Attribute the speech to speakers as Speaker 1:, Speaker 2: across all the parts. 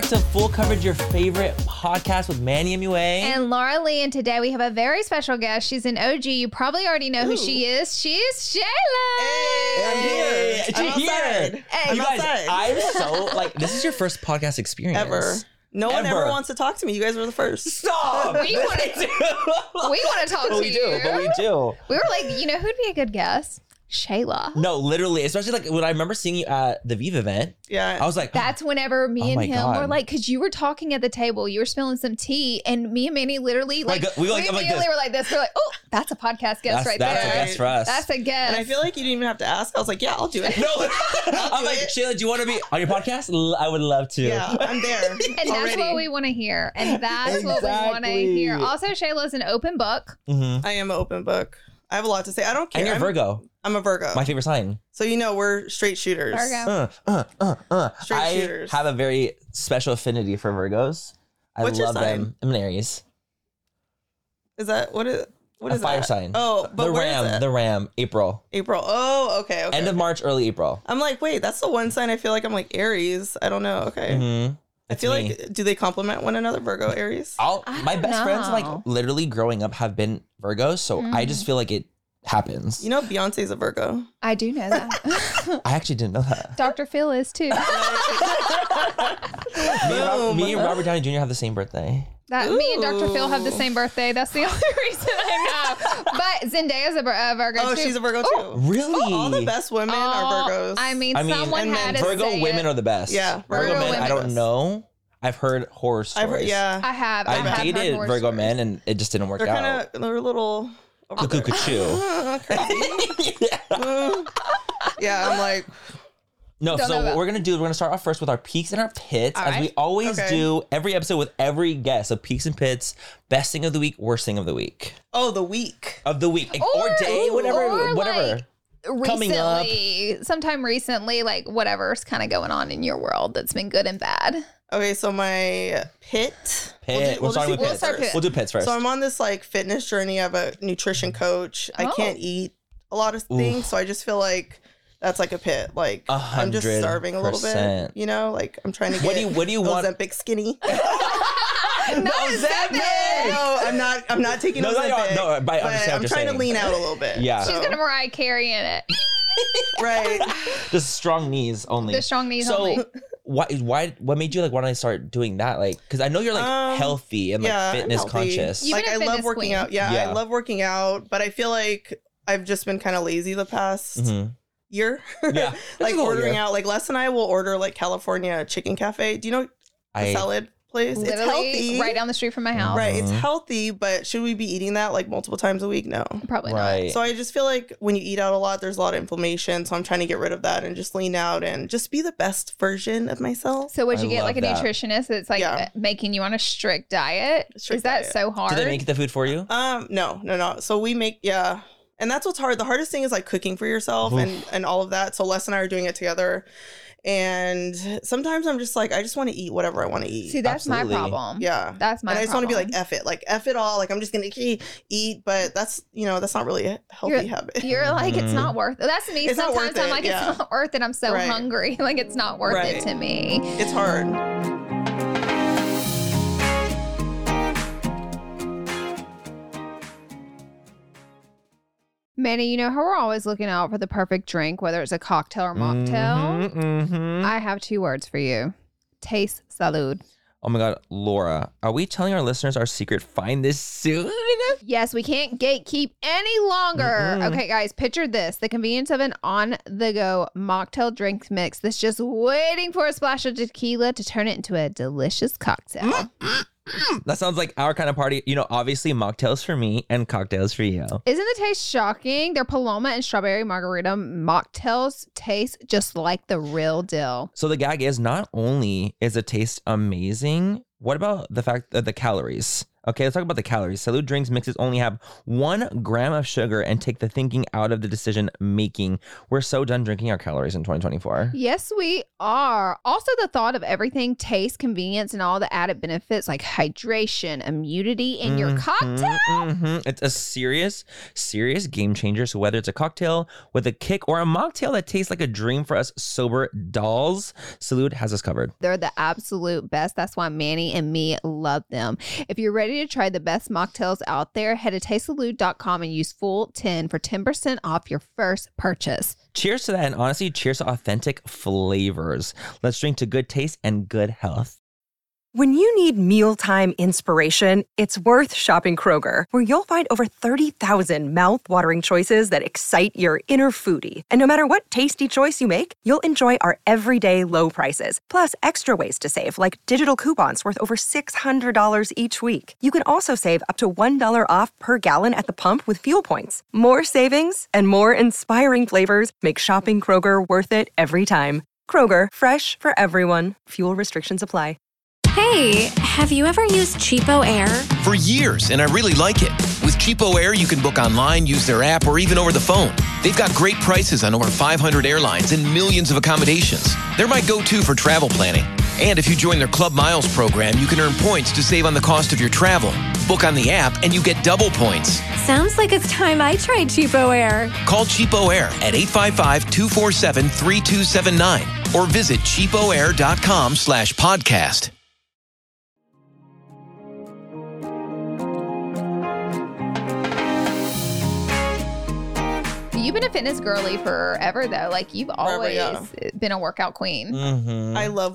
Speaker 1: to Full Coverage, your favorite podcast with Manny MUA.
Speaker 2: And Laura Lee, and today we have a very special guest. She's an OG. You probably already know who she is. She's Shayla.
Speaker 3: Hey, I'm here.
Speaker 1: I'm
Speaker 3: outside.
Speaker 2: Hey,
Speaker 1: you guys,
Speaker 3: outside.
Speaker 1: I'm so, like, this is your first podcast experience.
Speaker 3: Ever. No one
Speaker 1: Ever.
Speaker 3: ever wants to talk to me. You guys were the first.
Speaker 1: Stop!
Speaker 2: We want to talk to
Speaker 1: we do,
Speaker 2: you.
Speaker 1: but we do.
Speaker 2: We were like, you know who'd be a good guest? Shayla.
Speaker 1: No, literally, especially like when I remember seeing you at the Viva event,
Speaker 3: Yeah.
Speaker 1: I was like,
Speaker 2: That's whenever me
Speaker 1: Oh
Speaker 2: and
Speaker 1: my
Speaker 2: him
Speaker 1: God.
Speaker 2: were like, because you were talking at the table, you were spilling some tea, and me and Manny literally
Speaker 1: Like, we like- I'm like
Speaker 2: immediately
Speaker 1: this.
Speaker 2: were like this. We're like, oh, that's a podcast guest right
Speaker 1: that's
Speaker 2: there.
Speaker 1: a guest for us.
Speaker 2: That's a guest.
Speaker 3: And I feel like you didn't even have to ask. I was like, yeah, I'll do it.
Speaker 1: No, I'm like, Shayla, do you want to be on your podcast? I would love to.
Speaker 3: Yeah, I'm there.
Speaker 2: and that's
Speaker 3: already.
Speaker 2: what we want to hear. And that's what we want to
Speaker 1: Exactly.
Speaker 2: hear. Also, Shayla's an open book.
Speaker 1: Mm-hmm.
Speaker 3: I am an open book. I have a lot to say. I don't care.
Speaker 1: And you're Virgo,
Speaker 3: I'm a Virgo.
Speaker 1: my favorite sign.
Speaker 3: So you know we're straight shooters.
Speaker 2: Virgo.
Speaker 3: Straight
Speaker 1: I
Speaker 3: shooters.
Speaker 1: have a very special affinity for Virgos. I
Speaker 3: What's your
Speaker 1: love
Speaker 3: sign?
Speaker 1: them. I'm an Aries.
Speaker 3: Is that what is
Speaker 1: A fire
Speaker 3: that?
Speaker 1: sign.
Speaker 3: Oh, but
Speaker 1: the
Speaker 3: where is
Speaker 1: Ram.
Speaker 3: it?
Speaker 1: The Ram. April.
Speaker 3: April. Oh, okay.
Speaker 1: End of March, early April.
Speaker 3: I'm like, wait, that's the one sign I feel like I'm like Aries. I don't know. Okay.
Speaker 1: Mm-hmm.
Speaker 3: I feel like, do they complement one another, Virgo, Aries?
Speaker 2: I
Speaker 1: My
Speaker 2: don't
Speaker 1: best friends, like
Speaker 2: know.
Speaker 1: literally growing up, have been Virgos, so I just feel like it happens.
Speaker 3: You know, Beyonce's a Virgo.
Speaker 2: I do know that.
Speaker 1: I actually didn't know that.
Speaker 2: Dr. Phil is too.
Speaker 1: Me and Robert Downey Jr. have the same birthday.
Speaker 2: Me and Dr. Phil have the same birthday. That's the only reason I know. But Zendaya's a Virgo
Speaker 3: Oh,
Speaker 2: too.
Speaker 3: she's a Virgo too.
Speaker 1: Really?
Speaker 3: All the best women are Virgos.
Speaker 2: I mean,
Speaker 1: I mean,
Speaker 2: someone
Speaker 3: and
Speaker 2: had
Speaker 3: men.
Speaker 2: to
Speaker 1: Virgo
Speaker 2: say
Speaker 1: women
Speaker 2: it.
Speaker 1: are the best.
Speaker 3: Yeah,
Speaker 1: Virgo
Speaker 2: Virgo
Speaker 1: men.
Speaker 2: women
Speaker 1: I
Speaker 3: are
Speaker 1: don't
Speaker 3: best.
Speaker 1: know. I've heard horror stories.
Speaker 3: I've heard, yeah.
Speaker 2: I have.
Speaker 1: I've
Speaker 2: heard
Speaker 1: dated
Speaker 2: horror
Speaker 1: Virgo
Speaker 2: stories.
Speaker 1: men, and it just didn't work
Speaker 3: They're
Speaker 1: out.
Speaker 3: they're a little over
Speaker 1: Cuckoo
Speaker 3: there.
Speaker 1: cachoo.
Speaker 3: Yeah, I'm like,
Speaker 1: No,
Speaker 2: Don't know
Speaker 1: so
Speaker 2: about-
Speaker 1: what we're gonna do is we're gonna start off first with our peaks and our pits,
Speaker 2: All
Speaker 1: as we
Speaker 2: right.
Speaker 1: always
Speaker 3: Okay.
Speaker 1: do every episode with every guest. So peaks and pits, best thing of the week, worst thing of the week,
Speaker 3: oh, the week.
Speaker 1: like, or day, whatever,
Speaker 2: or
Speaker 1: whatever.
Speaker 2: like
Speaker 1: Coming up.
Speaker 2: recently, sometime recently, like whatever's kind of going on in your world that's been good and bad.
Speaker 3: Okay, so my pit.
Speaker 1: Pit. We're
Speaker 3: just
Speaker 1: starting
Speaker 3: do
Speaker 1: with
Speaker 2: We'll
Speaker 1: pits.
Speaker 2: start pit.
Speaker 1: We'll do pits first.
Speaker 3: So I'm on this like fitness journey. I have a nutrition coach. I
Speaker 2: Oh.
Speaker 3: can't eat a lot of things, so I just feel like that's like a pit. Like I'm just starving a little bit.
Speaker 1: 100%.
Speaker 3: You know, like I'm trying to get
Speaker 1: What do you want?
Speaker 3: Ozempic skinny.
Speaker 2: Not Ozempic.
Speaker 3: No, I'm not taking
Speaker 1: No,
Speaker 3: Ozempic.
Speaker 1: no, but I understand what
Speaker 3: I'm
Speaker 1: you're
Speaker 3: trying to
Speaker 1: saying.
Speaker 3: lean out a little bit.
Speaker 1: Yeah.
Speaker 2: She's gonna Mariah Carey in it.
Speaker 3: Right.
Speaker 1: Just strong knees only.
Speaker 2: The strong knees
Speaker 1: so,
Speaker 2: only.
Speaker 1: what made you like want to start doing that? Like, because I know you're like healthy and like
Speaker 3: yeah, I'm
Speaker 1: fitness
Speaker 3: healthy.
Speaker 1: conscious.
Speaker 2: You've
Speaker 3: Like
Speaker 2: been a
Speaker 3: I love
Speaker 2: fitness
Speaker 3: working
Speaker 2: queen.
Speaker 3: out. Yeah,
Speaker 1: Yeah.
Speaker 3: I love working out, but I feel like I've just been kind of lazy the past
Speaker 1: Mhm.
Speaker 3: year.
Speaker 1: Yeah.
Speaker 3: Like
Speaker 1: Just a
Speaker 3: ordering
Speaker 1: year.
Speaker 3: out. Like Les and I will order like California Chicken Cafe. Do you know the salad place? It's
Speaker 2: Literally
Speaker 3: healthy.
Speaker 2: right down the street from my house.
Speaker 3: Right. It's
Speaker 1: Mhm.
Speaker 3: healthy, but should we be eating that like multiple times a week? No.
Speaker 2: Probably
Speaker 1: Right.
Speaker 3: So I just feel like when you eat out a lot, there's a lot of inflammation. So I'm trying to get rid of that and just lean out and just be the best version of myself.
Speaker 2: So would
Speaker 1: I
Speaker 2: you get like a
Speaker 1: love that.
Speaker 2: nutritionist that's like
Speaker 3: Yeah.
Speaker 2: making you on a strict diet?
Speaker 3: Strict
Speaker 2: Is that
Speaker 3: diet.
Speaker 2: so hard?
Speaker 1: Do they make the food for you?
Speaker 3: No. So we make, yeah. And that's what's hard. The hardest thing is like cooking for yourself and all of that. So Les and I are doing it together. And sometimes I'm just like, I just want to eat whatever I want to eat.
Speaker 2: See, that's
Speaker 1: Absolutely.
Speaker 2: my problem.
Speaker 3: Yeah.
Speaker 2: That's my
Speaker 3: And I just want to be
Speaker 2: problem.
Speaker 3: like, F it all. Like, I'm just going to eat, but that's not really a healthy habit.
Speaker 2: You're like, it's not worth it. That's me.
Speaker 3: It's not
Speaker 2: Sometimes
Speaker 3: worth
Speaker 2: I'm
Speaker 3: it,
Speaker 2: like,
Speaker 3: yeah.
Speaker 2: it's not worth it. I'm so
Speaker 3: Right.
Speaker 2: hungry. Like, it's not worth it
Speaker 3: Right.
Speaker 2: to me.
Speaker 3: It's hard.
Speaker 2: Manny, you know how we're always looking out for the perfect drink, whether it's a cocktail or mocktail?
Speaker 1: Mm-hmm.
Speaker 2: I have 2 words for you. Taste salud.
Speaker 1: Oh my God, Laura, are we telling our listeners our secret? Find this soon.
Speaker 2: Yes, we can't gatekeep any longer.
Speaker 1: Mm-mm.
Speaker 2: Okay, guys, picture this. The convenience of an on-the-go mocktail drink mix that's just waiting for a splash of tequila to turn it into a delicious cocktail.
Speaker 1: That sounds like our kind of party. You know, obviously mocktails for me and cocktails for you.
Speaker 2: Isn't the taste shocking? Their Paloma and strawberry margarita mocktails taste just like the real deal.
Speaker 1: So the gag is not only is the taste amazing, what about the fact that the calories Okay, let's talk about the calories. Salud drinks mixes only have 1 gram of sugar and take the thinking out of the decision making. We're so done drinking our calories in 2024.
Speaker 2: Yes, we are. Also, the thought of everything, taste, convenience, and all the added benefits like hydration, immunity in your cocktail.
Speaker 1: It's a serious game changer. So whether it's a cocktail with a kick or a mocktail that tastes like a dream for us sober dolls, Salud has us covered.
Speaker 2: They're the absolute best. That's why Manny and me love them. If you're ready to try the best mocktails out there, head to tastesalud.com and use full10 for 10% off your first purchase.
Speaker 1: Cheers to that, and honestly, cheers to authentic flavors. Let's drink to good taste and good health.
Speaker 4: When you need mealtime inspiration, it's worth shopping Kroger, where you'll find over 30,000 mouth-watering choices that excite your inner foodie. And no matter what tasty choice you make, you'll enjoy our everyday low prices, plus extra ways to save, like digital coupons worth over $600 each week. You can also save up to $1 off per gallon at the pump with fuel points. More savings and more inspiring flavors make shopping Kroger worth it every time. Kroger, fresh for everyone. Fuel restrictions apply.
Speaker 5: Hey, have you ever used Cheapo Air?
Speaker 6: For years, and I really like it. With Cheapo Air, you can book online, use their app, or even over the phone. They've got great prices on over 500 airlines and millions of accommodations. They're my go-to for travel planning. And if you join their Club Miles program, you can earn points to save on the cost of your travel. Book on the app, and you get double points.
Speaker 5: Sounds like it's time I tried Cheapo Air.
Speaker 6: Call Cheapo Air at 855-247-3279 or visit cheapoair.com/podcast.
Speaker 2: You've been a fitness girly forever, though. Like, you've always been a workout queen.
Speaker 3: I love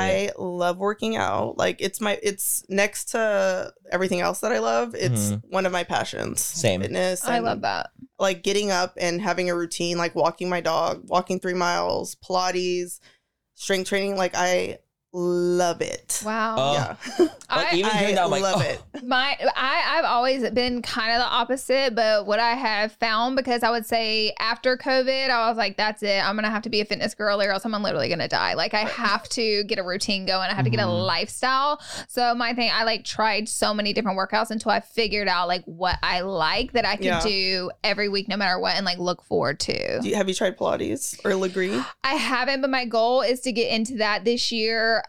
Speaker 3: working out. Like, it's next to everything else that I love. It's one of my passions.
Speaker 1: Same.
Speaker 3: Fitness.
Speaker 2: I love that.
Speaker 3: Like, getting up and having a routine, like walking my dog, walking 3 miles, Pilates, strength training. Like, I love it.
Speaker 2: Wow.
Speaker 3: Yeah.
Speaker 2: I
Speaker 3: love it.
Speaker 2: I've always been kind of the opposite, but what I have found, because I would say after COVID, I was like, that's it. I'm going to have to be a fitness girl or else I'm literally going to die. Like, I have to get a routine going. I have to get a lifestyle. So my thing, I like tried so many different workouts until I figured out like what I like that I could do every week, no matter what, and like look forward to.
Speaker 3: Have you tried Pilates or Legree? I
Speaker 2: haven't, but my goal is to get into that this year.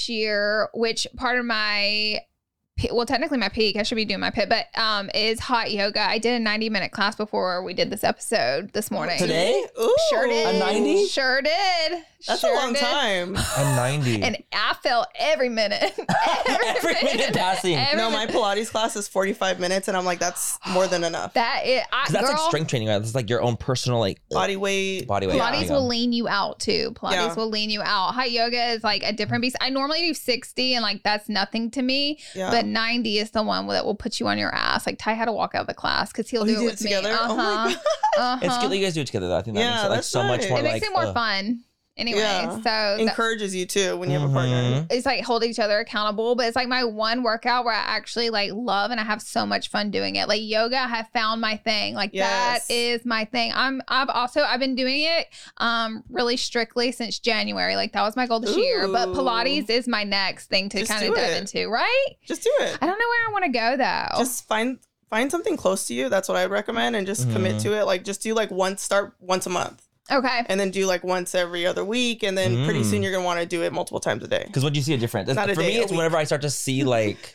Speaker 2: Which part of my, well, technically my peak, I should be doing my pit, but is hot yoga. I did a 90-minute class before we did this episode this morning.
Speaker 1: Today?
Speaker 3: Ooh,
Speaker 2: sure did.
Speaker 1: A 90?
Speaker 2: Sure did.
Speaker 3: That's a long time.
Speaker 1: A 90.
Speaker 2: And I felt every minute.
Speaker 1: Every minute passing.
Speaker 3: My Pilates class is 45 minutes, and I'm like, that's more than enough.
Speaker 1: That's like strength training, right? That's like your own personal like
Speaker 3: body weight.
Speaker 2: Pilates will lean you out too. Pilates will lean you out. Hot yoga is like a different beast. I normally do 60, and like that's nothing to me. Yeah. But 90 is the one that will put you on your ass. Like Ty had to walk out of the class because he'll do it with
Speaker 3: together.
Speaker 2: Me.
Speaker 3: Oh my God.
Speaker 1: It's good that you guys do it together, though. I think that makes it like so much more.
Speaker 2: It makes it more fun. Anyway, so
Speaker 3: encourages you too when you have a partner.
Speaker 2: It's like holding each other accountable, but it's like my one workout where I actually like love and I have so much fun doing it. Like yoga, I have found my thing. Like that is my thing. I've been doing it really strictly since January. Like that was my goal this year. But Pilates is my next thing to kind of dive into, right?
Speaker 3: Just do it.
Speaker 2: I don't know where I want to go though.
Speaker 3: Just find something close to you. That's what I would recommend, and just commit to it. Like just do like start once a month.
Speaker 2: Okay.
Speaker 3: And then do like once every other week. And then pretty soon you're going to want to do it multiple times a day.
Speaker 1: Because when you see a difference, for me, it's whenever I start to see like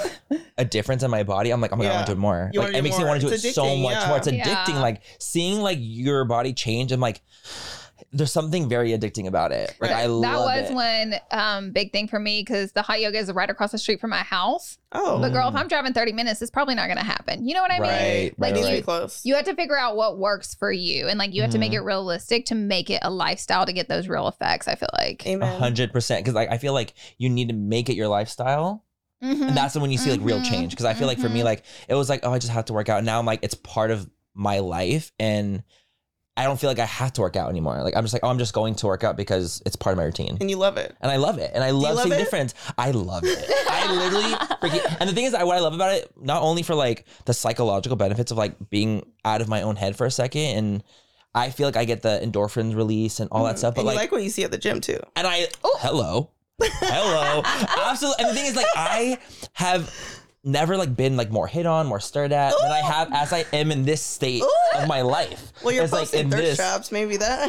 Speaker 1: a difference in my body, I'm like, oh my God, I want to do it more. Like, it makes me want to do it so much more. It's addicting. Like seeing like your body change. I'm like, there's something very addicting about it. Like I love it.
Speaker 2: That was one big thing for me because the hot yoga is right across the street from my house.
Speaker 3: Oh.
Speaker 2: But girl, if I'm driving 30 minutes, it's probably not going to happen. You know what I mean?
Speaker 3: Like it needs to be close.
Speaker 2: You have to figure out what works for you. And like you have to make it realistic to make it a lifestyle to get those real effects, I feel like.
Speaker 3: Amen.
Speaker 1: 100%. Because like I feel like you need to make it your lifestyle. And that's when you see like real change. Because I feel like for me, like it was like, oh, I just have to work out. And now I'm like, it's part of my life. And I don't feel like I have to work out anymore. Like I'm just like, oh, I'm just going to work out because it's part of my routine.
Speaker 3: And you love it.
Speaker 1: And I love it. And I love seeing the difference. I love it. I literally freaking, and the thing is, what I love about it, not only for like the psychological benefits of like being out of my own head for a second, and I feel like I get the endorphins release and all that stuff. But
Speaker 3: and you like what you see at the gym too.
Speaker 1: And hello. Absolutely. And the thing is, like, I have never like been like more hit on, more stared at than I have as I am in this state of my life.
Speaker 3: Well, you're
Speaker 1: it's
Speaker 3: posting
Speaker 1: like in
Speaker 3: thirst
Speaker 1: this.
Speaker 3: traps. Maybe that.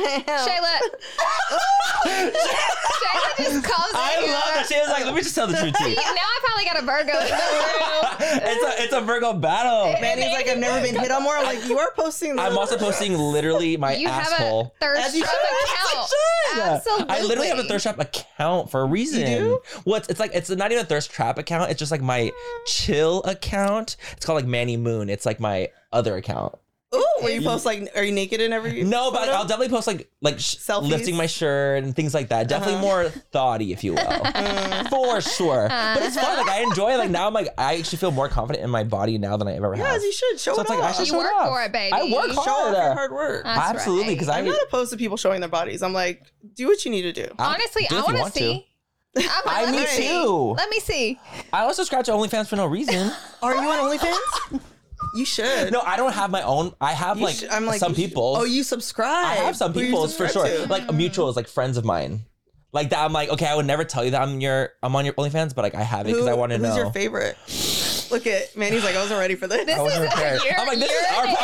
Speaker 2: Shayla just calls
Speaker 1: I love that. She was like, let me just tell the truth to you.
Speaker 2: Now I probably got a Virgo in the room.
Speaker 1: It's a Virgo battle.
Speaker 3: Man, he's like, I've never been hit on more. I'm like, you are posting.
Speaker 1: I'm also posting literally my
Speaker 2: You
Speaker 1: asshole.
Speaker 2: have a thirst
Speaker 3: As you
Speaker 2: trap account. Absolutely.
Speaker 1: I literally have a thirst trap account for a reason.
Speaker 3: You do?
Speaker 1: Well, it's like it's not even a thirst trap account. It's just like my chill account. It's called like Manny Moon. It's like my other account.
Speaker 3: Ooh, where you post like, are you naked in every?
Speaker 1: No, but
Speaker 3: photo?
Speaker 1: I'll definitely post like
Speaker 3: Selfies?
Speaker 1: lifting my shirt and things like that. Definitely more thoughty, if you will, for sure. But it's fun. Like I enjoy it. Like now I'm like I actually feel more confident in my body now than I ever have.
Speaker 3: Yeah, as you should show
Speaker 1: So
Speaker 3: it
Speaker 1: it's like I
Speaker 3: off.
Speaker 1: should
Speaker 2: You
Speaker 1: show
Speaker 2: work
Speaker 1: it off.
Speaker 2: for it, baby.
Speaker 1: I work
Speaker 3: Show off
Speaker 1: hard.
Speaker 3: your hard work.
Speaker 2: That's
Speaker 1: Absolutely, because
Speaker 2: right.
Speaker 3: I'm not opposed to people showing their bodies. I'm like, do what you need to do.
Speaker 2: Honestly,
Speaker 1: do
Speaker 2: I
Speaker 1: if you
Speaker 2: want to see. I'm like,
Speaker 1: I
Speaker 2: let
Speaker 1: me
Speaker 2: me see.
Speaker 1: too.
Speaker 2: Let me see.
Speaker 1: I also subscribe to OnlyFans for no reason.
Speaker 3: Are you on OnlyFans? You should.
Speaker 1: No, I don't have my own. I have like,
Speaker 3: I'm like
Speaker 1: some
Speaker 3: you should-
Speaker 1: people's.
Speaker 3: Oh, you subscribe.
Speaker 1: I have some
Speaker 3: Who you
Speaker 1: people's for sure.
Speaker 3: subscribe to?
Speaker 1: Like mutuals, like friends of mine. Like that, I'm like, okay, I would never tell you that I'm on your OnlyFans, but like I have it because I want to know.
Speaker 3: Who's your favorite? Look at Manny's like, I wasn't ready for this.
Speaker 2: This
Speaker 1: I wasn't
Speaker 2: is
Speaker 1: prepared.
Speaker 2: you're-
Speaker 1: I'm like, this is
Speaker 2: you're
Speaker 1: our
Speaker 2: an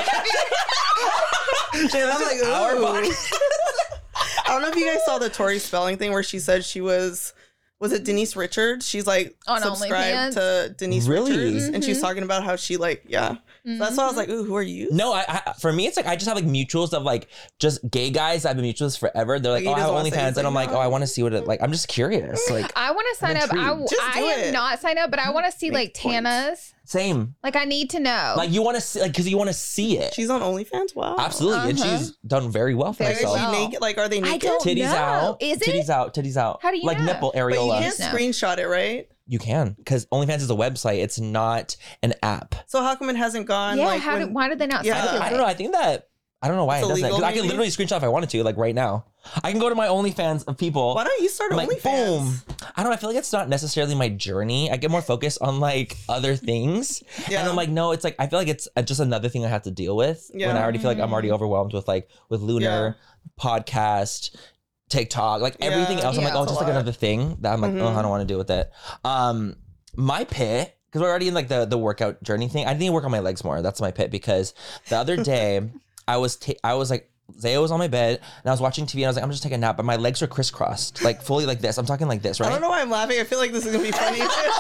Speaker 1: podcast. Jay, this
Speaker 3: I'm like,
Speaker 1: is our
Speaker 3: ooh.
Speaker 1: podcast.
Speaker 3: I don't know if you guys saw the Tori Spelling thing where she said she was it Denise Richards? She's like
Speaker 2: On
Speaker 3: subscribed
Speaker 2: OnlyFans?
Speaker 3: to Denise
Speaker 1: Really?
Speaker 3: Richards, and
Speaker 2: Mm-hmm.
Speaker 3: she's talking about how she like, yeah. So that's why I was like, ooh, who are you?
Speaker 1: No, I for me, it's like I just have like mutuals of like just gay guys. I've been mutuals forever. They're like,
Speaker 3: Like,
Speaker 1: oh,
Speaker 3: he
Speaker 1: I have
Speaker 3: doesn't wanna say
Speaker 1: OnlyFans,
Speaker 3: he's
Speaker 1: and I'm
Speaker 3: like,
Speaker 1: like, oh, I want to see what it like. I'm just curious. Like,
Speaker 2: I want to sign
Speaker 1: I'm
Speaker 2: up.
Speaker 1: intrigued.
Speaker 3: Just
Speaker 2: I
Speaker 3: do
Speaker 2: am
Speaker 3: it.
Speaker 2: not signed up, but I want to see like
Speaker 3: Make points.
Speaker 2: Tana's.
Speaker 1: same.
Speaker 2: Like I need to know.
Speaker 1: Like you want to see, like, because you want to see it.
Speaker 3: She's on OnlyFans. Wow.
Speaker 1: Absolutely, and she's done very well for
Speaker 2: Very
Speaker 3: Is
Speaker 1: herself.
Speaker 3: she
Speaker 2: well.
Speaker 3: naked? Like, are they
Speaker 2: I
Speaker 3: naked?
Speaker 2: don't
Speaker 1: Titties
Speaker 2: know.
Speaker 1: out.
Speaker 2: Is it?
Speaker 1: Titties out. Titties out.
Speaker 2: How do you
Speaker 1: like
Speaker 2: know?
Speaker 1: nipple
Speaker 3: But you
Speaker 1: areola?
Speaker 3: can't
Speaker 2: No.
Speaker 3: screenshot it, right?
Speaker 1: You can, because OnlyFans is a website. It's not an app.
Speaker 3: So how come it hasn't gone?
Speaker 2: yeah.
Speaker 3: like,
Speaker 2: Why did they not?
Speaker 3: Yeah.
Speaker 2: circulate?
Speaker 1: I don't know. I think that I don't know why
Speaker 3: It's
Speaker 1: it does that.
Speaker 3: illegal,
Speaker 1: Because I can
Speaker 3: maybe?
Speaker 1: literally screenshot if I wanted to, like right now. I can go to my OnlyFans of people.
Speaker 3: Why don't you start
Speaker 1: I'm like,
Speaker 3: OnlyFans?
Speaker 1: boom. I don't know. I feel like it's not necessarily my journey. I get more focused on like other things.
Speaker 3: Yeah.
Speaker 1: And I'm like, no, it's like, I feel like it's just another thing I have to deal with when
Speaker 3: Yeah.
Speaker 1: I already feel like I'm already overwhelmed with Lunar, podcast, TikTok, like everything
Speaker 3: Yeah.
Speaker 1: else. I'm like,
Speaker 2: Yeah,
Speaker 1: oh,
Speaker 3: it's
Speaker 1: just
Speaker 3: a
Speaker 1: like
Speaker 3: lot.
Speaker 1: another thing that I'm like, oh, I don't want to deal with it. My pit, because we're already in like the workout journey thing. I need to work on my legs more. That's my pit, because the other day I was like, Zaya was on my bed and I was watching TV and I was like, I'm just taking a nap, but my legs were crisscrossed, like fully like this. I'm talking like this, right?
Speaker 3: I don't know why I'm laughing. I feel like this is gonna be funny.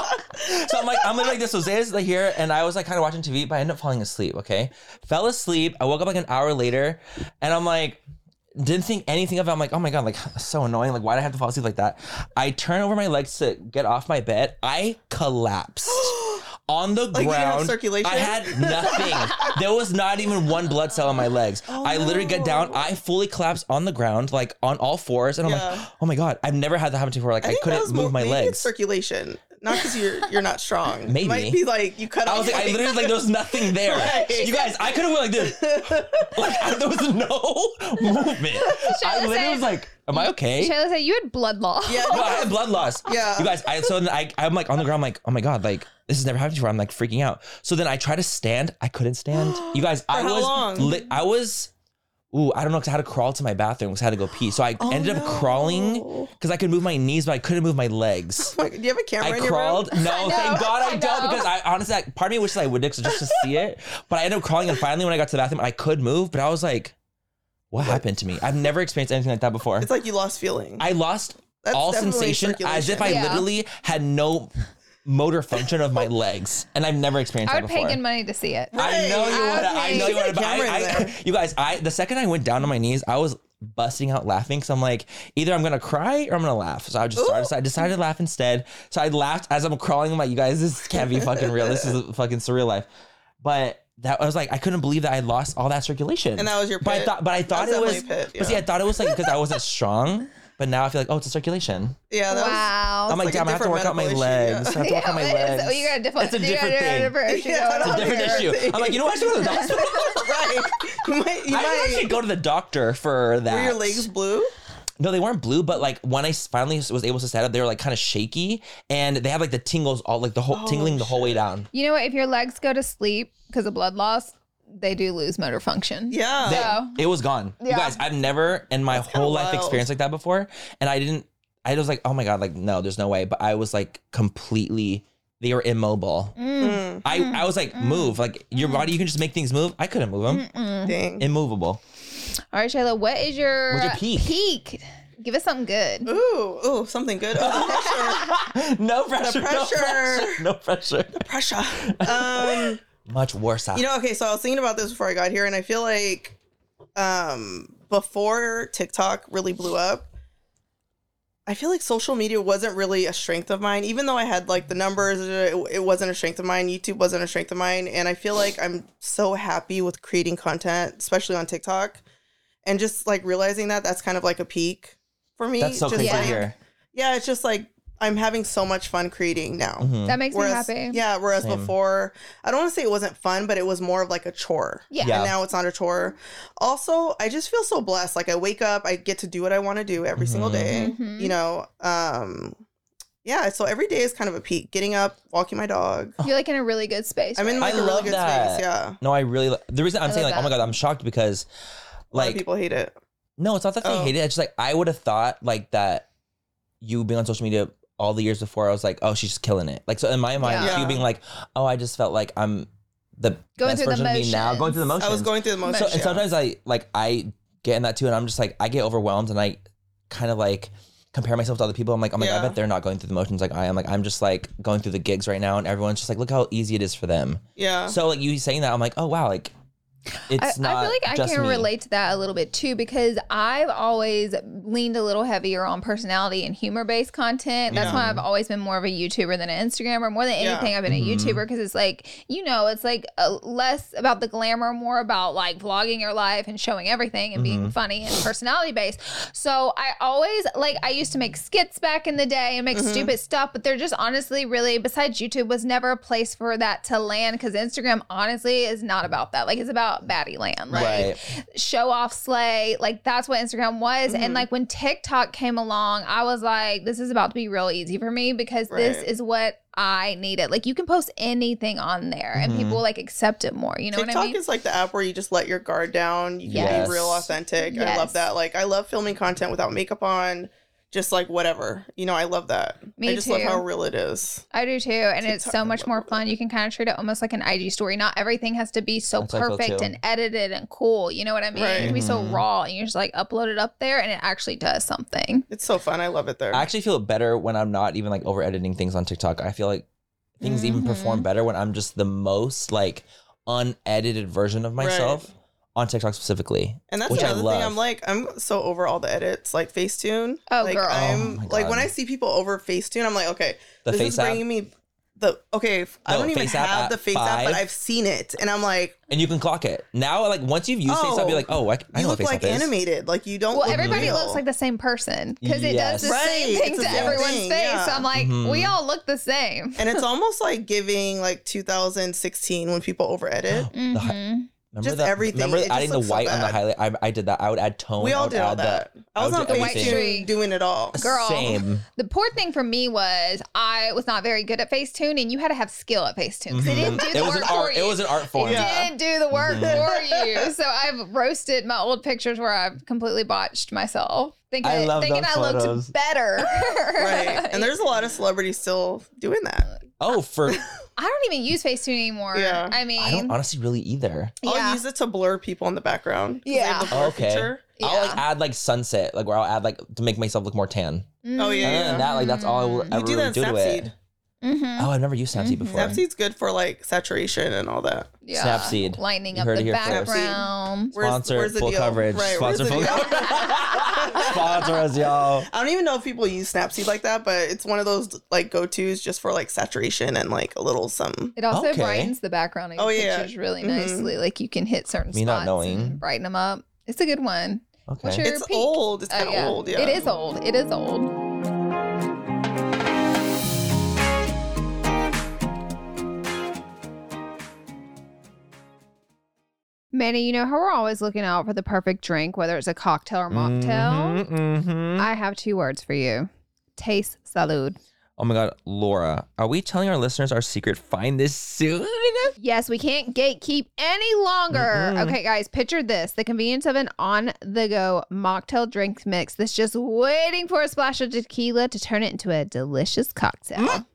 Speaker 1: So I'm literally like this. So Zaya's like here, and I was like kind of watching TV, but I ended up falling asleep. Okay, fell asleep. I woke up like an hour later, and I'm like, didn't think anything of it. I'm like, oh my god, like so annoying. Like, why did I have to fall asleep like that? I turn over my legs to get off my bed. I collapsed. On the
Speaker 3: Like, you didn't have
Speaker 1: ground,
Speaker 3: circulation?
Speaker 1: I had nothing. There was not even one blood cell in my legs. I literally get down. I fully collapsed on the ground, like on all fours, and I'm
Speaker 3: Yeah.
Speaker 1: like, "Oh my god, I've never had that happen before." Like I
Speaker 3: think that
Speaker 1: couldn't
Speaker 3: was
Speaker 1: move my
Speaker 3: maybe it's
Speaker 1: legs.
Speaker 3: circulation, not because you're not strong.
Speaker 1: Maybe.
Speaker 3: It might be like you cut
Speaker 1: I
Speaker 3: off.
Speaker 1: was like, I literally was like, there was nothing there.
Speaker 3: Right.
Speaker 1: You guys, I could have went like this. Like there was no movement. I literally
Speaker 2: said-
Speaker 1: was like, am I okay?
Speaker 2: Shayla said you had blood loss.
Speaker 3: Yeah.
Speaker 1: No, I had blood loss.
Speaker 3: Yeah.
Speaker 1: You guys, I'm like on the ground, I'm like, oh my god, like this has never happened before. I'm like freaking out. So then I try to stand. I couldn't stand. You guys, I
Speaker 3: how
Speaker 1: was,
Speaker 3: long?
Speaker 1: I was. Ooh, I don't know, because I had to crawl to my bathroom because I had to go pee. So I ended up crawling because I could move my knees, but I couldn't move my legs.
Speaker 3: Do you have a camera
Speaker 1: I
Speaker 3: in your
Speaker 1: crawled.
Speaker 3: room?
Speaker 1: No, thank God I
Speaker 2: I
Speaker 1: don't,
Speaker 2: know.
Speaker 1: because I honestly, part of me wishes I would just to see it. But I ended up crawling, and finally, when I got to the bathroom, I could move. But I was like, what happened to me? I've never experienced anything like that before.
Speaker 3: It's like you lost feeling.
Speaker 1: I lost
Speaker 3: That's
Speaker 1: all
Speaker 3: definitely
Speaker 1: sensation as if I
Speaker 2: circulation. Yeah.
Speaker 1: literally had no motor function of my legs, and I've never experienced
Speaker 2: I
Speaker 1: that
Speaker 2: would
Speaker 1: before.
Speaker 2: pay good money to see it.
Speaker 1: I know you would. I know you would. But
Speaker 3: Camera in there.
Speaker 1: you guys, the second I went down on my knees, I was busting out laughing. So I'm like, either I'm gonna cry or I'm gonna laugh. So I decided to laugh instead. So I laughed as I'm crawling. I'm like, you guys, this can't be fucking real. This is a fucking surreal life. But that I was like, I couldn't believe that I lost all that circulation.
Speaker 3: And that was your
Speaker 1: But
Speaker 3: pit.
Speaker 1: I thought
Speaker 3: That's
Speaker 1: it was.
Speaker 3: definitely a pit,
Speaker 1: But see,
Speaker 3: yeah.
Speaker 1: I thought it was like because I wasn't strong. But now I feel like, oh, it's a circulation.
Speaker 3: Yeah, that
Speaker 2: Wow.
Speaker 1: I'm like,
Speaker 3: like a
Speaker 1: damn, I have to work out my
Speaker 3: different
Speaker 1: legs.
Speaker 3: medical
Speaker 1: I have to work out my legs.
Speaker 2: Oh, you got a different.
Speaker 1: It's a
Speaker 2: you
Speaker 1: different
Speaker 2: got
Speaker 1: thing.
Speaker 2: different issue
Speaker 3: Yeah,
Speaker 2: going
Speaker 3: it's
Speaker 1: It's a
Speaker 2: on
Speaker 1: different
Speaker 2: here.
Speaker 1: issue. I'm like, you know what? I should go to the hospital.
Speaker 3: was right. You
Speaker 1: I didn't actually go to the doctor for that.
Speaker 3: Were your legs blue?
Speaker 1: No, they weren't blue, but like when I finally was able to stand up, they were like kind of shaky, and they had like the tingles all like the whole tingling the whole way down.
Speaker 2: You know what? If your legs go to sleep because of blood loss, they do lose motor function.
Speaker 3: Yeah.
Speaker 1: They-
Speaker 2: So-
Speaker 1: it was gone. You
Speaker 2: Yeah.
Speaker 1: guys, I've never in my
Speaker 3: That's kinda
Speaker 1: whole life
Speaker 3: wild.
Speaker 1: experienced like that before, and I was like, oh my god, like no, there's no way. But I was like completely they were immobile. I was like, move. Like, your body, you can just make things move. I couldn't move them.
Speaker 3: Dang.
Speaker 1: Immovable.
Speaker 2: All right, Shayla, what's your
Speaker 1: peak?
Speaker 2: Peak. Give us something good.
Speaker 3: Ooh, something good. Oh, the pressure.
Speaker 1: No pressure. No pressure.
Speaker 3: Pressure.
Speaker 1: Much worse.
Speaker 3: Okay, so I was thinking about this before I got here, and I feel like before TikTok really blew up, I feel like social media wasn't really a strength of mine. Even though I had like the numbers, it wasn't a strength of mine. YouTube wasn't a strength of mine. And I feel like I'm so happy with creating content, especially on TikTok. And just like realizing that that's kind of like a peak for me.
Speaker 1: That's so
Speaker 3: just
Speaker 1: crazy
Speaker 3: like,
Speaker 1: to hear.
Speaker 3: Yeah, it's just like I'm having so much fun creating now.
Speaker 2: That makes me happy.
Speaker 3: Yeah, whereas
Speaker 1: Same.
Speaker 3: before, I don't want to say it wasn't fun, but it was more of like a chore.
Speaker 2: Yeah.
Speaker 1: Yeah.
Speaker 3: And now it's not a chore. Also, I just feel so blessed. Like I wake up, I get to do what I want to do every single day. Yeah, so every day is kind of a peak. Getting up, walking my dog.
Speaker 2: You're like in a really good space.
Speaker 3: I'm in
Speaker 2: right
Speaker 3: like
Speaker 1: I
Speaker 3: a
Speaker 1: love
Speaker 3: really good
Speaker 1: that.
Speaker 3: space. Yeah.
Speaker 1: No, I really. The reason I'm saying
Speaker 2: love
Speaker 1: like, oh my
Speaker 2: that.
Speaker 1: God, I'm shocked because
Speaker 3: A lot of
Speaker 1: like,
Speaker 3: people hate it.
Speaker 1: no, it's not that they
Speaker 3: Oh.
Speaker 1: hate it. It's just like, I would have thought like that you being on social media all the years before, I was like, oh, she's just killing it. Like, so in my mind,
Speaker 3: Yeah.
Speaker 1: you being like, oh, I just felt like I'm the
Speaker 2: Going
Speaker 1: best
Speaker 2: through the
Speaker 1: version of me now. Going through the motions.
Speaker 3: I was going through the motions.
Speaker 1: So, and sometimes I get in that too, and I'm just like, I get overwhelmed, and I kind of like compare myself to other people. I'm like, oh my God, I bet they're not going through the motions like I am. Like, I'm just like going through the gigs right now, and everyone's just like, look how easy it is for them.
Speaker 3: Yeah.
Speaker 1: So like you saying that, I'm like, oh wow, like it's not.
Speaker 2: I feel like I
Speaker 1: just
Speaker 2: can
Speaker 1: me.
Speaker 2: relate to that a little bit too, because I've always leaned a little heavier on personality and humor based content. That's why I've always been more of a YouTuber than an Instagrammer. More than anything, I've been a YouTuber because it's like, it's like less about the glamour, more about like vlogging your life and showing everything and being funny and personality based. So I used to make skits back in the day and make stupid stuff, but they're just honestly really, besides YouTube, was never a place for that to land, because Instagram honestly is not about that. Like, it's about baddie land,
Speaker 1: Right.
Speaker 2: show off, slay. Like, that's what Instagram was. And like when TikTok came along, I was like, this is about to be real easy for me, because this is what I needed. Like, you can post anything on there and people like accept it more. You know
Speaker 3: TikTok
Speaker 2: what I mean?
Speaker 3: is like the app where you just let your guard down. You can
Speaker 1: Yes.
Speaker 3: be real authentic. I
Speaker 2: Yes.
Speaker 3: love that. Like, I love filming content without makeup on. Just like whatever. I love that.
Speaker 2: Me
Speaker 3: I just love
Speaker 2: too.
Speaker 3: how real it is.
Speaker 2: I do too. And it's
Speaker 3: TikTok,
Speaker 2: so
Speaker 3: I
Speaker 2: much
Speaker 3: love
Speaker 2: more
Speaker 3: it.
Speaker 2: fun. You can kind of treat it almost like an IG story. Not everything has to be so
Speaker 1: That's how I feel
Speaker 2: perfect
Speaker 1: too.
Speaker 2: and edited and cool. You know what I mean?
Speaker 3: Right.
Speaker 2: It can be so raw, and you just like upload it up there and it actually does something.
Speaker 3: It's so fun. I love it there.
Speaker 1: I actually feel better when I'm not even like over editing things on TikTok. I feel like things even perform better when I'm just the most like unedited version of myself on TikTok specifically.
Speaker 3: And that's
Speaker 1: which I
Speaker 3: another
Speaker 1: love.
Speaker 3: thing. I'm so over all the edits, like Facetune.
Speaker 2: Oh,
Speaker 3: like,
Speaker 2: girl.
Speaker 1: Oh
Speaker 3: I'm
Speaker 1: my
Speaker 3: like
Speaker 1: God.
Speaker 3: when I see people over Facetune, I'm like, okay,
Speaker 1: The
Speaker 3: this
Speaker 1: Face
Speaker 3: is
Speaker 1: app?
Speaker 3: bringing me I
Speaker 1: No,
Speaker 3: don't even
Speaker 1: Face app
Speaker 3: have
Speaker 1: at
Speaker 3: the Face app, but
Speaker 1: 5.
Speaker 3: I've seen it, and I'm like,
Speaker 1: And you can clock it. Now, like once you've used FaceApp, you're like, oh, I
Speaker 3: you
Speaker 1: know what
Speaker 3: look like
Speaker 1: FaceApp is.
Speaker 3: animated. Like you don't.
Speaker 2: Well,
Speaker 3: look
Speaker 2: everybody
Speaker 3: real.
Speaker 2: looks like the same person because it does
Speaker 1: Yes.
Speaker 2: the same
Speaker 3: Right.
Speaker 2: thing
Speaker 3: It's
Speaker 2: to
Speaker 3: the same
Speaker 2: everyone's
Speaker 3: thing,
Speaker 2: face.
Speaker 3: yeah.
Speaker 2: So I'm like, we all look the same.
Speaker 3: And it's almost like giving like 2016 when people over edit.
Speaker 1: The hi- Remember
Speaker 3: Just
Speaker 1: that,
Speaker 3: everything.
Speaker 1: Remember
Speaker 3: It just
Speaker 1: adding the
Speaker 3: looks so
Speaker 1: white on the
Speaker 3: bad.
Speaker 1: highlight? I did that. I would add tone.
Speaker 3: We
Speaker 1: I
Speaker 3: all
Speaker 1: would
Speaker 3: did all
Speaker 1: add
Speaker 3: that. I was
Speaker 1: would
Speaker 3: on
Speaker 1: do everything.
Speaker 3: Facetune doing it all.
Speaker 2: Girl.
Speaker 1: Same.
Speaker 2: The poor thing for me was I was not very good at Facetune, and you had to have skill at Facetune because it didn't do the
Speaker 1: It was
Speaker 2: work
Speaker 1: an
Speaker 2: for
Speaker 1: art.
Speaker 2: you.
Speaker 1: It was an art form.
Speaker 2: It
Speaker 3: Yeah.
Speaker 2: didn't do the work for you. So I've roasted my old pictures where I've completely botched myself, thinking
Speaker 1: I love
Speaker 2: thinking
Speaker 1: those
Speaker 2: I
Speaker 1: photos.
Speaker 2: looked better.
Speaker 3: Right. And there's a lot of celebrities still doing that.
Speaker 1: Oh, for
Speaker 2: I don't even use Facetune anymore.
Speaker 3: Yeah.
Speaker 2: I mean,
Speaker 1: I don't honestly really either.
Speaker 3: I'll use it to blur people in the background. 'cause they have the
Speaker 2: Yeah.
Speaker 3: blur
Speaker 1: Okay.
Speaker 3: feature.
Speaker 1: I'll like add like sunset, like where I'll add like to make myself look more tan.
Speaker 3: Oh
Speaker 2: Mm-hmm.
Speaker 3: yeah.
Speaker 1: Other
Speaker 3: yeah.
Speaker 1: than that, like that's all I will ever
Speaker 3: You do
Speaker 1: really
Speaker 3: that
Speaker 1: do
Speaker 3: in
Speaker 1: to it.
Speaker 3: Snapseed.
Speaker 2: Mm-hmm.
Speaker 1: Oh, I've never used Snapseed before.
Speaker 3: Snapseed's good for like saturation and all that.
Speaker 2: Yeah.
Speaker 1: Snapseed.
Speaker 2: Lightening
Speaker 1: You
Speaker 2: up
Speaker 1: heard
Speaker 2: the
Speaker 1: it here first.
Speaker 2: background.
Speaker 1: Sponsor,
Speaker 3: the
Speaker 1: full
Speaker 3: deal?
Speaker 1: coverage.
Speaker 3: Right,
Speaker 1: Sponsor,
Speaker 3: where's the
Speaker 1: full
Speaker 3: deal?
Speaker 1: Sponsor us, y'all.
Speaker 3: I don't even know if people use Snapseed like that, but it's one of those like go-tos just for like saturation and like a little something.
Speaker 2: It also
Speaker 1: Okay.
Speaker 2: brightens the background of your
Speaker 3: Oh, yeah.
Speaker 2: pictures really
Speaker 3: Mhm.
Speaker 2: nicely. Like you can hit certain
Speaker 1: Me
Speaker 2: spots
Speaker 1: not knowing.
Speaker 2: and brighten them up. It's a good one. What's
Speaker 1: Okay.
Speaker 2: your
Speaker 3: It's
Speaker 2: peak?
Speaker 3: old. It's
Speaker 2: Oh,
Speaker 3: kind of old. Yeah.
Speaker 2: It is old. It is old. Manny, you know how we're always looking out for the perfect drink, whether it's a cocktail or mocktail?
Speaker 1: Mm-hmm.
Speaker 2: I have 2 words for you. Taste salud.
Speaker 1: Oh my God, Laura, are we telling our listeners our secret? Find this soon.
Speaker 2: Yes, we can't gatekeep any longer. Okay, guys, picture this. The convenience of an on-the-go mocktail drink mix that's just waiting for a splash of tequila to turn it into a delicious cocktail.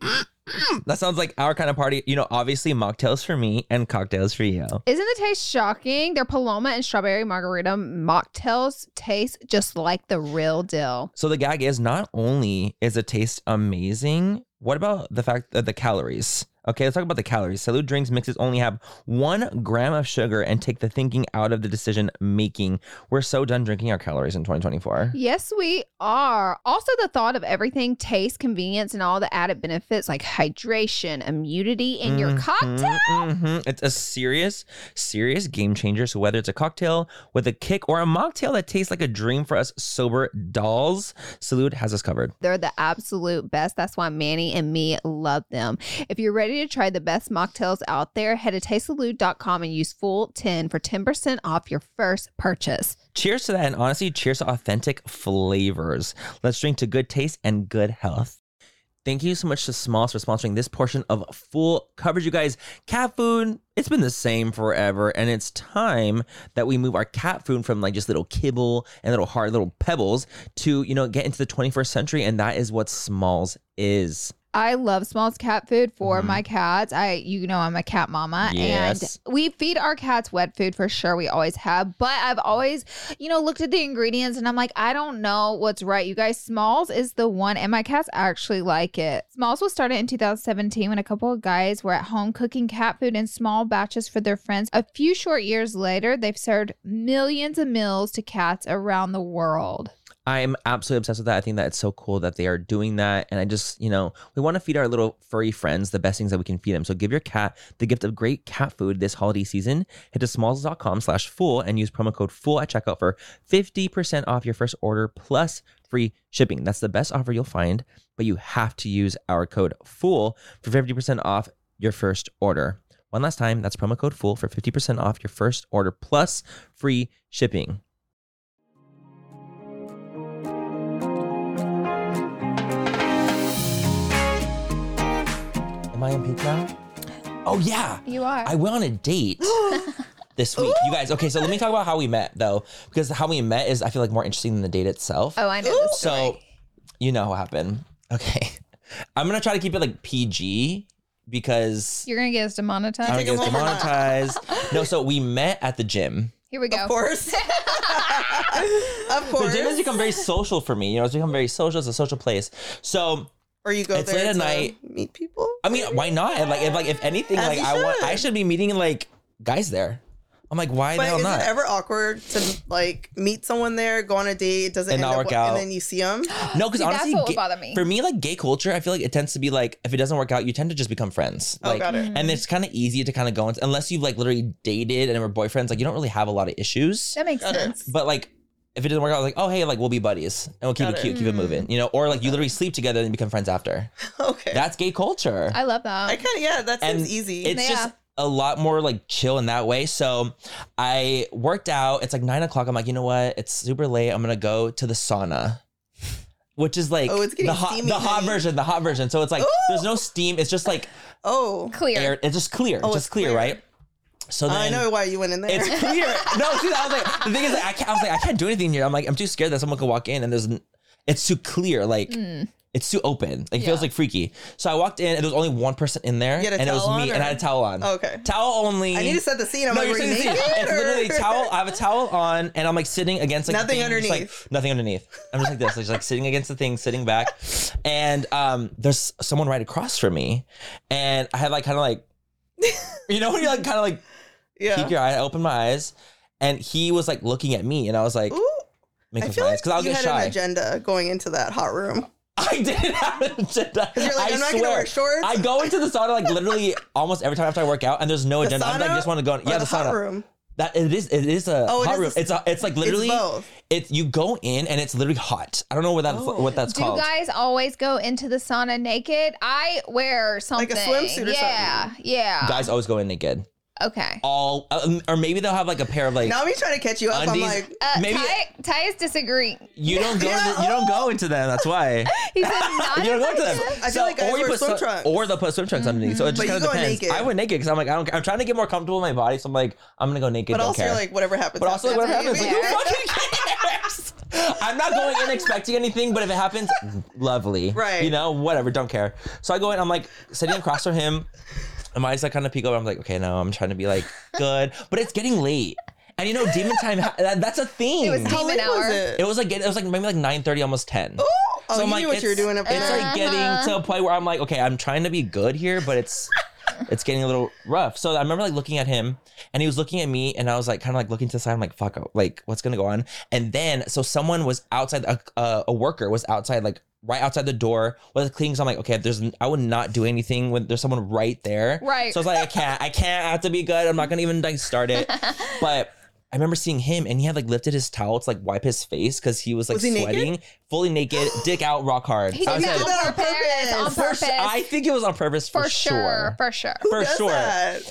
Speaker 1: That sounds like our kind of party. You know, obviously mocktails for me and cocktails for you.
Speaker 2: Isn't the taste shocking? Their Paloma and strawberry margarita mocktails taste just like the real deal.
Speaker 1: So the gag is, not only is the taste amazing, what about the fact that the calories? Okay, let's talk about the calories. Salud drinks mixes only have 1 gram of sugar and take the thinking out of the decision making. We're so done drinking our calories in 2024.
Speaker 2: Yes, we are. Also, the thought of everything, taste, convenience, and all the added benefits like hydration, immunity in your cocktail.
Speaker 1: It's a serious game changer. So whether it's a cocktail with a kick or a mocktail that tastes like a dream for us sober dolls, Salud has us covered.
Speaker 2: They're the absolute best. That's why Manny and me love them. If you're ready to try the best mocktails out there, head to tastesalud.com and use FULL10 for 10% off your first purchase.
Speaker 1: Cheers to that, and honestly, cheers to authentic flavors. Let's drink to good taste and good health. Thank you so much to Smalls for sponsoring this portion of Full Coverage, you guys. Cat food, it's been the same forever, and it's time that we move our cat food from like just little kibble and little hard little pebbles to, you know, get into the 21st century, and that is what Smalls is.
Speaker 2: I love Smalls cat food for my cats. I'm a cat mama.
Speaker 1: Yes.
Speaker 2: And we feed our cats wet food for sure. We always have. But I've always, looked at the ingredients and I'm like, I don't know what's right. You guys, Smalls is the one, and my cats actually like it. Smalls was started in 2017 when a couple of guys were at home cooking cat food in small batches for their friends. A few short years later, they've served millions of meals to cats around the world.
Speaker 1: I'm absolutely obsessed with that. I think that it's so cool that they are doing that. And I just, we want to feed our little furry friends the best things that we can feed them. So give your cat the gift of great cat food this holiday season. Head to smalls.com/full and use promo code FULL at checkout for 50% off your first order plus free shipping. That's the best offer you'll find, but you have to use our code FULL for 50% off your first order. One last time, that's promo code FULL for 50% off your first order plus free shipping. Am I in peak now? Oh, yeah.
Speaker 2: You are.
Speaker 1: I went on a date this week. You guys, okay, so let me talk about how we met, though, because how we met is, I feel like, more interesting than the date itself.
Speaker 2: Oh, I know this story.
Speaker 1: So, you know what happened. Okay. I'm going to try to keep it, like, PG, because
Speaker 2: You're going to get us demonetized?
Speaker 1: I'm going to get us demonetized. No, so we met at the gym.
Speaker 2: Here we go.
Speaker 3: Of course. Of course.
Speaker 1: The gym has become very social for me. It's become very social. It's a social place. So...
Speaker 3: Or you go
Speaker 1: it's
Speaker 3: there
Speaker 1: late at
Speaker 3: to
Speaker 1: night.
Speaker 3: Meet people?
Speaker 1: I mean, why not? If anything,
Speaker 3: As
Speaker 1: like
Speaker 3: you
Speaker 1: I
Speaker 3: should.
Speaker 1: should be meeting like guys there. I'm like, why the
Speaker 3: But
Speaker 1: hell
Speaker 3: is
Speaker 1: not?
Speaker 3: it ever awkward to like meet someone there, go on a date, it doesn't
Speaker 1: And
Speaker 3: end
Speaker 1: not
Speaker 3: up,
Speaker 1: work out.
Speaker 3: and then you see them?
Speaker 1: No, because
Speaker 2: See,
Speaker 1: honestly,
Speaker 2: that's what would bother me.
Speaker 1: for me, like gay culture, I feel like it tends to be like, if it doesn't work out, you tend to just become friends.
Speaker 3: Oh,
Speaker 1: Like,
Speaker 3: got it.
Speaker 1: and it's kind of easy to kind of go into, unless you've like literally dated and were boyfriends, like you don't really have a lot of issues.
Speaker 2: That makes
Speaker 3: Got it.
Speaker 2: sense.
Speaker 1: But like, if it doesn't work out, like, oh hey, like we'll be buddies and we'll keep
Speaker 3: Got
Speaker 1: it
Speaker 3: it.
Speaker 1: cute, keep it moving, or like you literally sleep together and become friends after.
Speaker 3: Okay.
Speaker 1: That's gay culture.
Speaker 2: I love that.
Speaker 3: I kind of, yeah, that
Speaker 1: And
Speaker 3: seems easy.
Speaker 1: It's
Speaker 2: Yeah.
Speaker 1: just a lot more like chill in that way. So I worked out. It's like 9:00. I'm like, you know what? It's super late. I'm gonna go to the sauna, which is like
Speaker 3: Oh, it's getting
Speaker 1: the hot
Speaker 3: steamy, honey.
Speaker 1: version. The hot version. So it's like
Speaker 3: Ooh.
Speaker 1: there's no steam. It's just like
Speaker 3: oh,
Speaker 2: Clear.
Speaker 1: air. It's just clear.
Speaker 3: Oh,
Speaker 1: It's just
Speaker 3: it's
Speaker 1: clear,
Speaker 3: clear.
Speaker 1: right? So then
Speaker 3: I know why you went in there.
Speaker 1: it's clear. No, see, I was like, the thing is, I can't do anything here. I'm like, I'm too scared that someone could walk in and it's too clear. Like, it's too open. Like, it feels like freaky. So I walked in and there was only one person in there.
Speaker 3: You had a
Speaker 1: and it was
Speaker 3: towel
Speaker 1: me.
Speaker 3: on,
Speaker 1: And I had a towel on.
Speaker 3: Okay.
Speaker 1: Towel only.
Speaker 3: I need to set the scene. I'm
Speaker 1: No,
Speaker 3: like,
Speaker 1: you're
Speaker 3: were you
Speaker 1: saying the
Speaker 3: naked?
Speaker 1: scene. It's
Speaker 3: or-
Speaker 1: literally towel. I have a towel on and I'm like sitting against like the
Speaker 3: Nothing
Speaker 1: thing, just, like,
Speaker 3: underneath.
Speaker 1: nothing underneath. I'm just like this. Just like sitting against the thing, sitting back. And there's someone right across from me. And I had like kind of like, when you're like kind of like,
Speaker 3: Yeah.
Speaker 1: peek your eye, I opened my eyes, and he was like looking at me, and I was like,
Speaker 3: Ooh,
Speaker 1: make
Speaker 3: I
Speaker 1: some
Speaker 3: feel
Speaker 1: eyes,
Speaker 3: like
Speaker 1: because I'll
Speaker 3: you
Speaker 1: get
Speaker 3: had
Speaker 1: shy.
Speaker 3: an agenda going into that hot room.
Speaker 1: I didn't have an agenda.
Speaker 3: You're like,
Speaker 1: I
Speaker 3: I'm not
Speaker 1: swear.
Speaker 3: gonna wear shorts.
Speaker 1: I go into the sauna like literally almost every time after I work out, and there's no
Speaker 3: The
Speaker 1: agenda. I'm like,
Speaker 3: sauna
Speaker 1: just want to go.
Speaker 3: or
Speaker 1: Yeah, the
Speaker 3: hot
Speaker 1: sauna.
Speaker 3: room.
Speaker 1: That it is a
Speaker 3: Oh, it
Speaker 1: hot
Speaker 3: is
Speaker 1: room. It's like literally
Speaker 3: both.
Speaker 1: It's you go in and it's literally hot. I don't know what that's
Speaker 2: Do you
Speaker 1: called.
Speaker 2: guys always go into the sauna naked? I wear something.
Speaker 3: Like a swimsuit or
Speaker 2: yeah, Yeah.
Speaker 1: Guys always go in naked.
Speaker 2: Okay.
Speaker 1: All or maybe they'll have like a pair of like
Speaker 3: Now me trying to catch you up.
Speaker 1: undies.
Speaker 3: I'm like,
Speaker 1: maybe
Speaker 2: Ty is disagreeing.
Speaker 1: you don't go.
Speaker 3: Yeah.
Speaker 1: You don't go into them. That's why.
Speaker 2: He said not
Speaker 1: You don't go into them.
Speaker 3: I feel like guys
Speaker 1: or you
Speaker 3: wear
Speaker 1: put
Speaker 3: swim trunks.
Speaker 1: or they'll put swim trunks underneath. So it just
Speaker 3: But
Speaker 1: kind
Speaker 3: you
Speaker 1: of
Speaker 3: go
Speaker 1: depends.
Speaker 3: naked.
Speaker 1: I went naked because I'm like, I'm trying to get more comfortable in my body. So I'm like, I'm gonna go naked.
Speaker 3: but
Speaker 1: don't
Speaker 3: also
Speaker 1: care.
Speaker 3: you're like, whatever happens.
Speaker 1: But also,
Speaker 3: happens.
Speaker 1: whatever happens, like, who
Speaker 2: Yeah.
Speaker 1: fucking cares? I'm not going in expecting anything, but if it happens, lovely.
Speaker 3: Right.
Speaker 1: You know, whatever, don't care. So I go in, I'm like sitting across from him. And my eyes like kind of peek over. I'm like, okay, no, I'm trying to be like good. But it's getting late. And you know, demon time, that's a thing.
Speaker 2: It was
Speaker 3: How
Speaker 2: demon
Speaker 3: late
Speaker 2: hour.
Speaker 3: was it?
Speaker 1: It was like maybe like 9:30, almost 10.
Speaker 3: Oh,
Speaker 1: So
Speaker 3: you
Speaker 1: I'm like,
Speaker 3: knew what you were doing up there.
Speaker 1: It's like getting to a point where I'm like, okay, I'm trying to be good here, but it's getting a little rough. So I remember like looking at him and he was looking at me and I was like kind of like looking to the side. I'm like, fuck, like what's going to go on? And then, so someone was outside, a worker was outside, like right outside the door with cleaning. So I'm like, okay, I would not do anything when there's someone right there.
Speaker 2: Right.
Speaker 1: So I was like, I can't, I have to be good. I'm not going to even like start it. But I remember seeing him and he had like lifted his towel to like wipe his face because he was like
Speaker 3: he
Speaker 1: sweating,
Speaker 3: naked?
Speaker 1: Fully naked, dick out, rock hard.
Speaker 2: He
Speaker 1: I
Speaker 2: did
Speaker 1: was
Speaker 2: that
Speaker 1: like,
Speaker 2: on purpose. On
Speaker 1: for
Speaker 2: purpose.
Speaker 1: sure, I think it was on purpose for sure.
Speaker 2: For sure.
Speaker 3: Who
Speaker 1: for
Speaker 3: does
Speaker 1: sure.
Speaker 3: that?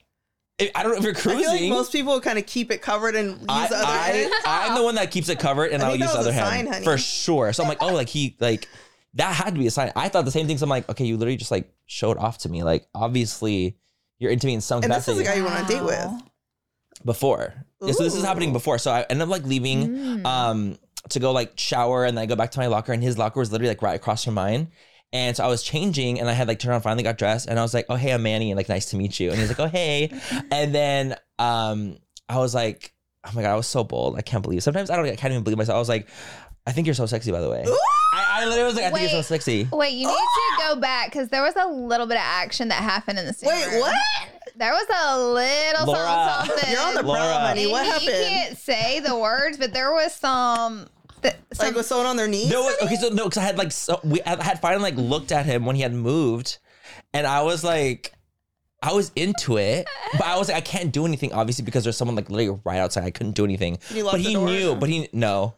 Speaker 1: I don't know if you're
Speaker 3: I
Speaker 1: cruising.
Speaker 3: feel like most people kind of keep it covered and use the other hand.
Speaker 1: I'm the one that keeps it covered and
Speaker 3: I
Speaker 1: I'll
Speaker 3: think
Speaker 1: use
Speaker 3: that
Speaker 1: the
Speaker 3: was
Speaker 1: other
Speaker 3: a
Speaker 1: hand
Speaker 3: sign, honey.
Speaker 1: for sure. So I'm like, oh, like he like that had to be a sign. I thought the same thing. So I'm like, okay, you literally just like showed off to me. Like obviously you're into me in some
Speaker 3: And this is
Speaker 1: capacity
Speaker 3: the guy you went on a date with.
Speaker 1: before. Yeah, so this is happening before. So I ended up like leaving to go like shower and then I go back to my locker and his locker was literally like right across from mine. And so I was changing and I had like turned around, finally got dressed and I was like, oh, hey, I'm Manny and like, nice to meet you. And he's like, oh, hey. And then I was like, oh my God, I was so bold. I can't believe. Sometimes I can't even believe myself. I was like, I think you're so sexy, by the way. I literally was like, I think you're so sexy.
Speaker 2: Wait, you need to go back because there was a little bit of action that happened in the scene.
Speaker 3: Wait, what?
Speaker 2: There was a little
Speaker 1: Laura.
Speaker 2: something.
Speaker 3: You're on the
Speaker 1: Laura.
Speaker 3: prowl, honey. What
Speaker 2: You
Speaker 3: happened?
Speaker 2: can't say the words, but there was some.
Speaker 3: Like with someone on their knees?
Speaker 1: There was, okay, so no, because I had like, I had finally like looked at him when he had moved and I was like, I was into it, but I was like, I can't do anything, obviously, because there's someone like literally right outside. I couldn't do anything.
Speaker 3: You locked
Speaker 1: but he
Speaker 3: the door?
Speaker 1: knew, but he, no.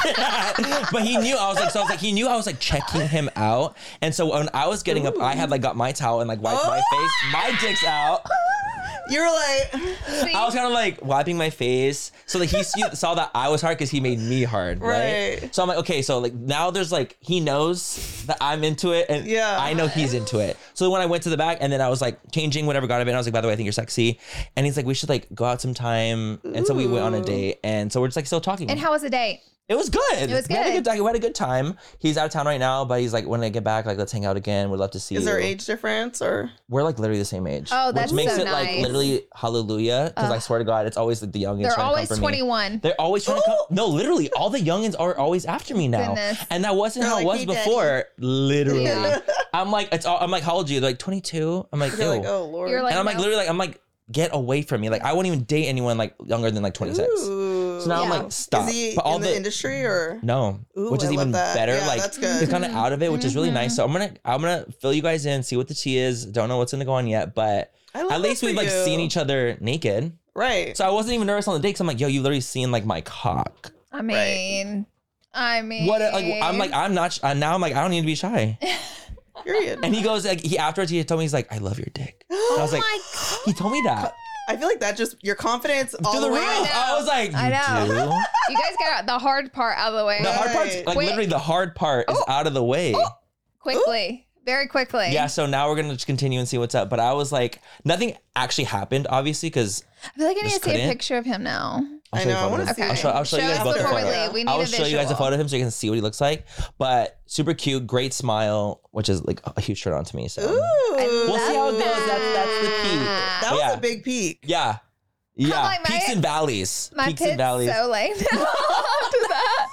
Speaker 1: But he knew, he knew I was like checking him out. And so when I was getting up, I had like got my towel and like wiped my face. My dick's out.
Speaker 3: You were like,
Speaker 1: I was kind of like wiping my face. So like he saw that I was hard because he made me hard, right?
Speaker 3: Right.
Speaker 1: So I'm like, okay, so like now there's like, he knows that I'm into it and
Speaker 3: Yeah.
Speaker 1: I know he's into it. So when I went to the back and then I was like changing whatever, got a bit, and I was like, by the way, I think you're sexy. And he's like, we should like go out sometime. And so we went on a date and so we're just like still talking.
Speaker 2: And how was the date?
Speaker 1: It was good.
Speaker 2: It was
Speaker 1: We had
Speaker 2: good.
Speaker 1: we had a good time. He's out of town right now, but he's like, when I get back, like let's hang out again. We'd love to see
Speaker 3: is
Speaker 1: you.
Speaker 3: there age difference or?
Speaker 1: We're like literally the same age.
Speaker 2: Oh, that's
Speaker 1: which makes
Speaker 2: so
Speaker 1: it like
Speaker 2: nice.
Speaker 1: literally hallelujah. Because I swear to God, it's always like the youngins.
Speaker 2: They're
Speaker 1: trying
Speaker 2: always
Speaker 1: to come for me.
Speaker 2: 21.
Speaker 1: They're always trying to come. No, literally, all the youngins are always after me now.
Speaker 2: Goodness.
Speaker 1: And that wasn't
Speaker 3: They're
Speaker 1: how it
Speaker 3: like,
Speaker 1: was
Speaker 3: "Hey,
Speaker 1: before. Literally.
Speaker 2: Yeah.
Speaker 1: I'm like, I'm like, how old are you? They're like 22. I'm like,
Speaker 3: You're
Speaker 1: ew.
Speaker 3: like, oh Lord.
Speaker 2: You're like,
Speaker 1: And I'm like,
Speaker 2: no.
Speaker 1: literally, like, I'm like, get away from me. Like, I wouldn't even date anyone like younger than like 26.
Speaker 3: Ooh.
Speaker 1: So now I'm
Speaker 2: Yeah.
Speaker 1: like, stop.
Speaker 3: Is he
Speaker 1: But all
Speaker 3: in the industry or?
Speaker 1: no,
Speaker 3: Ooh,
Speaker 1: which is
Speaker 3: I love
Speaker 1: even
Speaker 3: that.
Speaker 1: better.
Speaker 3: Yeah,
Speaker 1: like
Speaker 3: that's good.
Speaker 1: he's kind of out of it, which is really nice. So I'm gonna fill you guys in, see what the tea is. Don't know what's gonna go on yet, but
Speaker 3: I love
Speaker 1: at least
Speaker 3: that
Speaker 1: we've
Speaker 3: for
Speaker 1: like
Speaker 3: you.
Speaker 1: seen each other naked.
Speaker 3: Right.
Speaker 1: So I wasn't even nervous on the date. Cause I'm like, yo, you literally seen like my cock.
Speaker 2: I mean,
Speaker 1: What? I'm like, I'm not. Now I'm like, I don't need to be shy.
Speaker 3: Period.
Speaker 1: And he goes like, afterwards he told me, he's like, I love your dick. And I was like,
Speaker 2: my God.
Speaker 1: he told me that.
Speaker 3: I feel like that just your confidence all
Speaker 1: To the
Speaker 3: the way.
Speaker 1: roof. I was like, you
Speaker 2: I know.
Speaker 1: do?
Speaker 2: You guys got the hard part out of the way.
Speaker 1: The hard part's
Speaker 3: Right.
Speaker 1: like
Speaker 2: Wait.
Speaker 1: literally the hard part is out of the way.
Speaker 2: Quickly. Very quickly.
Speaker 1: Yeah, so now we're gonna just continue and see what's up. But I was like, nothing actually happened, obviously, because
Speaker 2: I feel like I need to
Speaker 1: Just
Speaker 2: see a
Speaker 1: couldn't.
Speaker 2: picture of him now.
Speaker 1: I'll
Speaker 3: I
Speaker 1: show you
Speaker 3: know,
Speaker 1: a
Speaker 3: I
Speaker 1: photo
Speaker 3: wanna
Speaker 1: of him.
Speaker 3: see
Speaker 2: Okay.
Speaker 3: it.
Speaker 1: I'll show you
Speaker 2: Show
Speaker 1: guys
Speaker 2: us
Speaker 1: both a
Speaker 2: before we
Speaker 1: photo.
Speaker 2: leave. We need
Speaker 1: I'll
Speaker 2: a
Speaker 1: show you guys a
Speaker 2: visual.
Speaker 1: photo of him so you can see what he looks like. But super cute, great smile, which is like a huge turn on to me. So
Speaker 3: Ooh.
Speaker 1: we'll see how it goes. That's the peak.
Speaker 3: That was
Speaker 1: Yeah.
Speaker 3: a big peak.
Speaker 1: Yeah. Yeah.
Speaker 2: like, my-
Speaker 1: Peaks and valleys.
Speaker 2: My
Speaker 1: Peaks and
Speaker 2: pit's
Speaker 1: valleys.
Speaker 2: so lame now after that.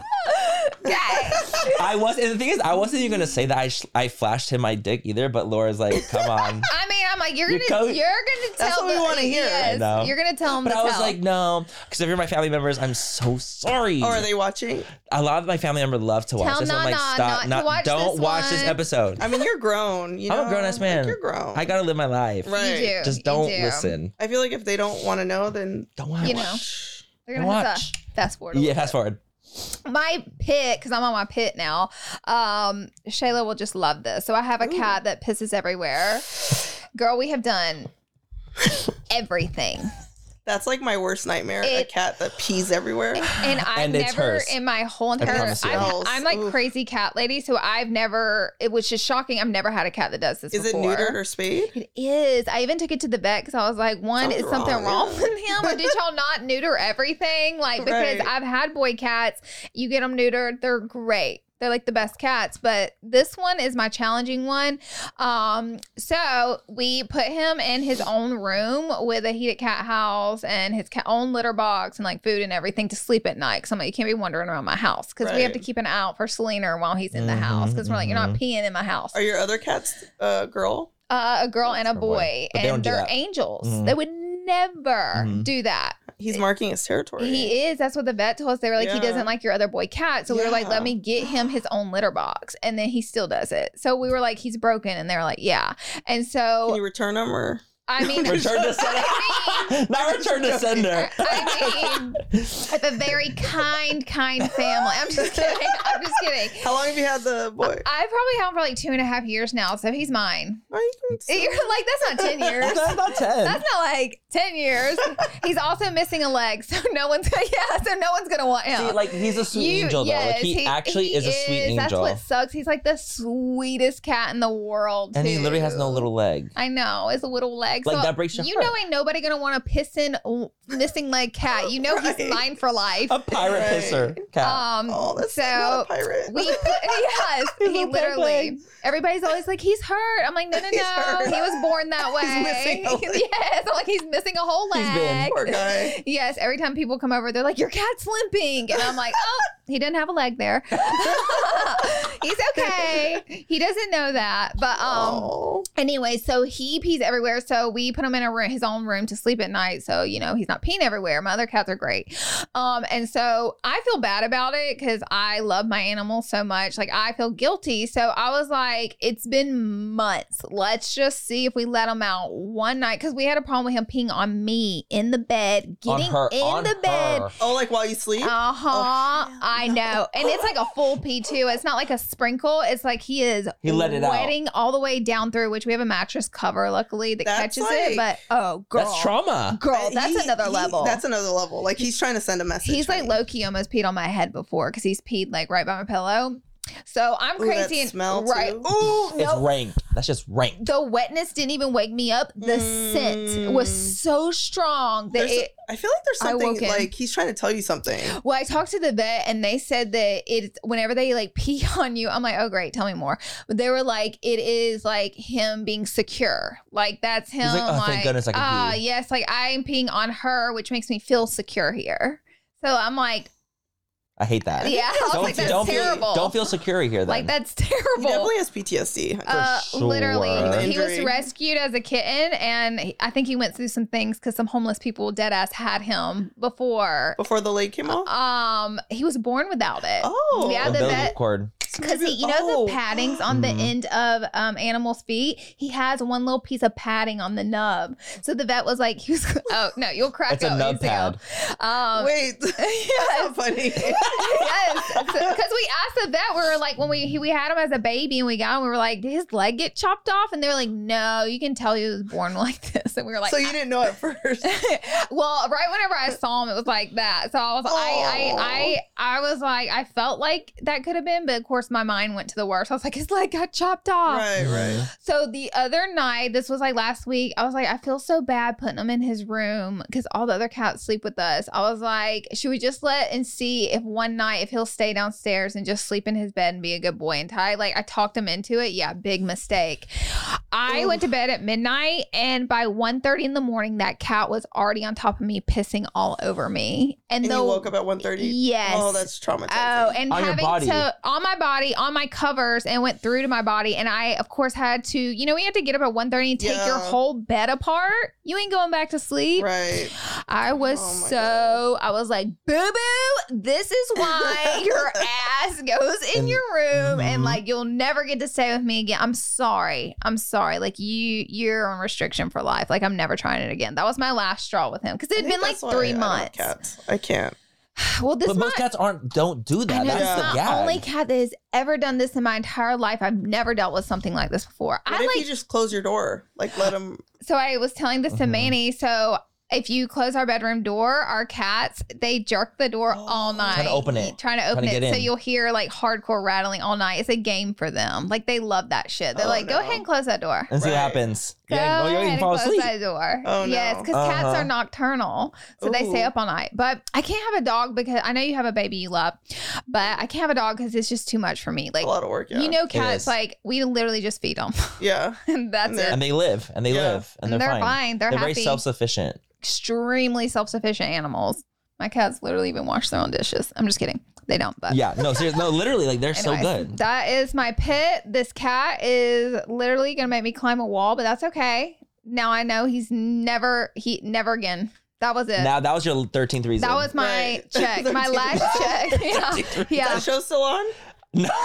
Speaker 1: I was, and the thing is, I wasn't even gonna say that I flashed him my dick either. But Laura's like, come on.
Speaker 2: I mean, I'm like, you're
Speaker 1: Your
Speaker 2: gonna
Speaker 1: coat-
Speaker 2: tell
Speaker 3: That's what we
Speaker 2: the-
Speaker 3: wanna hear.
Speaker 2: Yes,
Speaker 1: I know.
Speaker 2: You're gonna tell him
Speaker 1: But
Speaker 2: to
Speaker 1: I was
Speaker 2: tell.
Speaker 1: like, no, because if you're my family members, I'm so sorry.
Speaker 3: Oh, are they watching?
Speaker 1: A lot of my family members love to watch
Speaker 2: Tell
Speaker 1: this. I'm like,
Speaker 2: Nana
Speaker 1: stop,
Speaker 2: not to watch
Speaker 1: don't
Speaker 2: this
Speaker 1: watch this
Speaker 2: one.
Speaker 1: episode.
Speaker 3: I mean, you're grown. You know?
Speaker 1: I'm a grown ass man.
Speaker 3: Like, you're grown.
Speaker 1: I gotta live my life.
Speaker 3: Right.
Speaker 2: You do.
Speaker 1: Just
Speaker 2: You
Speaker 1: don't
Speaker 2: do.
Speaker 1: listen.
Speaker 3: I feel like if they don't want to know, then
Speaker 1: Don't watch.
Speaker 2: You know. They're gonna
Speaker 1: Watch.
Speaker 2: have to fast forward. a
Speaker 1: Yeah,
Speaker 2: little
Speaker 1: fast
Speaker 2: bit.
Speaker 1: forward.
Speaker 2: My pit, because I'm on my pit now. Shayla will just love this. So I have a cat that pisses everywhere. Girl, we have done everything.
Speaker 3: That's like my worst nightmare. A cat that pees everywhere.
Speaker 2: And I've
Speaker 1: And it's
Speaker 2: never
Speaker 1: hers.
Speaker 2: in my whole entire
Speaker 1: promise you.
Speaker 2: I'm like
Speaker 3: Oof.
Speaker 2: crazy cat lady, so I've never, it was just shocking. I've never had a cat that does this
Speaker 3: Is
Speaker 2: before.
Speaker 3: it neutered or spayed?
Speaker 2: It is. I even took it to the vet because I was like, one, is
Speaker 3: Something's
Speaker 2: something
Speaker 3: wrong,
Speaker 2: wrong
Speaker 3: yeah.
Speaker 2: with him? Or did y'all not neuter everything? Like, because
Speaker 3: Right.
Speaker 2: I've had boy cats, you get them neutered, they're great. They're like the best cats, but this one is my challenging one. So we put him in his own room with a heated cat house and his own litter box and like food and everything to sleep at night. Cause I'm like, you can't be wandering around my house because we have to
Speaker 3: Right.
Speaker 2: keep an eye out for Selena while he's in the house. Cause we're like, you're not peeing in my house.
Speaker 3: Are your other cats girl?
Speaker 2: A girl and a boy,
Speaker 1: But they don't
Speaker 2: and
Speaker 1: do
Speaker 2: they're
Speaker 1: that.
Speaker 2: angels.
Speaker 1: Mhm.
Speaker 2: They would never do that.
Speaker 3: He's marking his territory.
Speaker 2: He is. That's what the vet told us. They were like, he
Speaker 3: Yeah.
Speaker 2: doesn't like your other boy cat. So we were like,
Speaker 3: Yeah.
Speaker 2: let me get him his own litter box. And then he still does it. So we were like, he's broken. And they were like, yeah. And
Speaker 3: Can
Speaker 2: so,
Speaker 3: you return him or?
Speaker 2: I mean,
Speaker 1: Return to sender. Not return to sender.
Speaker 2: I mean, it's a very kind family. I'm just kidding. I'm just kidding.
Speaker 3: How long have you had the boy?
Speaker 2: I probably have him for like 2.5 years now. So he's mine.
Speaker 3: Oh, you can still-
Speaker 2: You're like, that's not 10 years.
Speaker 1: That's not 10.
Speaker 2: That's not like 10 years. He's also missing a leg, so no one's gonna want him.
Speaker 1: See, like he's a sweet angel though. Like he actually is a sweet angel.
Speaker 2: That's what sucks. He's like the sweetest cat in the world.
Speaker 1: And he
Speaker 2: too.
Speaker 1: literally has no little leg.
Speaker 2: I know, it's a little leg.
Speaker 1: Like,
Speaker 2: So
Speaker 1: that breaks your
Speaker 2: you
Speaker 1: heart.
Speaker 2: know, ain't nobody gonna want to piss in a missing leg cat. You know, he's
Speaker 3: Right.
Speaker 2: mine for life.
Speaker 1: A pirate
Speaker 3: Right.
Speaker 1: pisser cat.
Speaker 3: Oh, that's
Speaker 2: so
Speaker 3: not a pirate.
Speaker 2: we put, yes,
Speaker 1: He's
Speaker 2: he
Speaker 1: a peg
Speaker 2: literally.
Speaker 1: leg.
Speaker 2: Everybody's always like, he's hurt. I'm like, no,
Speaker 3: He's hurt.
Speaker 2: he was born that way.
Speaker 3: missing a leg.
Speaker 2: Yes, I'm like, he's missing a whole leg.
Speaker 1: He's been.
Speaker 3: Poor guy.
Speaker 2: Yes, every time people come over, they're like, your cat's limping. And I'm like, oh, he didn't have a leg there. He's okay. He doesn't know that. But
Speaker 3: Oh.
Speaker 2: anyway, so he pees everywhere. So we put him in his own room to sleep at night. So, you know, he's not peeing everywhere. My other cats are great. And so I feel bad about it because I love my animals so much. Like, I feel guilty. So I was like, it's been months. Let's just see if we let him out one night. Because we had a problem with him peeing on me in the bed, getting in the bed.
Speaker 3: Oh, like while you sleep?
Speaker 2: I know. And it's like a full pee too. It's not like a sprinkle. It's like he
Speaker 1: let it out.
Speaker 2: wetting all the way down through, which we have a mattress cover, luckily, that
Speaker 3: That's
Speaker 2: catches it. But oh, girl.
Speaker 1: That's trauma.
Speaker 2: Girl, that's another level.
Speaker 3: That's another level. Like he's trying to send a message.
Speaker 2: He's like
Speaker 3: honey.
Speaker 2: low-key almost peed on my head before because he's peed like right by my pillow. So I'm
Speaker 3: Ooh,
Speaker 2: crazy
Speaker 3: that
Speaker 2: and
Speaker 3: smell,
Speaker 2: right.
Speaker 3: too.
Speaker 2: Ooh,
Speaker 1: It's rank. That's just rank.
Speaker 2: the wetness didn't even wake me up. The scent was so strong that
Speaker 3: I feel like there's
Speaker 2: I woke
Speaker 3: something
Speaker 2: him.
Speaker 3: like he's trying to tell you something.
Speaker 2: Well, I talked to the vet and they said that it's whenever they like pee on you, I'm like, oh great, tell me more. But they were like, it is like him being secure. Like that's him.
Speaker 1: He's like, oh, thank goodness I can pee.
Speaker 2: Yes, like I am peeing on her, which makes me feel secure here. So I'm like,
Speaker 1: I hate that.
Speaker 2: yeah, I was like, that's terrible.
Speaker 1: Don't feel secure here then.
Speaker 2: like that's
Speaker 3: He
Speaker 2: terrible.
Speaker 3: definitely has PTSD.
Speaker 1: sure.
Speaker 2: Literally, he was
Speaker 3: Injury.
Speaker 2: rescued as a kitten, and I think he went through some things because some homeless people dead ass had him before.
Speaker 3: Before the leg came off.
Speaker 2: He was born without it.
Speaker 3: Oh.
Speaker 2: yeah, the
Speaker 1: umbilical
Speaker 2: vet.
Speaker 1: cord.
Speaker 2: Because you know the paddings on the end of animals' feet? He has one little piece of padding on the nub. So the vet was like, oh, no, you'll crack
Speaker 1: It's
Speaker 2: up.
Speaker 1: a nub pad.
Speaker 3: Wait. That's not funny.
Speaker 2: Yes. Because we asked the vet, we were like, when we had him as a baby and we got him, we were like, did his leg get chopped off? And they were like, no, you can tell he was born like this. And we were like,
Speaker 3: So you didn't know at first.
Speaker 2: well, right whenever I saw him, it was like that. So I was, I was like, I felt like that could have been, but of course my mind went to the worst. I was like, his leg got chopped off.
Speaker 3: Right.
Speaker 2: So the other night, this was like last week, I was like, I feel so bad putting him in his room because all the other cats sleep with us. I was like, should we just let and see if one night, if he'll stay downstairs and just sleep in his bed and be a good boy? And Ty, like I talked him into it. Yeah, big mistake. I went to bed at midnight and by 1:30 in the morning, that cat was already on top of me, pissing all over me.
Speaker 3: And you woke up at 1:30?
Speaker 2: Yes.
Speaker 3: Oh, that's traumatizing.
Speaker 2: Oh, and
Speaker 1: On your
Speaker 2: having
Speaker 1: body.
Speaker 2: on my body, on my covers, and went through to my body. And I, of course, had to, we had to get up at 1:30 and take your
Speaker 3: Yeah.
Speaker 2: whole bed apart. You ain't going back to sleep.
Speaker 3: Right.
Speaker 2: I was
Speaker 3: Oh my
Speaker 2: I was like, boo boo, this is why your ass goes in your room and like you'll never get to stay with me again. I'm sorry. Like you're on restriction for life. Like I'm never trying it again. That was my last straw with him because it
Speaker 3: I
Speaker 2: had
Speaker 3: think
Speaker 2: been like
Speaker 3: that's why
Speaker 2: 3
Speaker 3: I don't have
Speaker 2: months.
Speaker 3: Cats. I can't.
Speaker 2: Well, this
Speaker 1: But most cats don't do
Speaker 2: I
Speaker 1: that.
Speaker 2: know,
Speaker 1: That's
Speaker 2: it's
Speaker 1: the
Speaker 2: not
Speaker 1: gag.
Speaker 2: only cat that has ever done this in my entire life. I've never dealt with something like this before.
Speaker 3: What if you just close your door? Like let him.
Speaker 2: So I was telling this to Manny. So if you close our bedroom door, our cats, they jerk the door all night.
Speaker 1: Trying to open it.
Speaker 2: Trying to open
Speaker 1: Trying to
Speaker 2: it.
Speaker 1: get
Speaker 2: So
Speaker 1: in.
Speaker 2: you'll hear like hardcore rattling all night. It's a game for them. Like they love that shit. They're like, go ahead and close that door.
Speaker 1: And see what
Speaker 3: Right.
Speaker 1: happens.
Speaker 2: Go
Speaker 1: you
Speaker 2: ahead
Speaker 1: can
Speaker 2: and
Speaker 1: fall
Speaker 2: close
Speaker 1: asleep.
Speaker 2: that door.
Speaker 3: Oh, no.
Speaker 2: Yes, because cats
Speaker 1: Uh-huh.
Speaker 2: are nocturnal. So they stay
Speaker 3: Ooh.
Speaker 2: up all night. But I can't have a dog because I know you have a baby you love, but I can't have a dog because it's just too much for me. Like,
Speaker 3: a lot of work. Yeah.
Speaker 2: you know,
Speaker 1: is.
Speaker 2: cats, like, we literally just feed them.
Speaker 3: Yeah.
Speaker 2: And that's
Speaker 3: And
Speaker 2: it.
Speaker 1: And they live. And they
Speaker 3: Yeah.
Speaker 1: live. And
Speaker 2: And
Speaker 1: they're,
Speaker 2: they're fine. They're
Speaker 1: very
Speaker 2: happy.
Speaker 1: self-sufficient.
Speaker 2: Extremely self-sufficient animals. My cats literally even wash their own dishes. I'm just kidding. They don't, but
Speaker 1: Yeah. No, seriously. No, literally. Like, they're so
Speaker 2: anyways,
Speaker 1: good.
Speaker 2: That is my pit. This cat is literally gonna make me climb a wall, but that's okay. Now I know never again. That was it.
Speaker 1: Now, that was your 13th reason.
Speaker 2: That was my
Speaker 3: Right.
Speaker 2: check. My
Speaker 3: 13th
Speaker 2: last check. Yeah.
Speaker 3: Is
Speaker 2: Yeah.
Speaker 3: that show still on?
Speaker 1: No.
Speaker 3: You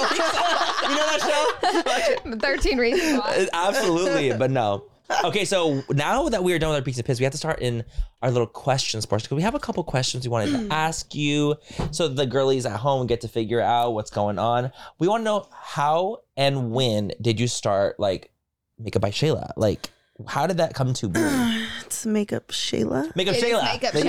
Speaker 3: know that show?
Speaker 2: 13 reasons why.
Speaker 1: Absolutely, but no. Okay, so now that we are done with our peaks and pits, we have to start in our little questions portion because we have a couple questions we wanted to ask you so the girlies at home get to figure out what's going on. We want to know how and when did you start like Makeup by Shayla? Like, how did that come to be?
Speaker 3: It's Makeup Shayla.
Speaker 1: Makeup
Speaker 2: It is
Speaker 1: Shayla.
Speaker 2: Makeup
Speaker 1: Makeup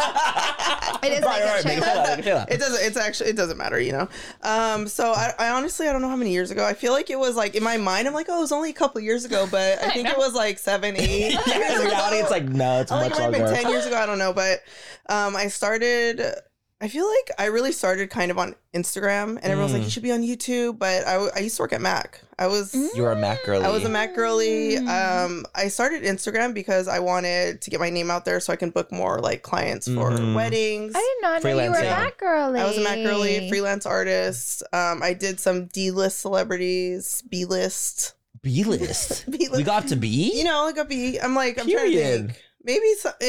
Speaker 2: Shayla. It is
Speaker 1: Right,
Speaker 2: Makeup
Speaker 1: right, Makeup
Speaker 2: Shayla.
Speaker 1: Shayla. Makeup Shayla.
Speaker 3: It doesn't. It's actually. It doesn't matter. You know. So I honestly I don't know how many years ago. I feel like it was like in my mind. I'm like, oh, it was only a couple years ago, but I think it was like 7, 8.
Speaker 1: In reality, it's like, no, it's
Speaker 3: I think
Speaker 1: much
Speaker 3: it might have
Speaker 1: longer.
Speaker 3: been 10 years ago. I don't know, but I started. I feel like I really started kind of on Instagram, and everyone's like, you should be on YouTube. But I used to work at Mac. I was.
Speaker 1: You were a Mac girly.
Speaker 3: I was a Mac girly. I started Instagram because I wanted to get my name out there so I can book more like clients for weddings.
Speaker 2: I did not know you were a
Speaker 1: Freelancing.
Speaker 2: Mac girly.
Speaker 3: I was a Mac girly, freelance artist. I did some D-list celebrities, B-list.
Speaker 1: B-list.
Speaker 3: B-list.
Speaker 1: We got to B?
Speaker 3: You know, like a B. I'm trying to
Speaker 1: Period.
Speaker 3: think. Maybe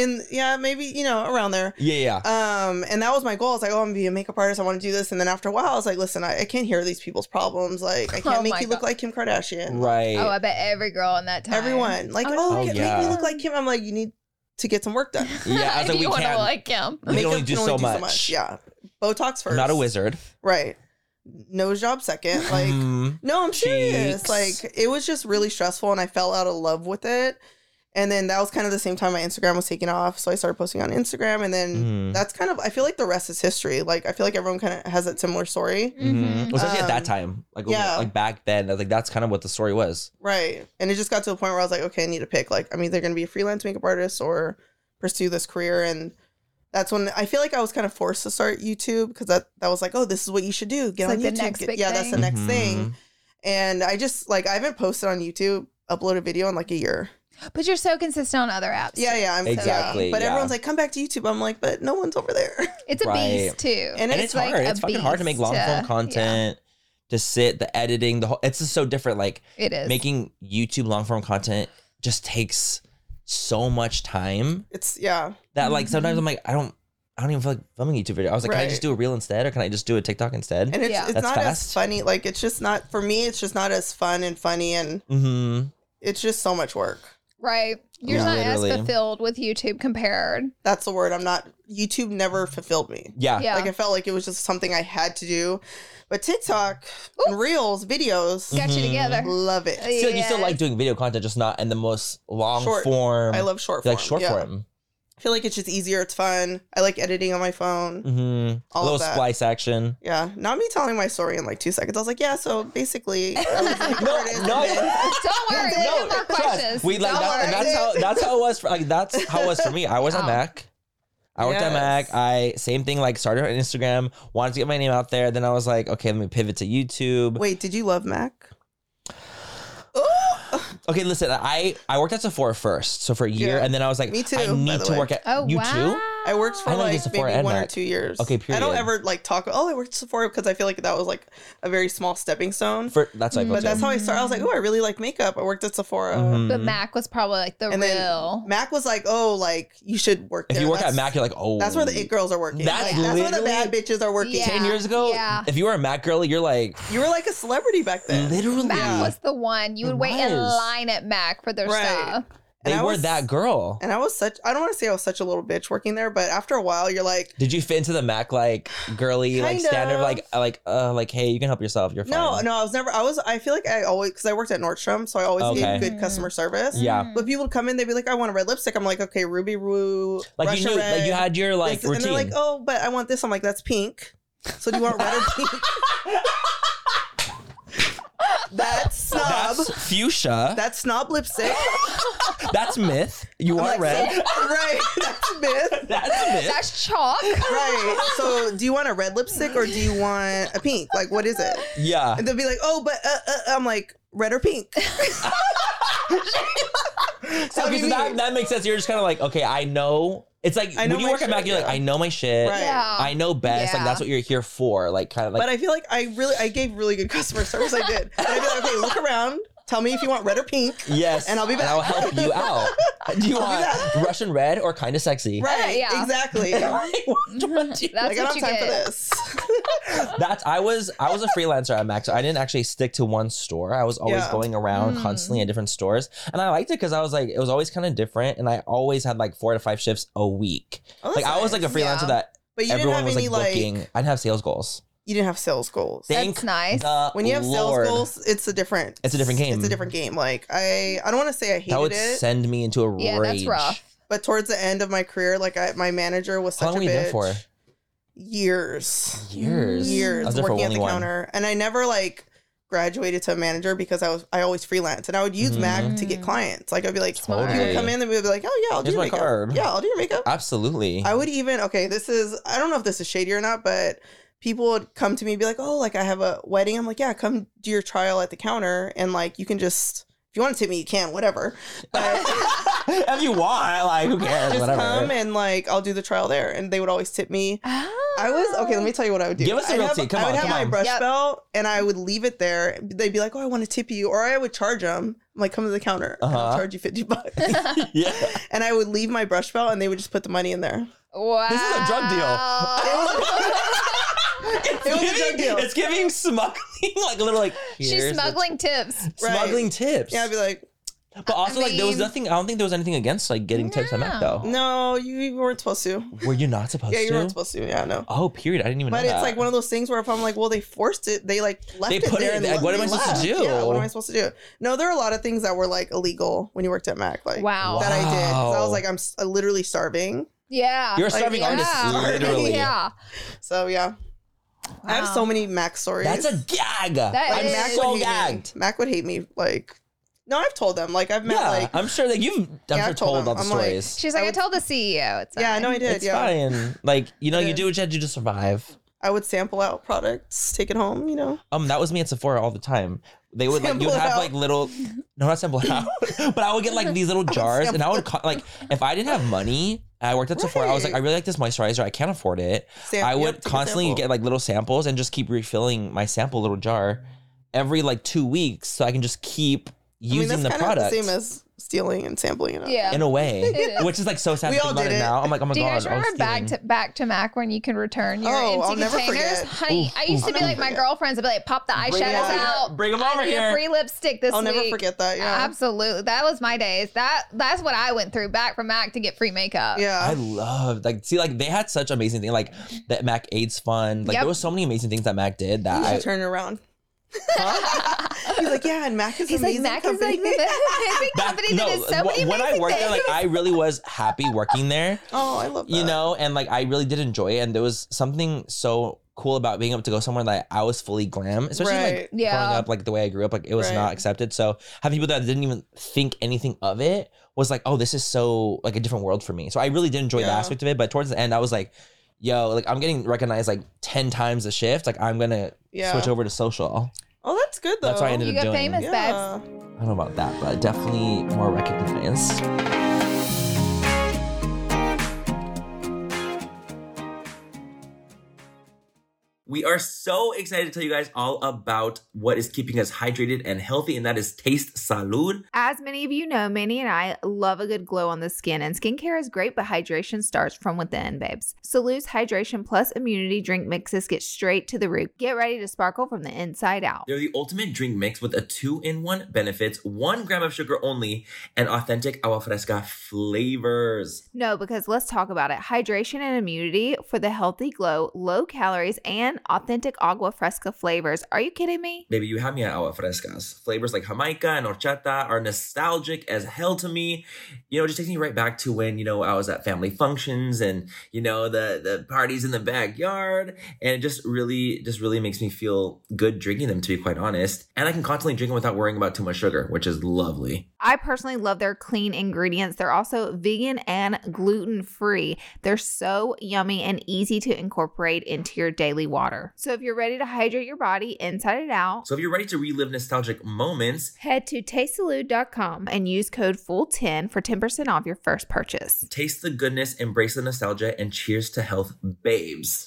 Speaker 3: maybe, you know, around there.
Speaker 1: Yeah.
Speaker 3: And that was my goal. I was like, oh, I'm gonna be a makeup artist. I want to do this. And then after a while, I was like, listen, I can't hear these people's problems. Like, I can't
Speaker 2: Oh
Speaker 3: make
Speaker 2: my
Speaker 3: you look
Speaker 2: God.
Speaker 3: like Kim Kardashian.
Speaker 1: Right.
Speaker 2: Oh, I bet every girl in that time.
Speaker 3: Everyone. Like,
Speaker 2: Oh,
Speaker 3: make
Speaker 1: yeah.
Speaker 3: me look like Kim. I'm like, you need to get some work done.
Speaker 1: Yeah, I was like, we
Speaker 2: you want to
Speaker 1: can't.
Speaker 2: like him.
Speaker 1: We can only
Speaker 3: Makeup
Speaker 1: do
Speaker 3: can
Speaker 1: so much.
Speaker 3: Yeah. Botox first.
Speaker 1: I'm not a wizard.
Speaker 3: Right. Nose job second. Like, no, I'm serious.
Speaker 1: Cheeks.
Speaker 3: Like, it was just really stressful and I fell out of love with it. And then that was kind of the same time my Instagram was taking off. So I started posting on Instagram. And then that's kind of, I feel like the rest is history. Like, I feel like everyone kind of has that similar story.
Speaker 1: Well, especially at that time, like
Speaker 3: yeah.
Speaker 1: like back then, I was like that's kind of what the story was.
Speaker 3: Right. And it just got to a point where I was like, okay, I need to pick. Like, I'm either going to be a freelance makeup artist or pursue this career. And that's when I feel like I was kind of forced to start YouTube because that was like, oh, this is what you should do. Get
Speaker 2: It's
Speaker 3: on
Speaker 2: like
Speaker 3: YouTube.
Speaker 2: the next big
Speaker 3: That's the
Speaker 2: thing.
Speaker 3: next thing. And I just like, I haven't posted on YouTube, uploaded a video in like a year.
Speaker 2: But you're so consistent on other apps.
Speaker 3: Yeah, I'm
Speaker 1: Exactly,
Speaker 3: But
Speaker 1: yeah.
Speaker 3: everyone's like, come back to YouTube. I'm like, but no one's over there.
Speaker 2: It's a
Speaker 1: Right.
Speaker 2: beast too.
Speaker 3: And
Speaker 1: And it's
Speaker 2: like
Speaker 1: hard.
Speaker 2: a
Speaker 1: It's fucking hard to make
Speaker 2: beast
Speaker 1: long form
Speaker 2: to-
Speaker 1: content. To sit, the editing, the whole. It's just so different. Like
Speaker 2: It is.
Speaker 1: making YouTube long form content just takes so much time
Speaker 3: It's
Speaker 1: that like sometimes I'm like I don't even feel like filming a YouTube video. I was like, can I
Speaker 3: Right.
Speaker 1: just do a reel instead, or can I just do a TikTok instead?
Speaker 3: and it's
Speaker 2: Yeah.
Speaker 3: it's
Speaker 1: That's
Speaker 3: not
Speaker 1: fast.
Speaker 3: as funny. Like it's just not for me. It's just not as fun and funny, and it's just so much work.
Speaker 2: Right. You're
Speaker 1: Yeah,
Speaker 2: not
Speaker 1: literally.
Speaker 2: as fulfilled with YouTube compared.
Speaker 3: That's the word. I'm not. YouTube never fulfilled me.
Speaker 1: Yeah.
Speaker 2: Yeah.
Speaker 3: Like I felt like it was just something I had to do. But TikTok and Reels, videos,
Speaker 2: Got you together.
Speaker 3: love it.
Speaker 1: I feel like you still
Speaker 2: Yes.
Speaker 1: like doing video content, just not in the most long
Speaker 3: Short.
Speaker 1: form.
Speaker 3: I love short
Speaker 1: You
Speaker 3: form.
Speaker 1: like short
Speaker 3: yeah.
Speaker 1: form.
Speaker 3: I feel like it's just easier. It's fun. I like editing on my phone.
Speaker 1: A
Speaker 3: All
Speaker 1: little
Speaker 3: of that.
Speaker 1: splice action.
Speaker 3: Yeah, not me telling my story in like 2 seconds. I was like, yeah, so basically, I was like,
Speaker 1: No,
Speaker 3: artist,
Speaker 1: no.
Speaker 3: and then-
Speaker 2: Don't worry. We have more questions.
Speaker 1: We like
Speaker 2: Don't
Speaker 1: that, and
Speaker 2: worry.
Speaker 1: that's how it was. That's how it was for me. I was at
Speaker 2: Oh.
Speaker 1: Mac. I worked at
Speaker 3: Yes.
Speaker 1: Mac. Same thing. Like started on Instagram. Wanted to get my name out there. Then I was like, okay, let me pivot to YouTube.
Speaker 3: Wait, did you love Mac?
Speaker 1: Okay, listen. I worked at Sephora first, so for a year,
Speaker 3: Yeah.
Speaker 1: and then I was like,
Speaker 3: Me too,
Speaker 1: I
Speaker 3: by
Speaker 1: need
Speaker 3: the
Speaker 1: to
Speaker 3: way.
Speaker 1: work at
Speaker 2: Oh,
Speaker 1: you
Speaker 2: wow.
Speaker 1: too.
Speaker 3: I worked for
Speaker 1: I know you did
Speaker 3: like
Speaker 1: Sephora
Speaker 3: maybe
Speaker 1: and
Speaker 3: 1 or
Speaker 1: Mac.
Speaker 3: 2 years.
Speaker 1: Okay,
Speaker 3: I don't
Speaker 1: period.
Speaker 3: ever like talk. Oh, I worked at Sephora because I feel like that was like a very small stepping stone.
Speaker 1: That's how I felt
Speaker 3: But
Speaker 1: too.
Speaker 3: that's how I started. I was like, oh, I really like makeup. I worked at Sephora.
Speaker 2: But Mac was probably like the
Speaker 3: And
Speaker 2: real.
Speaker 3: then Mac was like, oh, like you should work
Speaker 1: If
Speaker 3: there.
Speaker 1: you work at
Speaker 3: That's-
Speaker 1: Mac, you're like, oh,
Speaker 3: That's where the it girls are working.
Speaker 1: That's
Speaker 3: Like, that's where the bad
Speaker 1: literally-
Speaker 3: bitches are working.
Speaker 2: Yeah.
Speaker 1: 10 years ago.
Speaker 2: Yeah.
Speaker 1: If you were a Mac girl, you're like
Speaker 3: You were like a celebrity back then.
Speaker 1: literally.
Speaker 2: Mac was the one. You would wait in
Speaker 1: was.
Speaker 2: line at Mac for their
Speaker 3: Right.
Speaker 2: stuff.
Speaker 1: They were that girl.
Speaker 3: And I don't want to say I was such a little bitch working there, but after a while, you're like,
Speaker 1: did you fit into the Mac like girly like standard like hey, you can help yourself, you're fine?
Speaker 3: No, I feel like I always, because I worked at Nordstrom, so I always gave good customer service.
Speaker 1: Yeah.
Speaker 3: But people would come in, they'd be like, I want a red lipstick. I'm like, okay, ruby woo,
Speaker 1: like
Speaker 3: Russia
Speaker 1: you knew
Speaker 3: red,
Speaker 1: like you had your like
Speaker 3: this,
Speaker 1: routine.
Speaker 3: and they're like, oh, but I want this. I'm like, that's pink. So do you want red or pink? That's snob.
Speaker 1: That's fuchsia.
Speaker 3: That's snob lipstick.
Speaker 1: That's myth. You want red.
Speaker 3: Right. That's myth.
Speaker 1: That's myth.
Speaker 2: That's chalk.
Speaker 3: Right. So do you want a red lipstick or do you want a pink? Like, what is it?
Speaker 1: Yeah.
Speaker 3: And they'll be like, oh, but I'm like, red or pink?
Speaker 1: So that makes sense. You're just kind of like, okay, I know. It's like when you work at Mac, you're like, I know my shit.
Speaker 3: Right.
Speaker 2: Yeah.
Speaker 1: I know best. Like that's what you're here for. Like kind of like.
Speaker 3: But I feel like I gave really good customer service. I did. And I'd be like, okay, look around. Tell me if you want red or pink.
Speaker 1: Yes.
Speaker 3: And I'll be back.
Speaker 1: And I'll help you out. Do you want Russian red or kind of sexy?
Speaker 3: Right.
Speaker 2: Yeah.
Speaker 3: Exactly.
Speaker 2: That's
Speaker 3: I got
Speaker 2: what you
Speaker 3: time for
Speaker 2: get.
Speaker 3: this.
Speaker 1: I was a freelancer at Mac, so I didn't actually stick to one store. I was always going around constantly at different stores, and I liked it because I was like, it was always kind of different, and I always had like 4 to 5 shifts a week.
Speaker 3: Oh,
Speaker 1: like I was like a freelancer that
Speaker 3: but you
Speaker 1: everyone
Speaker 3: didn't have
Speaker 1: was like
Speaker 3: any
Speaker 1: booking. I didn't have sales goals.
Speaker 3: You didn't have sales goals.
Speaker 2: That's nice.
Speaker 3: When you have sales goals, it's a different
Speaker 1: game.
Speaker 3: It's a different game. Like I don't want to say I hated
Speaker 1: that would
Speaker 3: it.
Speaker 1: send me into a rage.
Speaker 2: Yeah, that's rough.
Speaker 3: But towards the end of my career, like my manager was such
Speaker 1: How long
Speaker 3: a
Speaker 1: were you
Speaker 3: bitch.
Speaker 1: there for?
Speaker 3: Years
Speaker 1: I was there for
Speaker 3: working at
Speaker 1: only
Speaker 3: the
Speaker 1: one.
Speaker 3: counter, and I never like graduated to a manager because I always freelance, and I would use Mac to get clients. Like I'd be like,
Speaker 1: Totally.
Speaker 3: people would come in and we'd be like, oh yeah, I'll do
Speaker 1: Here's
Speaker 3: your
Speaker 1: my
Speaker 3: makeup.
Speaker 1: card.
Speaker 3: Yeah, I'll do your makeup.
Speaker 1: Absolutely.
Speaker 3: I would even I don't know if this is shady or not, but people would come to me and be like, oh, like I have a wedding. I'm like, yeah, come do your trial at the counter, and like you can just, if you want to tip me, you can, whatever. But
Speaker 1: if you want, like who cares?
Speaker 3: just
Speaker 1: Whatever.
Speaker 3: come and like I'll do the trial there, and they would always tip me. I was okay. Let me tell you what I would do.
Speaker 1: Give us a real tea.
Speaker 3: I would have my brush
Speaker 2: Yep.
Speaker 3: belt, and I would leave it there. They'd be like, "Oh, I want to tip you," or I would charge them. I'm like, "Come to the counter. I'll charge you $50."
Speaker 1: Yeah.
Speaker 3: And I would leave my brush belt, and they would just put the money in there.
Speaker 2: Wow.
Speaker 1: This is a drug deal.
Speaker 3: It was a drug deal.
Speaker 1: It's giving smuggling like a little like.
Speaker 2: She's
Speaker 1: here's the-
Speaker 2: smuggling tips.
Speaker 1: Smuggling tips.
Speaker 3: Yeah, I'd be like,
Speaker 1: But also, like, there was
Speaker 2: mean-
Speaker 1: nothing. I don't think there was anything against like getting tips at Mac though.
Speaker 3: "No, you weren't supposed to."
Speaker 1: Were you not supposed
Speaker 3: Yeah,
Speaker 1: to?
Speaker 3: you weren't supposed to. Yeah, no.
Speaker 1: Oh, period. I didn't even
Speaker 3: But
Speaker 1: know
Speaker 3: it's
Speaker 1: that.
Speaker 3: like one of those things where if I'm like, well, they forced it, they like left
Speaker 1: They
Speaker 3: it
Speaker 1: put
Speaker 3: there.
Speaker 1: it-
Speaker 3: And
Speaker 1: like, what am I
Speaker 3: they
Speaker 1: supposed to
Speaker 3: left.
Speaker 1: do?
Speaker 3: Yeah, what am I supposed to do? No, there are a lot of things that were like illegal when you worked at Mac. Like
Speaker 2: Wow.
Speaker 3: that I did. 'Cause I
Speaker 1: Wow.
Speaker 3: was like, I'm literally starving.
Speaker 2: Yeah.
Speaker 1: You're a starving artist, literally.
Speaker 2: Yeah.
Speaker 3: So yeah, I have so many Mac stories.
Speaker 1: That's a gag.
Speaker 2: That
Speaker 1: I'm
Speaker 2: is-
Speaker 3: Mac
Speaker 1: so
Speaker 3: would hate
Speaker 1: gagged.
Speaker 3: me. Mac would hate me. Like, no, I've told them. Like I've met
Speaker 1: Yeah,
Speaker 3: like.
Speaker 1: I'm sure that you've. I'm
Speaker 3: Yeah,
Speaker 1: sure
Speaker 3: I've told
Speaker 1: told all
Speaker 3: them.
Speaker 1: the
Speaker 3: I'm like-
Speaker 1: stories.
Speaker 2: She's like, I told the CEO. It's
Speaker 3: Yeah, I
Speaker 2: fine.
Speaker 3: know I did.
Speaker 1: It's
Speaker 3: yeah,
Speaker 1: fine. Like you know,
Speaker 3: I
Speaker 1: you
Speaker 3: did.
Speaker 1: do what you had to do to survive.
Speaker 3: I would sample out products, take it home. You know.
Speaker 1: That was me at Sephora all the time. They would like you would
Speaker 3: Sample
Speaker 1: have
Speaker 3: out.
Speaker 1: like little, no, not sample out, but I would get like these little jars, and I would like if I didn't have money, I worked at Sephora. I was like, I really like this moisturizer. I can't afford it. I would
Speaker 3: take a
Speaker 1: constantly
Speaker 3: sample.
Speaker 1: get like little samples and just keep refilling my sample little jar every like 2 weeks, so I can just keep using the
Speaker 3: that's kind of
Speaker 1: product
Speaker 3: the same as stealing and sampling it.
Speaker 2: Yeah.
Speaker 1: in a way,
Speaker 2: It is.
Speaker 1: which is like so sad
Speaker 3: We
Speaker 1: to
Speaker 3: all
Speaker 1: think about
Speaker 3: did
Speaker 1: it
Speaker 3: it.
Speaker 1: now. I'm like, oh my
Speaker 2: Do you
Speaker 1: god,
Speaker 2: guys
Speaker 1: I was
Speaker 2: remember
Speaker 1: stealing.
Speaker 2: back to Mac when you can return your
Speaker 3: Oh,
Speaker 2: empty
Speaker 3: I'll never
Speaker 2: containers?
Speaker 3: forget.
Speaker 2: Honey, I used to be like my girlfriends would be like, pop the
Speaker 1: Bring 'em
Speaker 2: eyeshadows
Speaker 1: over here.
Speaker 2: out.
Speaker 1: Bring 'em
Speaker 2: I
Speaker 1: over
Speaker 2: need
Speaker 1: here.
Speaker 2: a free lipstick this
Speaker 3: I'll
Speaker 2: week.
Speaker 3: never forget that. Yeah.
Speaker 2: Absolutely. That was my days. That's what I went through back from Mac to get free makeup.
Speaker 3: Yeah.
Speaker 1: I loved like they had such amazing things like that Mac AIDS Fund. Like
Speaker 2: Yep.
Speaker 1: there was so many amazing things that Mac did that
Speaker 3: You
Speaker 1: I
Speaker 3: should turn it around. He's like, yeah, and Mac is
Speaker 2: He's like,
Speaker 3: amazing
Speaker 2: Mac
Speaker 3: company.
Speaker 2: is like the amazing company that did so many
Speaker 1: when I
Speaker 2: amazing
Speaker 1: worked there, like
Speaker 2: things.
Speaker 1: I really was happy working there.
Speaker 3: Oh, I love that.
Speaker 1: You know, and like I really did enjoy it, and there was something so cool about being able to go somewhere that I was fully glam, especially like
Speaker 3: Right.
Speaker 2: Yeah.
Speaker 1: growing up, like the way I grew up, like it was
Speaker 3: Right.
Speaker 1: not accepted. So having people that didn't even think anything of it was like, oh, this is so like a different world for me. So I really did enjoy the
Speaker 3: Yeah.
Speaker 1: aspect of it, but towards the end, I was like, yo, like I'm getting recognized like 10 times a shift. Like I'm gonna
Speaker 3: Yeah.
Speaker 1: switch over to social.
Speaker 3: Oh, that's good though.
Speaker 1: That's what I ended
Speaker 2: You
Speaker 1: up
Speaker 2: got
Speaker 1: doing.
Speaker 2: famous,
Speaker 3: Yeah.
Speaker 2: babes.
Speaker 1: I don't know about that, but definitely more recognized. We are so excited to tell you guys all about what is keeping us hydrated and healthy, and that is Taste Salud.
Speaker 7: As many of you know, Manny and I love a good glow on the skin, and skincare is great, but hydration starts from within, babes. Salud's Hydration Plus Immunity drink mixes get straight to the root. Get ready to sparkle from the inside out.
Speaker 1: They're the ultimate drink mix with a 2-in-1 benefits, 1 gram of sugar only, and authentic agua fresca flavors.
Speaker 7: No, because let's talk about it. Hydration and immunity for the healthy glow, low calories, and authentic agua fresca flavors. Are you kidding me?
Speaker 1: Baby, you have me at agua frescas. Flavors like Jamaica and horchata are nostalgic as hell to me. You know, it just takes me right back to when, you know, I was at family functions and, you know, the parties in the backyard. And it just really makes me feel good drinking them, to be quite honest. And I can constantly drink them without worrying about too much sugar, which is lovely.
Speaker 7: I personally love their clean ingredients. They're also vegan and gluten-free. They're so yummy and easy to incorporate into your daily water. So if you're ready to hydrate your body inside and out,
Speaker 1: So if you're ready to relive nostalgic moments,
Speaker 7: head to tastesalud.com and use code FULL10 for 10% off your first purchase.
Speaker 1: taste the goodness, embrace the nostalgia, and cheers to health, babes.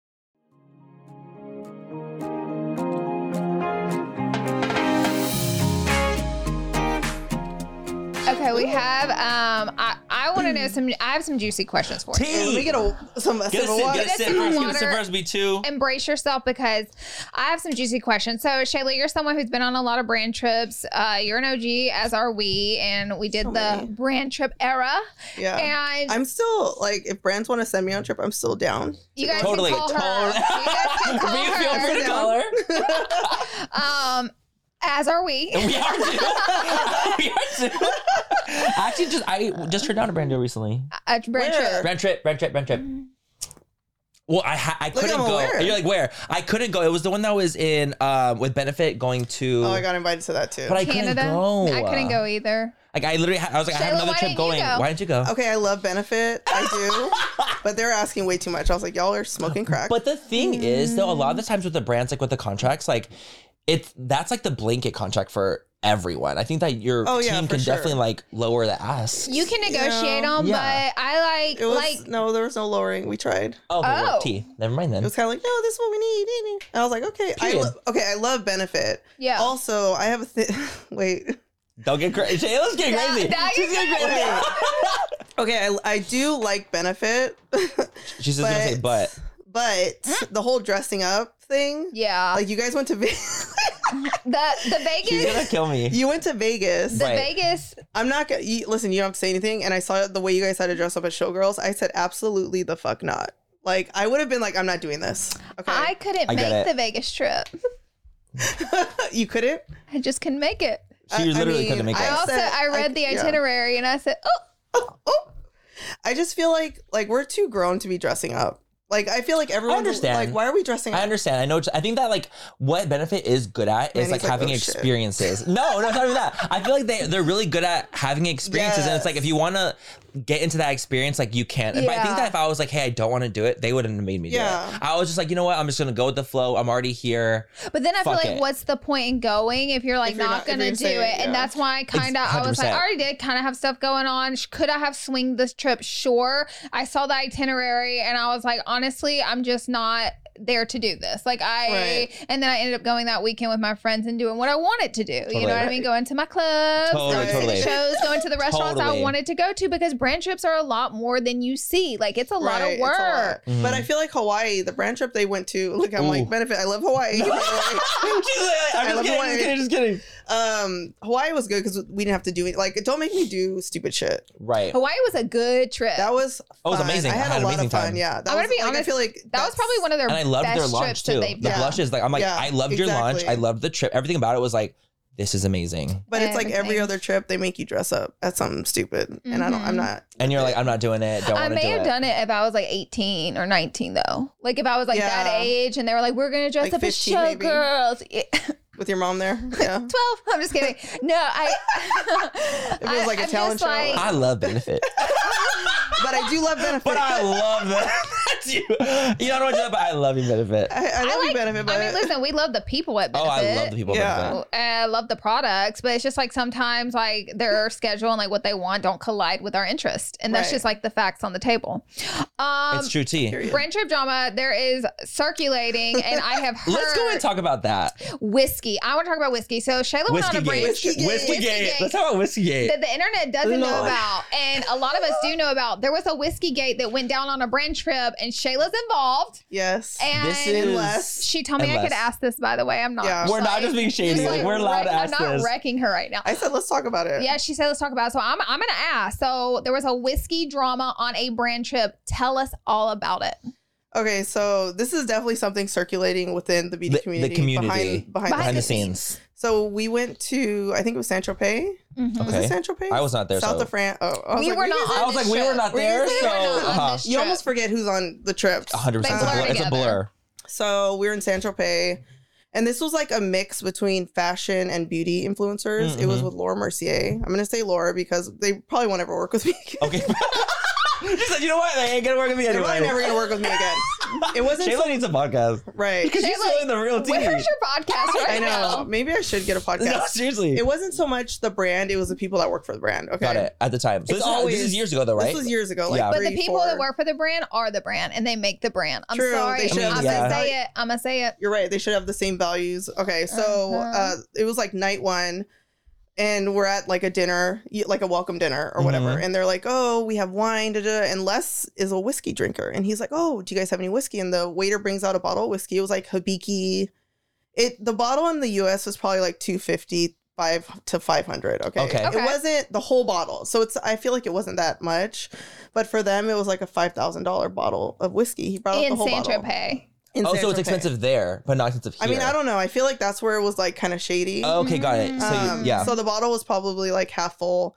Speaker 2: Okay, we have. I want to know some. I have some juicy questions for you.
Speaker 3: Let me get a sip of water.
Speaker 1: Get a sip first, me too.
Speaker 2: Embrace yourself because I have some juicy questions. So, Shayla, you're someone who's been on a lot of brand trips. You're an OG, as are we, and we did the brand trip era.
Speaker 3: Yeah.
Speaker 2: And
Speaker 3: I'm still, like, if brands want to send me on a trip, I'm still down.
Speaker 2: you guys
Speaker 1: Totally.
Speaker 2: can call her. You guys can call
Speaker 1: You feel
Speaker 2: her.
Speaker 1: free to call her.
Speaker 2: As are we.
Speaker 1: We are too. We are too. Actually, I just turned down a brand deal recently.
Speaker 2: Brand
Speaker 3: Where?
Speaker 2: trip.
Speaker 1: Brand trip. Well, I couldn't
Speaker 3: I'm
Speaker 1: go.
Speaker 3: aware.
Speaker 1: You're like, where? I couldn't go. It was the one that was in with Benefit going to.
Speaker 3: Oh, I got invited to that too.
Speaker 1: But I
Speaker 2: Canada.
Speaker 1: couldn't go.
Speaker 2: I couldn't go either.
Speaker 1: Like I literally, I was like, I have
Speaker 2: Shayla,
Speaker 1: another
Speaker 2: why
Speaker 1: trip
Speaker 2: didn't you
Speaker 1: going.
Speaker 2: go?
Speaker 1: Why didn't you go?
Speaker 3: Okay, I love Benefit. I do. But they're asking way too much. I was like, y'all are smoking crack.
Speaker 1: But the thing is, though, a lot of the times with the brands, like with the contracts, like that's like the blanket contract for everyone. I think that your team can
Speaker 3: sure.
Speaker 1: definitely like lower the ask.
Speaker 2: You can negotiate them,
Speaker 1: Yeah.
Speaker 2: but I
Speaker 3: it was, no, there was no lowering. We tried.
Speaker 1: Oh,
Speaker 2: Oh.
Speaker 1: T. Never mind then.
Speaker 3: It was kind of like, no, this is what we need. And I was like, okay. I love Benefit.
Speaker 2: Yeah.
Speaker 3: Also, I have a wait.
Speaker 1: Don't get crazy. Shayla's getting crazy.
Speaker 2: now
Speaker 1: She's
Speaker 2: you're
Speaker 1: getting crazy.
Speaker 3: Okay, I do like She's
Speaker 1: She's just gonna say but.
Speaker 3: But the whole dressing up thing.
Speaker 2: Yeah.
Speaker 3: Like you guys went to Vegas.
Speaker 2: the Vegas.
Speaker 1: She's gonna kill me.
Speaker 3: You went to Vegas.
Speaker 2: The
Speaker 1: Right.
Speaker 2: Vegas.
Speaker 3: I'm not gonna listen. You don't have to say anything. And I saw the way you guys had to dress up as showgirls. I said absolutely the fuck not. Like I would have been like, I'm not doing this. Okay,
Speaker 2: I couldn't
Speaker 1: I get
Speaker 2: make
Speaker 1: it.
Speaker 2: the Vegas trip.
Speaker 3: you couldn't.
Speaker 2: I just couldn't make it.
Speaker 1: She literally couldn't make
Speaker 2: I
Speaker 1: it.
Speaker 2: also read the itinerary and I said,
Speaker 3: I just feel like we're too grown to be dressing up. Like I feel like everyone's
Speaker 1: understand.
Speaker 3: like, why are we dressing up?
Speaker 1: I understand. I know. I think that like what Benefit is good at is
Speaker 3: Manny's
Speaker 1: like
Speaker 3: like,
Speaker 1: having
Speaker 3: oh, shit.
Speaker 1: experiences. No, it's not even that. I feel like they're really good at having experiences, and it's like if you want to get into that experience, like you can. But I think
Speaker 2: Yeah.
Speaker 1: that if I was like, hey, I don't want to do it, they wouldn't have made me do
Speaker 3: Yeah.
Speaker 1: it. I was just like, you know what? I'm just gonna go with the flow. I'm already here.
Speaker 2: but then I feel
Speaker 1: Fuck
Speaker 2: like
Speaker 1: it.
Speaker 2: what's the point in going if you're like
Speaker 3: If you're
Speaker 2: not
Speaker 3: not- if
Speaker 2: gonna
Speaker 3: you're
Speaker 2: do
Speaker 3: gonna say
Speaker 2: it?
Speaker 3: it,
Speaker 2: And
Speaker 3: yeah.
Speaker 2: that's why I was like, I
Speaker 1: 100%.
Speaker 2: already did kind of have stuff going on. Could I have swinged this trip? Sure. I saw the itinerary and I was like, honestly, I'm just not there to do this. Like and then I ended up going that weekend with my friends and doing what I wanted to do. You know what I mean? Going to my clubs, going to the shows, going to the restaurants I
Speaker 1: Totally.
Speaker 2: wanted to go to because brand trips are a lot more than you see. Like it's a lot of
Speaker 3: Right, it's a lot.
Speaker 2: work.
Speaker 3: But I feel like Hawaii, the brand trip they went to. Look, I'm like Benefit. I love Hawaii.
Speaker 1: I'm
Speaker 3: love Hawaii.
Speaker 1: just kidding.
Speaker 3: Hawaii was good because we didn't have to do it. Like, don't make me do stupid shit.
Speaker 1: Right.
Speaker 2: Hawaii was a good trip.
Speaker 3: That was
Speaker 1: Oh, it was
Speaker 3: fun.
Speaker 1: amazing.
Speaker 3: I had,
Speaker 1: I had
Speaker 3: a
Speaker 1: an
Speaker 3: lot of
Speaker 1: amazing
Speaker 3: fun.
Speaker 1: time.
Speaker 3: Yeah, that
Speaker 2: I'm gonna
Speaker 3: was,
Speaker 2: be
Speaker 3: like,
Speaker 2: honest.
Speaker 3: I feel like
Speaker 2: that was probably one of their
Speaker 1: And I loved
Speaker 2: best
Speaker 1: their launch
Speaker 2: trips
Speaker 1: too.
Speaker 2: that
Speaker 1: The
Speaker 2: they've done.
Speaker 1: blushes, like I'm like,
Speaker 3: Yeah,
Speaker 1: I loved your launch.
Speaker 3: exactly.
Speaker 1: I loved the trip. Everything about it was like, this is amazing.
Speaker 3: But it's like every
Speaker 2: Everything.
Speaker 3: other trip, they make you dress up as something stupid, and I'm not.
Speaker 1: And you're like, I'm not doing it. Don't
Speaker 2: I
Speaker 1: want to
Speaker 2: may
Speaker 1: do
Speaker 2: have
Speaker 1: it.
Speaker 2: done it if I was like 18 or 19 though. Like if I was like that
Speaker 3: Yeah.
Speaker 2: age and they were like, we're gonna dress
Speaker 3: Like
Speaker 2: up as
Speaker 3: 15 maybe.
Speaker 2: showgirls.
Speaker 3: With your mom there, yeah.
Speaker 2: 12. I'm just kidding. No,
Speaker 3: If it was like a
Speaker 2: I'm
Speaker 3: talent
Speaker 2: just
Speaker 3: show.
Speaker 1: I love Benefit.
Speaker 3: But I do love Benefit.
Speaker 1: But I love that. That's you. You don't know what you're but I love you, Benefit.
Speaker 3: I love you, Benefit, but
Speaker 2: I mean, listen, we love the people at Benefit.
Speaker 1: Oh, I love the people.
Speaker 3: Yeah.
Speaker 1: Benefit.
Speaker 2: I love the products, but it's just like sometimes like their schedule and like what they want don't collide with our interest. And that's
Speaker 3: Right.
Speaker 2: just like the facts on the table.
Speaker 1: It's true tea.
Speaker 2: Brand trip drama, there is circulating, and I have heard
Speaker 1: Let's go and talk about that.
Speaker 2: whiskey. I want to talk about whiskey. So Shayla went on a brand
Speaker 1: Whiskey-gate. Let's talk about Whiskey-gate.
Speaker 2: that the internet doesn't know
Speaker 3: Lord.
Speaker 2: about, and a lot of us do know about. There was a whiskey gate that went down on a brand trip, and Shayla's involved.
Speaker 3: yes.
Speaker 2: And
Speaker 1: This is-
Speaker 3: Unless-
Speaker 2: she told me I could
Speaker 1: Unless-
Speaker 2: ask this, by the way. I'm not.
Speaker 3: Yeah.
Speaker 1: We're not just being shady.
Speaker 2: just,
Speaker 1: Like, we're allowed to ask
Speaker 2: I'm not
Speaker 1: this.
Speaker 2: wrecking her right now.
Speaker 3: I said, let's talk about it.
Speaker 2: Yeah, she said, let's talk about it. So I'm going to ask. So there was a whiskey drama on a brand trip. Tell us all about it.
Speaker 3: Okay, so this is definitely something circulating within the beauty community.
Speaker 1: The community.
Speaker 3: Behind
Speaker 1: the scenes.
Speaker 3: So we went to, I think it was Saint Tropez.
Speaker 2: Mm-hmm.
Speaker 3: Was
Speaker 1: Okay.
Speaker 3: it Saint Tropez?
Speaker 1: I was not there,
Speaker 3: South
Speaker 1: so-
Speaker 3: of France. Oh, I was
Speaker 2: We
Speaker 3: like,
Speaker 2: were
Speaker 3: you
Speaker 2: not
Speaker 3: guys-
Speaker 2: on
Speaker 1: I was like,
Speaker 2: this
Speaker 1: we were
Speaker 2: trip.
Speaker 1: not
Speaker 2: We
Speaker 1: there,
Speaker 2: were
Speaker 1: so
Speaker 2: not on this
Speaker 3: You
Speaker 2: trip.
Speaker 3: almost forget who's on the trips.
Speaker 1: 100%.
Speaker 2: They
Speaker 1: It's a
Speaker 2: blur
Speaker 1: blur. It's a
Speaker 2: together.
Speaker 1: blur.
Speaker 3: So we were in Saint Tropez, and this was like a mix between fashion and beauty influencers. It was with Laura Mercier. I'm gonna say Laura because they probably won't ever work with me.
Speaker 1: Okay. She said, you know what? They ain't gonna work with me
Speaker 3: They're
Speaker 1: anyway.
Speaker 3: probably never gonna work with me again. It wasn't
Speaker 1: Shayla needs a podcast.
Speaker 3: right.
Speaker 1: Because she's
Speaker 2: Shayla,
Speaker 1: feeling the real tea.
Speaker 2: Where's your podcast right
Speaker 3: I know.
Speaker 2: now?
Speaker 3: Maybe I should get a podcast.
Speaker 1: No, seriously.
Speaker 3: It wasn't so much the brand; it was the people that work for the brand. Okay,
Speaker 1: Got it. At the time. So
Speaker 3: It's
Speaker 1: this is years ago, though, right?
Speaker 3: This was years ago. Like
Speaker 1: Yeah.
Speaker 2: But the
Speaker 3: 3,
Speaker 2: people
Speaker 3: 4.
Speaker 2: that work for the brand are the brand, and they make the brand. I'm
Speaker 3: True,
Speaker 2: sorry.
Speaker 3: they should
Speaker 2: I'm
Speaker 1: have
Speaker 2: going to
Speaker 1: the
Speaker 2: say
Speaker 3: same-
Speaker 2: it. I'm going to say it.
Speaker 3: You're right. They should have the same values. Okay, so it was like night one, and we're at like a dinner, like a welcome dinner or whatever. And they're like, "Oh, we have wine." And Les is a whiskey drinker, and he's like, "Oh, do you guys have any whiskey?" And the waiter brings out a bottle of whiskey. It was like Hibiki. The bottle in the U.S. was probably like $250 to $500. Okay.
Speaker 2: Okay.
Speaker 3: It wasn't the whole bottle, so I feel like it wasn't that much, but for them it was like a $5,000 bottle of whiskey. He brought out the
Speaker 2: In
Speaker 3: whole
Speaker 2: Saint
Speaker 3: bottle.
Speaker 2: Tropez.
Speaker 3: In
Speaker 1: Oh,
Speaker 3: Saint
Speaker 1: so it's
Speaker 3: Tropez.
Speaker 1: expensive there, but not expensive here.
Speaker 3: I mean, I don't know. I feel like that's where it was like kind of shady.
Speaker 1: Okay, got it. So, yeah.
Speaker 3: So the bottle was probably like half full.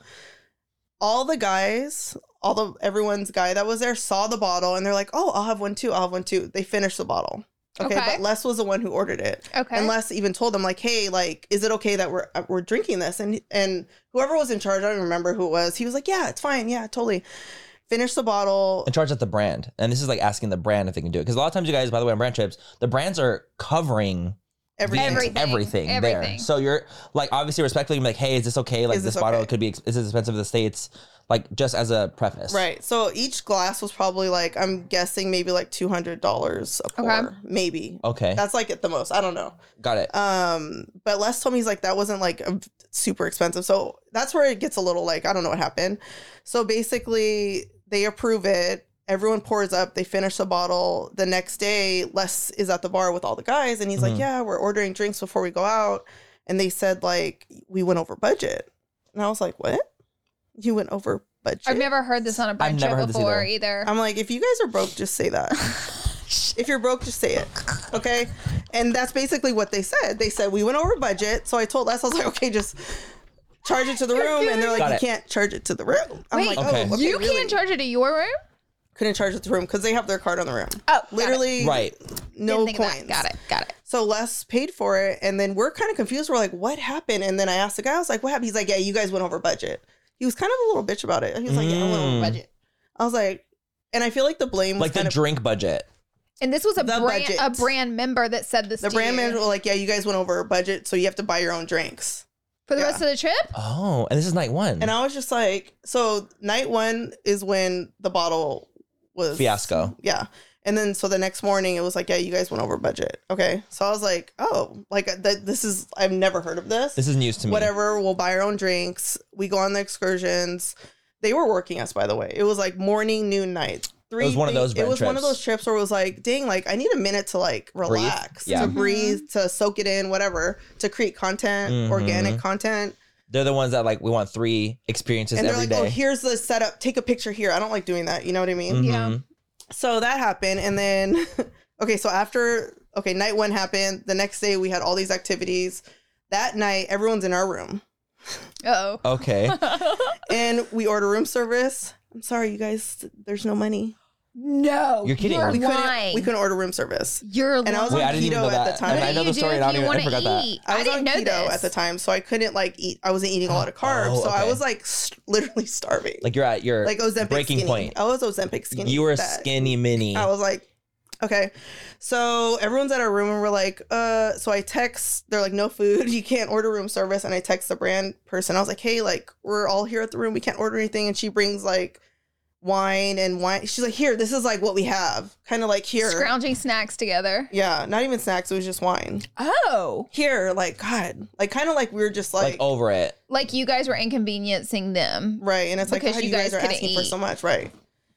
Speaker 3: All the guys, everyone's guy that was there saw the bottle and they're like, "Oh, I'll have one too. I'll have one too." They finished the bottle. Okay,
Speaker 2: Okay.
Speaker 3: but Les was the one who ordered it.
Speaker 2: Okay.
Speaker 3: And Les even told them like, "Hey, like, is it okay that we're drinking this?" And whoever was in charge, I don't remember who it was. He was like, "Yeah, it's fine. Yeah, totally." Finished the bottle.
Speaker 1: In charge of the brand. And this is like asking the brand if they can do it. Because a lot of times you guys, by the way, on brand trips, the brands are covering
Speaker 3: Everything.
Speaker 1: everything there.
Speaker 2: Everything.
Speaker 1: So you're like obviously respectfully like, hey, is this okay? Like
Speaker 3: Is
Speaker 1: this
Speaker 3: this
Speaker 1: bottle
Speaker 3: okay?
Speaker 1: could be is this expensive in the States? Like just as a preface.
Speaker 3: Right. So each glass was probably like, I'm guessing maybe like $200 a pour.
Speaker 2: Okay.
Speaker 3: Maybe.
Speaker 1: Okay.
Speaker 3: That's like at the most. I don't know.
Speaker 1: Got it.
Speaker 3: But Les told me he's like, that wasn't like super expensive. So that's where it gets a little like, I don't know what happened. So basically they approve it. Everyone pours up. They finish the bottle. The next day, Les is at the bar with all the guys. And he's like, yeah, we're ordering drinks before we go out. And they said like, we went over budget. And I was like, what? You went over budget?
Speaker 2: I've never heard this on a brand
Speaker 1: I've never
Speaker 2: trip
Speaker 1: heard this
Speaker 2: before
Speaker 1: either.
Speaker 2: either.
Speaker 3: I'm like, if you guys are broke, just say that. If you're broke, just say it. Okay. And that's basically what they said. They said, we went over budget. So I told Les, I was like, okay, just charge it to the room. And they're like,
Speaker 1: Got
Speaker 3: you
Speaker 1: it.
Speaker 3: can't charge it to the room. I'm
Speaker 2: Wait,
Speaker 3: like,
Speaker 1: Okay.
Speaker 3: oh, okay,
Speaker 2: you
Speaker 3: really?
Speaker 2: can't charge it to your room?
Speaker 3: Couldn't charge it to the room because they have their card on the room.
Speaker 2: Oh, got it.
Speaker 3: Literally,
Speaker 1: Right.
Speaker 3: no
Speaker 2: Didn't think of
Speaker 3: coins.
Speaker 2: that. Got it.
Speaker 3: So Les paid for it. And then we're kind of confused. We're like, what happened? And then I asked the guy, I was like, what happened? He's like, yeah, you guys went over budget. He was kind of a little bitch about it. He was like, yeah, I went over budget. I was like, and I feel like the blame was
Speaker 1: Like the
Speaker 3: kind of
Speaker 1: drink budget.
Speaker 2: And this was
Speaker 3: The budget.
Speaker 2: a brand member that said this
Speaker 3: the
Speaker 2: to
Speaker 3: brand
Speaker 2: you.
Speaker 3: manager was like, yeah, you guys went over budget, so you have to buy your own drinks.
Speaker 2: For the
Speaker 3: Yeah.
Speaker 2: rest of the trip?
Speaker 1: Oh, and this is night one.
Speaker 3: And I was just like, so night one is when the bottle was
Speaker 1: Fiasco.
Speaker 3: Yeah. And then so the next morning it was like, yeah, you guys went over budget. Okay. So I was like, oh, like this is, I've never heard of this.
Speaker 1: This is news to me.
Speaker 3: Whatever. We'll buy our own drinks. We go on the excursions. They were working us, by the way. It was like morning, noon, night.
Speaker 1: It was one of those
Speaker 3: It
Speaker 1: brand
Speaker 3: was one of
Speaker 1: trips.
Speaker 3: those trips where it was like, dang, like I need a minute to like relax,
Speaker 1: Yeah.
Speaker 3: to breathe, to soak it in, whatever, to create content,
Speaker 1: Mhm.
Speaker 3: organic content.
Speaker 1: They're the ones that like we want 3 experiences
Speaker 3: And they're
Speaker 1: every
Speaker 3: like,
Speaker 1: day.
Speaker 3: oh, here's the setup. Take a picture here. I don't like doing that. You know what I mean?
Speaker 1: Mhm.
Speaker 2: Yeah.
Speaker 3: So that happened. And then, okay, so night one happened. The next day we had all these activities. That night, everyone's in our room.
Speaker 2: Uh-oh.
Speaker 1: Okay.
Speaker 3: And we order room service. I'm sorry, you guys, there's no money.
Speaker 2: No,
Speaker 1: You're kidding.
Speaker 2: You're
Speaker 1: We
Speaker 2: lying.
Speaker 3: We couldn't order room service.
Speaker 2: You're
Speaker 3: And I was
Speaker 2: lying.
Speaker 3: on
Speaker 1: I didn't even
Speaker 3: keto
Speaker 1: know
Speaker 3: at
Speaker 1: that.
Speaker 3: the time.
Speaker 1: And I know the story. And I don't even forgot that.
Speaker 3: I was
Speaker 2: didn't
Speaker 3: on
Speaker 2: know
Speaker 3: keto
Speaker 2: this.
Speaker 3: at the time, so I couldn't like eat. I wasn't eating a lot of carbs,
Speaker 1: Oh,
Speaker 3: so I
Speaker 1: okay.
Speaker 3: was like literally starving.
Speaker 1: Like you're at your
Speaker 3: like Ozempic
Speaker 1: breaking
Speaker 3: skinny.
Speaker 1: point.
Speaker 3: I was Ozempic skinny.
Speaker 1: You were
Speaker 3: that-
Speaker 1: skinny mini.
Speaker 3: I was like, okay. So everyone's at our room and we're like, so I text, they're like, no food, you can't order room service. And I text the brand person. I was like, hey, like, we're all here at the room, we can't order anything. And she brings like wine. She's like, here, this is like what we have. Kind of like here.
Speaker 2: Scrounging snacks together.
Speaker 3: Yeah, not even snacks, it was just wine.
Speaker 2: Oh.
Speaker 3: Here, like, God. Like, kind of like we were just like
Speaker 1: over it.
Speaker 2: Like you guys were inconveniencing them.
Speaker 3: right. And it's like,
Speaker 2: Because
Speaker 3: God,
Speaker 2: you
Speaker 3: you guys
Speaker 2: guys
Speaker 3: are
Speaker 2: couldn't
Speaker 3: asking for
Speaker 2: eat.
Speaker 3: so much, right?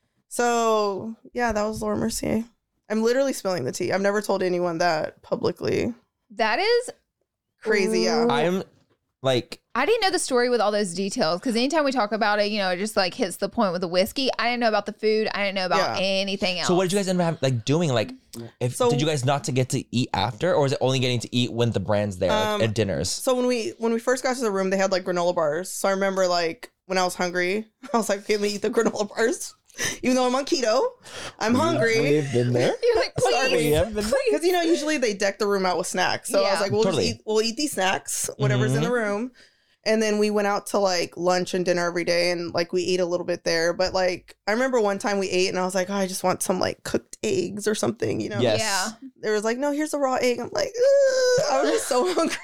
Speaker 3: So, yeah, that was Laura Mercier. I'm literally spilling the tea. I've never told anyone that publicly.
Speaker 2: That is
Speaker 3: Crazy, yeah.
Speaker 1: I'm like,
Speaker 2: I didn't know the story with all those details because anytime we talk about it, you know, it just like hits the point with the whiskey. I didn't know about the food. I didn't know about
Speaker 3: Yeah.
Speaker 2: anything else.
Speaker 1: so what did you guys end up doing? Like, did you guys not to get to eat after, or is it only getting to eat when the brand's there at dinners?
Speaker 3: So when we first got to the room, they had like granola bars. So I remember like when I was hungry, I was like, okay, let me eat the granola bars. Even though I'm on keto, I'm hungry.
Speaker 1: We've been there.
Speaker 2: You're like, please.
Speaker 3: Because usually they deck the room out with snacks. So I was
Speaker 2: Yeah.
Speaker 3: like, we'll
Speaker 1: Totally.
Speaker 3: just we'll eat these snacks, whatever's in the room. And then we went out to like lunch and dinner every day, and like we ate a little bit there. But like I remember one time we ate, and I was like, oh, I just want some like cooked eggs or something, you know?
Speaker 1: Yes.
Speaker 2: Yeah.
Speaker 3: There was like, no, here's a raw egg. I'm like, ugh. I was just so hungry.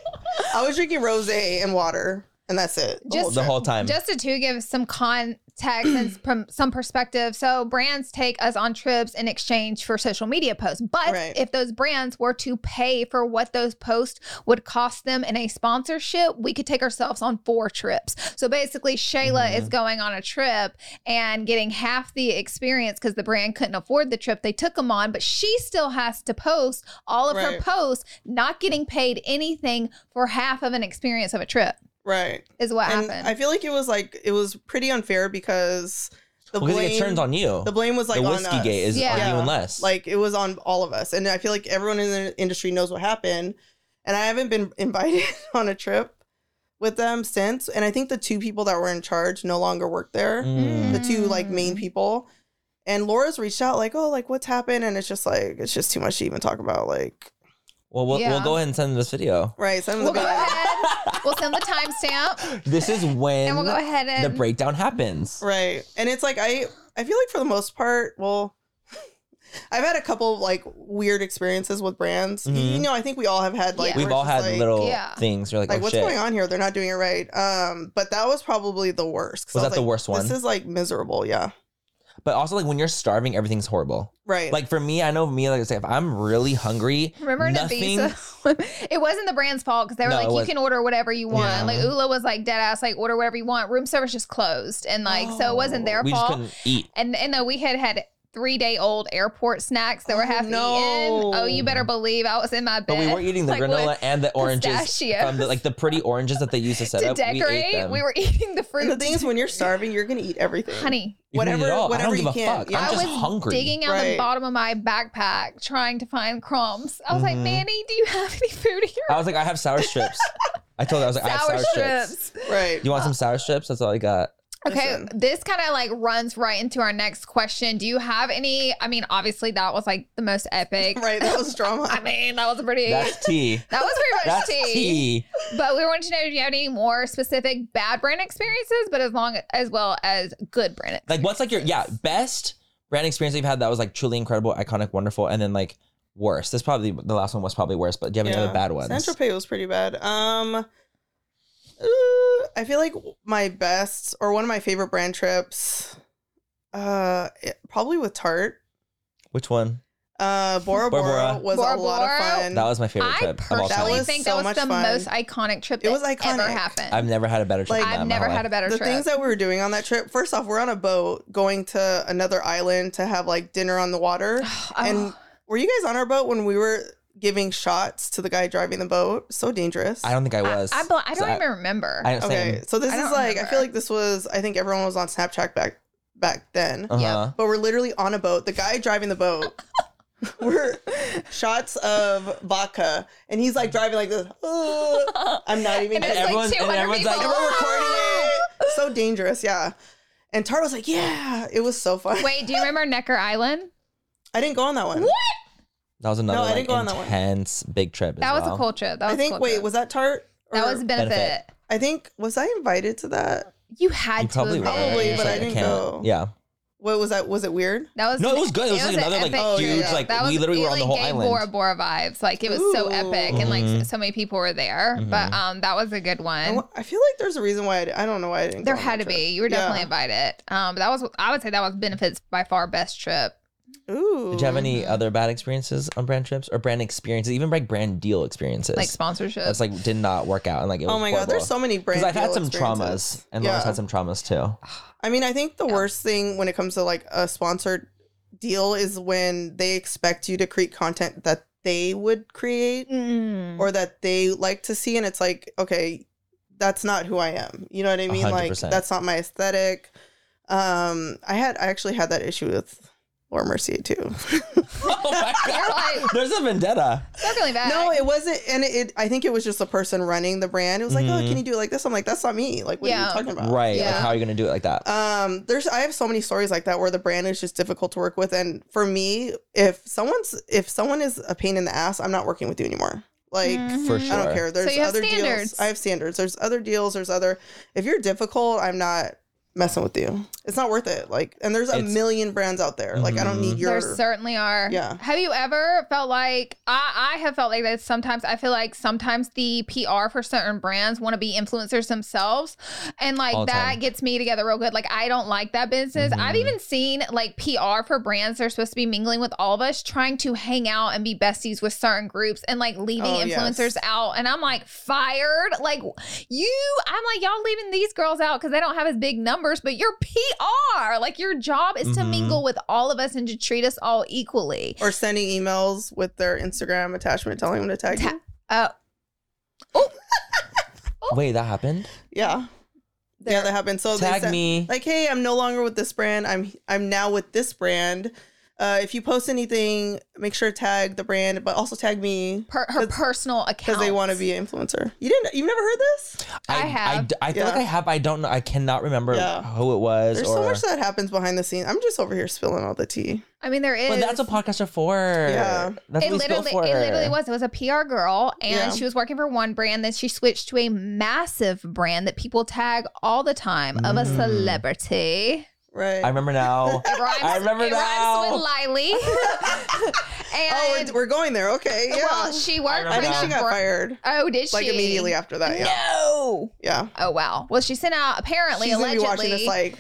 Speaker 3: I was drinking rosé and water, and that's it.
Speaker 1: The whole time.
Speaker 2: Just to give some context and some perspective. So brands take us on trips in exchange for social media posts. But
Speaker 3: Right.
Speaker 2: if those brands were to pay for what those posts would cost them in a sponsorship, we could take ourselves on 4 trips. So basically Shayla is going on a trip and getting half the experience because the brand couldn't afford the trip they took them on, but she still has to post all of her
Speaker 3: Right.
Speaker 2: posts, not getting paid anything for half of an experience of a trip.
Speaker 3: Right.
Speaker 2: Is what
Speaker 3: And
Speaker 2: happened.
Speaker 3: I feel like it was pretty unfair because the
Speaker 1: Because
Speaker 3: blame
Speaker 1: it turns on you.
Speaker 3: The blame was like
Speaker 1: the
Speaker 3: on
Speaker 1: whiskey
Speaker 3: us.
Speaker 1: gate is
Speaker 2: Yeah.
Speaker 1: on you
Speaker 3: Yeah.
Speaker 1: and less.
Speaker 3: Like it was on all of us. And I feel like everyone in the industry knows what happened. And I haven't been invited on a trip with them since. And I think the 2 people that were in charge no longer work there. The 2 like main people. And Laura's reached out like, oh, like what's happened? And it's just too much to even talk about. Like,
Speaker 1: well, we'll go ahead and send them this video.
Speaker 3: right. Send them
Speaker 2: We'll
Speaker 3: the
Speaker 2: go
Speaker 3: video.
Speaker 2: ahead. We'll send the timestamp.
Speaker 1: This is when
Speaker 2: And we'll go ahead and-
Speaker 1: the breakdown happens.
Speaker 3: Right. And it's like I feel like for the most part, well, I've had a couple of like weird experiences with brands. You know, I think we all have had like
Speaker 2: Yeah.
Speaker 1: We've
Speaker 3: we're
Speaker 1: all
Speaker 3: just
Speaker 1: had
Speaker 3: like,
Speaker 1: little
Speaker 2: Yeah.
Speaker 1: things. You're like,
Speaker 3: like
Speaker 1: oh
Speaker 3: what's
Speaker 1: shit.
Speaker 3: going on here? They're not doing it right. But that was probably the worst. 'Cause
Speaker 1: Was
Speaker 3: I
Speaker 1: that the
Speaker 3: like,
Speaker 1: worst one?
Speaker 3: This is like miserable. Yeah.
Speaker 1: But also, like when you're starving, everything's horrible.
Speaker 3: Right.
Speaker 1: Like for me, I know me. Like I say, if I'm really hungry,
Speaker 2: Remember
Speaker 1: nothing.
Speaker 2: Nafisa? It wasn't the brand's fault because they were
Speaker 1: No, it
Speaker 2: like, you
Speaker 1: wasn't.
Speaker 2: can order whatever you want.
Speaker 1: Yeah.
Speaker 2: Like Ula was like dead ass, like order whatever you want. Room service just closed, and like so it wasn't their
Speaker 1: We just
Speaker 2: fault.
Speaker 1: couldn't eat.
Speaker 2: And then we had 3-day-old airport snacks that were half
Speaker 3: no.
Speaker 2: eaten. Oh, you better believe I was in my bed.
Speaker 1: But we were eating the
Speaker 2: like,
Speaker 1: granola
Speaker 2: with
Speaker 1: and the oranges
Speaker 2: pistachios.
Speaker 1: from the pretty oranges that they used to set
Speaker 2: to
Speaker 1: up. We ate
Speaker 2: decorate.
Speaker 1: them.
Speaker 2: We were eating the fruit.
Speaker 3: and the thing is, when you're starving, you're gonna eat everything.
Speaker 2: honey.
Speaker 1: You can eat it
Speaker 3: whatever-
Speaker 1: all.
Speaker 3: whatever
Speaker 1: I don't
Speaker 3: you
Speaker 1: give a
Speaker 3: can.
Speaker 1: fuck.
Speaker 3: Yeah.
Speaker 1: I'm
Speaker 2: I
Speaker 1: just
Speaker 2: was
Speaker 1: hungry.
Speaker 2: digging out the
Speaker 3: Right.
Speaker 2: bottom of my backpack trying to find crumbs. I was like, Manny, do you have any food here?
Speaker 1: I was like, I have sour strips. I told her, I was like, I have
Speaker 2: Sour
Speaker 1: sour strips.
Speaker 2: strips.
Speaker 3: Right.
Speaker 1: You want some sour strips? That's all I got.
Speaker 2: Okay,
Speaker 3: Listen.
Speaker 2: this kind of like runs right into our next question. Do you have any? I mean, obviously that was like the most epic.
Speaker 3: Right. That was drama.
Speaker 2: I mean, that was pretty.
Speaker 1: That's tea.
Speaker 2: that was pretty much
Speaker 1: That's tea.
Speaker 2: But we wanted to know if you have any more specific bad brand experiences, but as well as good brand.
Speaker 1: Like, what's like your best brand experience that you've had that was like truly incredible, iconic, wonderful, and then like worst? This probably the last one was probably worse. But do you have any other bad ones?
Speaker 3: Saint-Tropez was pretty bad. I feel like my best or one of my favorite brand trips, probably with Tarte.
Speaker 1: Which one?
Speaker 3: Bora
Speaker 1: Bora
Speaker 3: Bora
Speaker 1: Bora.
Speaker 3: was
Speaker 2: Bora
Speaker 3: a lot of
Speaker 2: Bora?
Speaker 3: fun.
Speaker 1: That was my favorite
Speaker 2: I
Speaker 1: trip of all time.
Speaker 2: personally
Speaker 3: That was
Speaker 2: think
Speaker 3: so
Speaker 2: that was
Speaker 3: much
Speaker 2: the
Speaker 3: fun.
Speaker 2: most iconic trip
Speaker 3: It was
Speaker 2: that ever
Speaker 3: iconic.
Speaker 2: happened.
Speaker 1: I've never had a better trip.
Speaker 3: Like,
Speaker 1: than that
Speaker 2: I've
Speaker 1: in my
Speaker 2: never
Speaker 1: whole
Speaker 2: had a
Speaker 1: life.
Speaker 2: better
Speaker 3: The
Speaker 2: trip.
Speaker 3: things that we were doing on that trip. First off, we're on a boat going to another island to have like dinner on the water. And were you guys on our boat when we were giving shots to the guy driving the boat? So dangerous.
Speaker 1: I don't think I was.
Speaker 2: I don't even remember.
Speaker 3: Okay, so this
Speaker 2: I
Speaker 3: is
Speaker 2: don't
Speaker 3: like, I
Speaker 2: remember.
Speaker 3: feel like this was, I think everyone was on Snapchat back then.
Speaker 1: Uh-huh.
Speaker 3: But we're literally on a boat. The guy driving the boat, we're shots of vodka, and he's like driving like this. I'm not even
Speaker 2: And it's
Speaker 3: kidding.
Speaker 2: like
Speaker 1: everyone's
Speaker 2: 200
Speaker 1: like,
Speaker 2: people.
Speaker 3: And we're recording it. So dangerous, yeah. And Tara was like, yeah, it was so fun.
Speaker 2: Wait, do you remember Necker Island?
Speaker 3: I didn't go on that one.
Speaker 2: What?
Speaker 1: That was another
Speaker 3: No, I didn't go on that one.
Speaker 1: intense big trip.
Speaker 2: That was a cool trip. That was
Speaker 3: I think,
Speaker 2: a cool
Speaker 3: wait,
Speaker 2: trip.
Speaker 3: was that Tart?
Speaker 2: That was Benefit.
Speaker 3: I think, was I invited to that?
Speaker 2: You had
Speaker 1: You
Speaker 2: to
Speaker 1: probably
Speaker 2: have
Speaker 1: were.
Speaker 2: been.
Speaker 3: Probably,
Speaker 1: Just
Speaker 3: but I
Speaker 1: like,
Speaker 3: didn't
Speaker 1: can't-
Speaker 3: go.
Speaker 1: Yeah.
Speaker 3: What was that? Was it weird?
Speaker 2: That was
Speaker 1: No, it was good. It was like
Speaker 2: an
Speaker 1: another like
Speaker 2: epic
Speaker 1: huge
Speaker 3: trip.
Speaker 1: like
Speaker 2: That
Speaker 1: we literally were on the whole
Speaker 2: gave
Speaker 1: island.
Speaker 2: Bora Bora vibes. Like it was so
Speaker 3: Ooh.
Speaker 2: epic, and like
Speaker 1: Mhm.
Speaker 2: so many people were there.
Speaker 1: Mhm.
Speaker 2: But that was a good one.
Speaker 3: I feel like there's a reason why I don't know why I didn't.
Speaker 2: There
Speaker 3: go on
Speaker 2: had
Speaker 3: that
Speaker 2: to be.
Speaker 3: trip.
Speaker 2: You were definitely
Speaker 3: Yeah.
Speaker 2: invited. But that was, I would say that was Benefit's by far best trip.
Speaker 3: Ooh.
Speaker 1: Did you have any other bad experiences on brand trips or brand experiences, even like brand deal experiences?
Speaker 2: Like sponsorship.
Speaker 1: That's like did not work out and like it was
Speaker 3: Oh my god, there's so many brand.
Speaker 1: because I've had
Speaker 3: deal
Speaker 1: some
Speaker 3: experiences.
Speaker 1: traumas and Laura's had some traumas too.
Speaker 3: I mean, I think the worst thing when it comes to like a sponsored deal is when they expect you to create content that they would create or that they like to see, and it's like, okay, that's not who I am. You know what I mean?
Speaker 1: 100%.
Speaker 3: Like that's not my aesthetic. I actually had that issue with Laura Mercier too.
Speaker 1: Oh my
Speaker 2: You're like,
Speaker 1: There's a vendetta.
Speaker 2: circling back.
Speaker 3: No, it wasn't, and I think it was just a person running the brand. It was like, oh,
Speaker 1: Mhm.
Speaker 3: can you do it like this? I'm like, that's not me. Like, what are
Speaker 2: Yeah.
Speaker 3: you talking about?
Speaker 1: Right. Like
Speaker 2: Yeah.
Speaker 1: how are you gonna do it like that?
Speaker 3: I have so many stories like that where the brand is just difficult to work with, and for me, if someone is a pain in the ass, I'm not working with you anymore. Like,
Speaker 1: For sure.
Speaker 3: I don't care. There's
Speaker 2: you have
Speaker 3: other
Speaker 2: standards.
Speaker 3: deals. I have standards. There's other deals. If you're difficult, I'm not messing with you. It's not worth it. Like, and there's a
Speaker 1: It's-
Speaker 3: million brands out there. Like, I don't need your.
Speaker 2: There certainly are.
Speaker 3: Yeah.
Speaker 2: Have you ever felt like I have felt like that sometimes? I feel like sometimes the PR for certain brands want to be influencers themselves, and like
Speaker 1: All the
Speaker 2: that
Speaker 1: time.
Speaker 2: gets me together real good. Like I don't like that business. I've even seen like PR for brands that are supposed to be mingling with all of us, trying to hang out and be besties with certain groups, and like leaving
Speaker 3: Oh,
Speaker 2: influencers
Speaker 3: yes.
Speaker 2: out. And I'm like fired. Like I'm like y'all leaving these girls out because they don't have as big numbers, but you're PR. Like your job is to mingle with all of us and to treat us all equally.
Speaker 3: Or sending emails with their Instagram attachment telling them to tag you.
Speaker 1: Wait, that happened?
Speaker 3: Yeah. Yeah, that happened. So
Speaker 1: Tag
Speaker 3: they said,
Speaker 1: me.
Speaker 3: like, hey, I'm no longer with this brand. I'm now with this brand. If you post anything, make sure to tag the brand, but also tag me
Speaker 2: Her personal account.
Speaker 3: because they want to be an influencer. You've never heard this?
Speaker 2: I have.
Speaker 1: I feel like
Speaker 3: Yeah.
Speaker 1: I have. I don't know. I cannot remember
Speaker 3: Yeah.
Speaker 1: who it was.
Speaker 3: There's
Speaker 1: or,
Speaker 3: so much that happens behind the scenes. I'm just over here spilling all the tea.
Speaker 2: I mean, there is.
Speaker 1: But that's what podcasts are for.
Speaker 3: Yeah.
Speaker 1: That's
Speaker 2: It
Speaker 1: what we spill
Speaker 2: literally,
Speaker 1: for.
Speaker 2: it literally was. It was a PR girl, and
Speaker 3: Yeah.
Speaker 2: she was working for one brand. Then she switched to a massive brand that people tag all the time of a celebrity.
Speaker 3: Right.
Speaker 1: I remember now.
Speaker 2: It rhymes,
Speaker 1: I remember
Speaker 2: it
Speaker 1: now.
Speaker 2: rhymes with Lily.
Speaker 3: Oh,
Speaker 2: and
Speaker 3: we're going there. Okay. Yeah.
Speaker 2: well, she worked.
Speaker 3: I
Speaker 2: for
Speaker 3: think she
Speaker 2: that
Speaker 3: got fired
Speaker 2: Oh, did she?
Speaker 3: like immediately after that. Yeah.
Speaker 2: No.
Speaker 3: Yeah.
Speaker 2: Oh wow. Well, she sent out apparently
Speaker 3: She's gonna be
Speaker 2: allegedly.
Speaker 3: watching this like,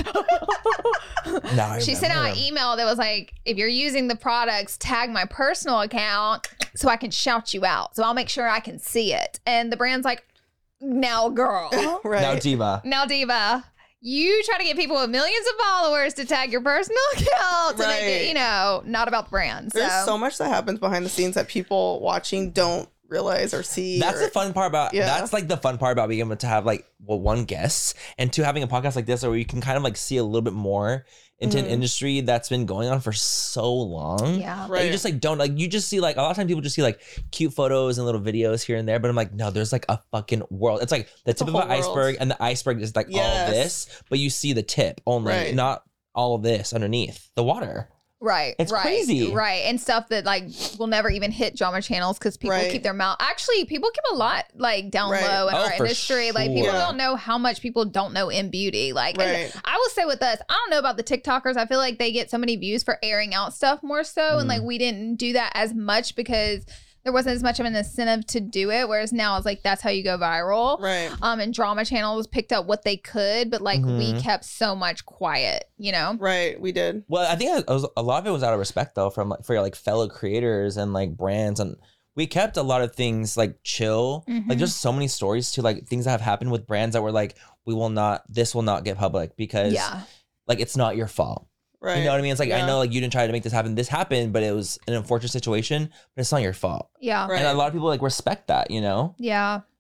Speaker 1: No, I
Speaker 2: She sent out
Speaker 1: remember.
Speaker 2: an email that was like, if you're using the products, tag my personal account so I can shout you out. So I'll make sure I can see it. And the brand's like, now, girl.
Speaker 3: right.
Speaker 1: Now, Diva.
Speaker 2: Now, Diva, you try to get people with millions of followers to tag your personal account to make it,
Speaker 3: Right.
Speaker 2: not about the brand.
Speaker 3: There's so much that happens behind the scenes that people watching don't realize or see.
Speaker 1: That's
Speaker 3: or,
Speaker 1: the fun part about
Speaker 3: Yeah.
Speaker 1: that's like the fun part about being able to have like one guest and two having a podcast like this where you can kind of like see a little bit more into an industry that's been going on for so long.
Speaker 2: Yeah.
Speaker 1: That you just like don't like you just see like a lot of times people just see like cute photos and little videos here and there, but I'm like, no, there's like a fucking world. It's like the tip of
Speaker 3: whole
Speaker 1: an iceberg,
Speaker 3: world.
Speaker 1: and the iceberg is like all
Speaker 3: Yes.
Speaker 1: this, but you see the tip only,
Speaker 3: Right.
Speaker 1: not all of this underneath the water.
Speaker 2: Right.
Speaker 1: It's
Speaker 2: right,
Speaker 1: crazy.
Speaker 2: Right. And stuff that like will never even hit drama channels because people
Speaker 3: Right.
Speaker 2: keep their mouth. Actually, people keep a lot like down
Speaker 3: Right.
Speaker 2: low in
Speaker 1: Oh,
Speaker 2: our
Speaker 1: for
Speaker 2: industry. Like people
Speaker 1: sure.
Speaker 2: don't know how much people don't know in beauty. Like and
Speaker 3: Right.
Speaker 2: I will say with us, I don't know about the TikTokers. I feel like they get so many views for airing out stuff more so. And like we didn't do that as much because there wasn't as much of an incentive to do it. Whereas now it's like that's how you go viral.
Speaker 3: Right.
Speaker 2: And drama channels picked up what they could, but like we kept so much quiet,
Speaker 3: Right. We did.
Speaker 1: Well, I think a lot of it was out of respect though from like for your like fellow creators and like brands, and we kept a lot of things like chill. Like there's so many stories to like things that have happened with brands that were like, this will not get public because like it's not your fault.
Speaker 3: Right.
Speaker 1: You know what I mean? It's like, I
Speaker 3: Yeah.
Speaker 1: know like you didn't try to make this happen. This happened, but it was an unfortunate situation, but it's not your fault.
Speaker 2: Yeah.
Speaker 3: Right.
Speaker 1: And a lot of people like respect that,
Speaker 2: Yeah.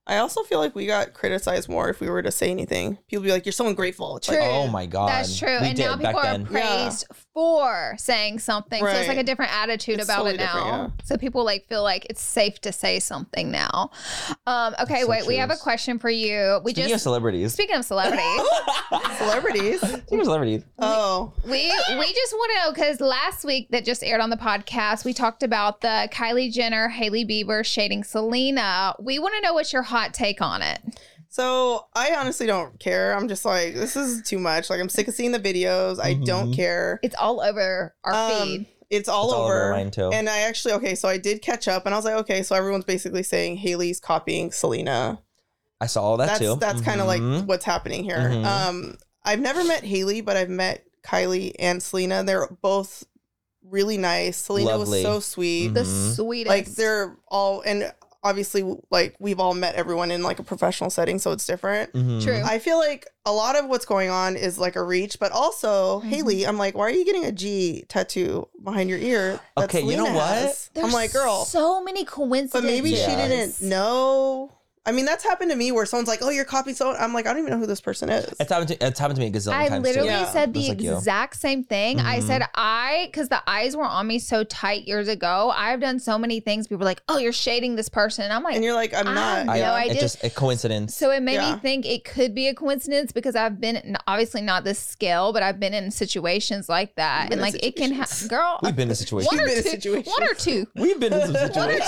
Speaker 3: I also feel like we got criticized more if we were to say anything. People be like, "You're so ungrateful." It's
Speaker 2: True.
Speaker 3: like,
Speaker 1: Oh my God.
Speaker 2: That's true.
Speaker 1: We
Speaker 2: And
Speaker 1: did
Speaker 2: now people
Speaker 1: back
Speaker 2: are
Speaker 1: then.
Speaker 2: praised for saying something. So it's
Speaker 3: Right.
Speaker 2: like a different attitude
Speaker 3: It's
Speaker 2: about
Speaker 3: totally
Speaker 2: it now.
Speaker 3: different,
Speaker 2: So people like feel like it's safe to say something now. Okay,
Speaker 1: So
Speaker 2: wait, we have a
Speaker 1: true.
Speaker 2: question for you.
Speaker 1: Speaking of celebrities.
Speaker 2: Speaking of celebrities,
Speaker 3: celebrities.
Speaker 1: Speaking of celebrities.
Speaker 3: Oh,
Speaker 2: we just want to know, because last week that just aired on the podcast, we talked about the Kylie Jenner, Hailey Bieber shading Selena. We want to know what's your hot take on it.
Speaker 3: so I honestly don't care. I'm just like, this is too much. Like, I'm sick of seeing the videos. I don't care.
Speaker 2: It's all over our feed.
Speaker 3: It's all
Speaker 1: It's all over
Speaker 3: over.
Speaker 1: mine, too.
Speaker 3: And I actually, okay, so I did catch up, and I was like, okay, so everyone's basically saying Hailey's copying Selena.
Speaker 1: I saw all that
Speaker 3: That's
Speaker 1: too.
Speaker 3: that's kind of like
Speaker 1: Mhm.
Speaker 3: what's happening here.
Speaker 1: Mhm.
Speaker 3: I've never met Hailey, but I've met Kylie and Selena. They're both really nice. Selena
Speaker 1: Lovely.
Speaker 3: was so sweet.
Speaker 2: The
Speaker 1: Mhm.
Speaker 2: sweetest.
Speaker 3: Like, they're all, and obviously, like, we've all met everyone in like a professional setting, so it's different.
Speaker 1: Mhm.
Speaker 2: True.
Speaker 3: I feel like a lot of what's going on is like a reach, but also
Speaker 2: Mm-hmm.
Speaker 3: Hailey, I'm like, why are you getting a G tattoo behind your ear? that
Speaker 1: Okay, you know
Speaker 3: Selena
Speaker 1: what?
Speaker 3: has?
Speaker 2: There's
Speaker 3: I'm like, girl,
Speaker 2: so many coincidences.
Speaker 3: but maybe she
Speaker 1: Yeah.
Speaker 3: didn't know. I mean, that's happened to me where someone's like, oh, you're copying so. I'm like, I don't even know who this person is.
Speaker 1: It's happened to me a gazillion
Speaker 2: I
Speaker 1: times
Speaker 2: literally
Speaker 1: too.
Speaker 3: Yeah.
Speaker 2: said the
Speaker 1: Just like you.
Speaker 2: exact same thing. I
Speaker 1: Mhm.
Speaker 2: said because the eyes were on me so tight years ago. I've done so many things. People were like, "Oh, you're shading this person." And I'm like,
Speaker 3: And you're like, I'm
Speaker 2: I
Speaker 3: not.
Speaker 2: know,
Speaker 3: Yeah.
Speaker 2: I
Speaker 1: It's
Speaker 2: did-
Speaker 1: just a coincidence.
Speaker 2: so it made
Speaker 3: Yeah.
Speaker 2: me think it could be a coincidence because I've been obviously not this scale, but I've been in situations like that,
Speaker 3: Been
Speaker 2: and
Speaker 3: in
Speaker 2: like it can
Speaker 3: situations.
Speaker 2: girl.
Speaker 1: We've been in situations.
Speaker 2: one or
Speaker 3: You've been in
Speaker 2: two,
Speaker 3: situations.
Speaker 2: one or two,
Speaker 1: We've been in some
Speaker 2: one or two
Speaker 1: situations.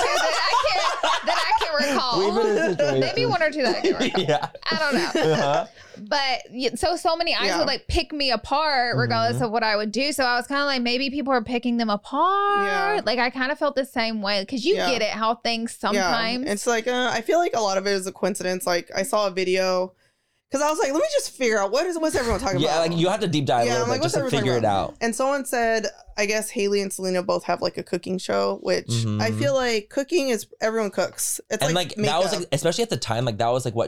Speaker 2: that I can recall.
Speaker 1: We've been in situations.
Speaker 2: Maybe one or two that I can recall.
Speaker 1: Yeah.
Speaker 2: I don't know.
Speaker 1: Uh-huh.
Speaker 2: But so many eyes
Speaker 3: Yeah.
Speaker 2: would like pick me apart regardless of what I would do. So I was kind of like, maybe people are picking them apart.
Speaker 3: Yeah.
Speaker 2: Like I kind of felt the same way because you
Speaker 3: Yeah.
Speaker 2: get it how things sometimes.
Speaker 3: Yeah. It's like, I feel like a lot of it is a coincidence. Like, I saw a video because I was like, let me just figure out what's everyone talking
Speaker 1: Yeah,
Speaker 3: about.
Speaker 1: like you have to deep dive
Speaker 3: Yeah,
Speaker 1: a
Speaker 3: I'm
Speaker 1: little
Speaker 3: like,
Speaker 1: bit just to
Speaker 3: what's everyone
Speaker 1: figure it
Speaker 3: talking
Speaker 1: out.
Speaker 3: And someone said, I guess Hailey and Selena both have like a cooking show, which I
Speaker 1: Mhm.
Speaker 3: feel like cooking is everyone cooks. It's
Speaker 1: And
Speaker 3: like,
Speaker 1: like that was
Speaker 3: makeup.
Speaker 1: like, especially at the time, like that was like what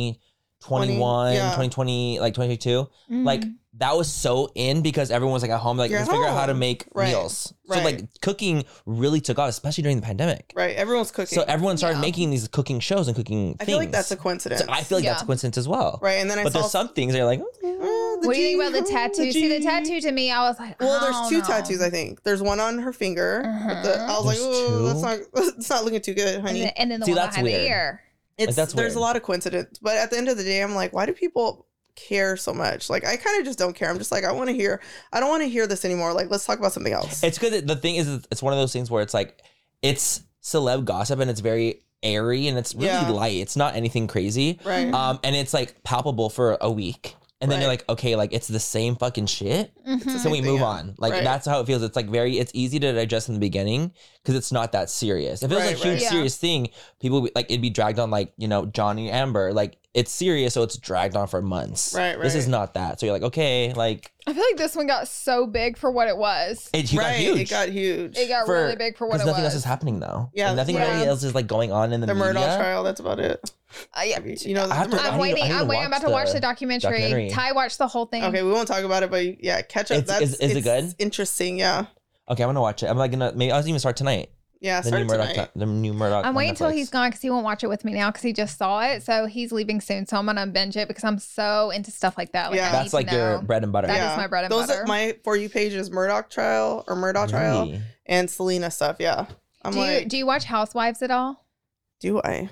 Speaker 1: 2021,
Speaker 3: yeah.
Speaker 1: 2020, like 2022.
Speaker 2: Mm.
Speaker 1: Like that was so in because everyone was like at home, like
Speaker 3: You're
Speaker 1: let's
Speaker 3: at
Speaker 1: figure out how to
Speaker 3: home.
Speaker 1: make
Speaker 3: Right.
Speaker 1: meals. So
Speaker 3: Right.
Speaker 1: like cooking really took off, especially during the pandemic.
Speaker 3: right. Everyone's cooking.
Speaker 1: So everyone started
Speaker 2: Yeah.
Speaker 1: making these cooking shows and cooking things.
Speaker 3: I feel like that's a coincidence.
Speaker 1: So I feel like that's
Speaker 2: Yeah.
Speaker 1: a coincidence as well.
Speaker 3: right. And then I
Speaker 1: But
Speaker 3: saw
Speaker 1: there's some things that you're like,
Speaker 3: the
Speaker 2: What do you
Speaker 3: G,
Speaker 2: think about the tattoo?
Speaker 1: the
Speaker 2: See, the
Speaker 1: G.
Speaker 2: tattoo to me, I was like,
Speaker 3: Well,
Speaker 2: I
Speaker 3: there's
Speaker 2: don't
Speaker 3: two
Speaker 2: know.
Speaker 3: tattoos. I think there's one on her finger. But I was like,
Speaker 1: There's
Speaker 3: oh,
Speaker 1: two?
Speaker 3: that's not looking too good, honey.
Speaker 2: And then the
Speaker 1: See,
Speaker 2: one
Speaker 1: that's
Speaker 2: behind
Speaker 1: weird.
Speaker 2: the ear.
Speaker 3: It's
Speaker 1: that's
Speaker 3: there's a
Speaker 1: weird.
Speaker 3: lot of coincidence, but at the end of the day, I'm like, why do people care so much? Like, I kind of just don't care. I'm just like, I don't want to hear this anymore. Like, let's talk about something else.
Speaker 1: it's because the thing is, it's one of those things where it's like, it's celeb gossip and it's very airy and it's really
Speaker 3: Yeah.
Speaker 1: light. It's not anything crazy.
Speaker 3: Right.
Speaker 1: And it's like palpable for a week. And then you're
Speaker 3: Right.
Speaker 1: like, okay, like it's the same fucking shit.
Speaker 3: It's the
Speaker 1: So
Speaker 3: same
Speaker 1: we
Speaker 3: thing,
Speaker 1: move
Speaker 3: yeah.
Speaker 1: on. Like
Speaker 3: Right.
Speaker 1: that's how it feels. It's like it's easy to digest in the beginning because it's not that serious. If it was
Speaker 3: Right,
Speaker 1: a huge
Speaker 3: right.
Speaker 2: Yeah.
Speaker 1: serious thing, people would, like it'd be dragged on like, Johnny Amber. Like it's serious, so it's dragged on for months.
Speaker 3: Right,
Speaker 1: This is
Speaker 3: right.
Speaker 1: not that. So you're like, okay, like
Speaker 2: I feel like this one got so big for what it was.
Speaker 1: it got
Speaker 3: Right.
Speaker 1: huge.
Speaker 3: It got huge.
Speaker 2: It got really big for what it
Speaker 1: Because nothing
Speaker 2: was.
Speaker 1: else is happening though.
Speaker 3: Yeah,
Speaker 1: Like, nothing
Speaker 2: yeah.
Speaker 1: really else is like going on in the
Speaker 3: the
Speaker 1: media.
Speaker 3: Murdoch trial. That's about it.
Speaker 2: Yeah.
Speaker 3: You know,
Speaker 1: I have to-
Speaker 3: the Murdoch-
Speaker 2: I'm waiting.
Speaker 1: I need to
Speaker 2: I'm waiting. I'm about to watch the documentary.
Speaker 1: documentary.
Speaker 2: Ty watched the whole thing.
Speaker 3: Okay, we won't talk about it, but yeah, catch up.
Speaker 1: It's- is it good?
Speaker 3: Interesting. Yeah.
Speaker 1: Okay, I'm gonna watch it. I'm like maybe I'll even start tonight.
Speaker 3: Yeah.
Speaker 1: The
Speaker 3: Start
Speaker 1: new Murdoch.
Speaker 3: tonight.
Speaker 1: The new Murdoch.
Speaker 2: I'm
Speaker 1: on
Speaker 2: waiting until
Speaker 1: Netflix.
Speaker 2: he's gone because he won't watch it with me now because he just saw it. So he's leaving soon. So I'm gonna binge it because I'm so into stuff like that. Like,
Speaker 3: Yeah.
Speaker 2: I
Speaker 1: That's
Speaker 2: need to
Speaker 1: like your
Speaker 2: know.
Speaker 1: bread and butter.
Speaker 2: That
Speaker 3: Yeah.
Speaker 2: is my bread and
Speaker 3: Those
Speaker 2: butter.
Speaker 3: are my For You page is Murdoch trial
Speaker 1: Really?
Speaker 3: and Selena stuff. Yeah. I'm
Speaker 2: do you
Speaker 3: like,
Speaker 2: do you watch Housewives at all?
Speaker 3: do I?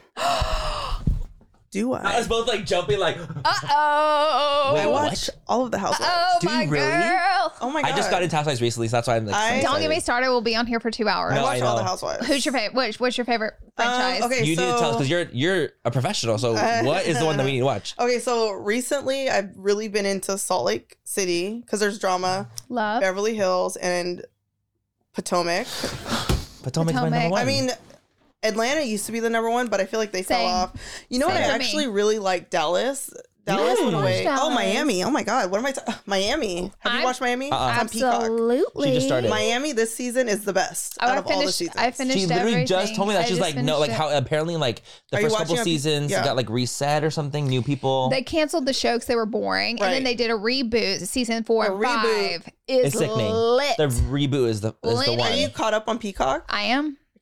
Speaker 3: Do
Speaker 1: I
Speaker 3: I?
Speaker 1: was both like jumping, like
Speaker 2: Oh,
Speaker 1: Wait,
Speaker 3: I
Speaker 1: what?
Speaker 3: watch all of the Housewives.
Speaker 2: oh
Speaker 1: Do you
Speaker 2: my
Speaker 1: really?
Speaker 2: girl!
Speaker 3: Oh my god!
Speaker 1: I just got into Housewives recently, so that's why I'm like. so
Speaker 3: I-
Speaker 2: Don't get me
Speaker 1: excited.
Speaker 2: started. We'll be on here for 2 hours.
Speaker 3: I
Speaker 1: No,
Speaker 3: watch
Speaker 1: I
Speaker 3: all the
Speaker 1: know.
Speaker 3: Housewives.
Speaker 2: Who's your favorite? What's your favorite franchise?
Speaker 3: Okay,
Speaker 1: You need to tell us
Speaker 3: so-
Speaker 1: because you're a professional. So what is the one that we need to watch?
Speaker 3: Okay, so recently I've really been into Salt Lake City because there's drama,
Speaker 2: Love.
Speaker 3: Beverly Hills, and Potomac.
Speaker 1: Potomac's my
Speaker 2: Potomac.
Speaker 1: number one.
Speaker 3: I mean, Atlanta used to be the number one, but I feel like they fell
Speaker 2: Same.
Speaker 3: off. You know what?
Speaker 2: Same
Speaker 3: I
Speaker 2: for me.
Speaker 3: actually really like Dallas. Dallas went
Speaker 1: Mm.
Speaker 3: away.
Speaker 2: Watch
Speaker 3: Oh,
Speaker 2: Dallas.
Speaker 3: Miami. Oh my God. What am I? Miami. Have you
Speaker 2: I'm-
Speaker 3: watched Miami?
Speaker 1: Uh-uh.
Speaker 3: It's on Peacock.
Speaker 2: Absolutely.
Speaker 1: She just started.
Speaker 3: Miami this season is the best
Speaker 2: Oh,
Speaker 3: out
Speaker 2: I
Speaker 3: of all the
Speaker 2: finished.
Speaker 3: seasons.
Speaker 2: I finished.
Speaker 1: she literally
Speaker 2: everything.
Speaker 1: just told me that
Speaker 2: I
Speaker 1: she's
Speaker 2: just
Speaker 1: like no,
Speaker 2: finished
Speaker 1: like
Speaker 2: it.
Speaker 1: how apparently like the
Speaker 3: Are you
Speaker 1: first couple
Speaker 3: watching on-
Speaker 1: seasons
Speaker 3: yeah.
Speaker 1: got like reset or something, new people.
Speaker 2: They canceled the show because they were boring, and then
Speaker 3: Right.
Speaker 2: they did a reboot. Season 4
Speaker 3: A
Speaker 2: and
Speaker 3: reboot.
Speaker 2: 5 is
Speaker 1: It's sickening.
Speaker 2: lit.
Speaker 1: The reboot is the
Speaker 2: Lena,
Speaker 1: one.
Speaker 3: Are you caught up on Peacock?
Speaker 2: I am.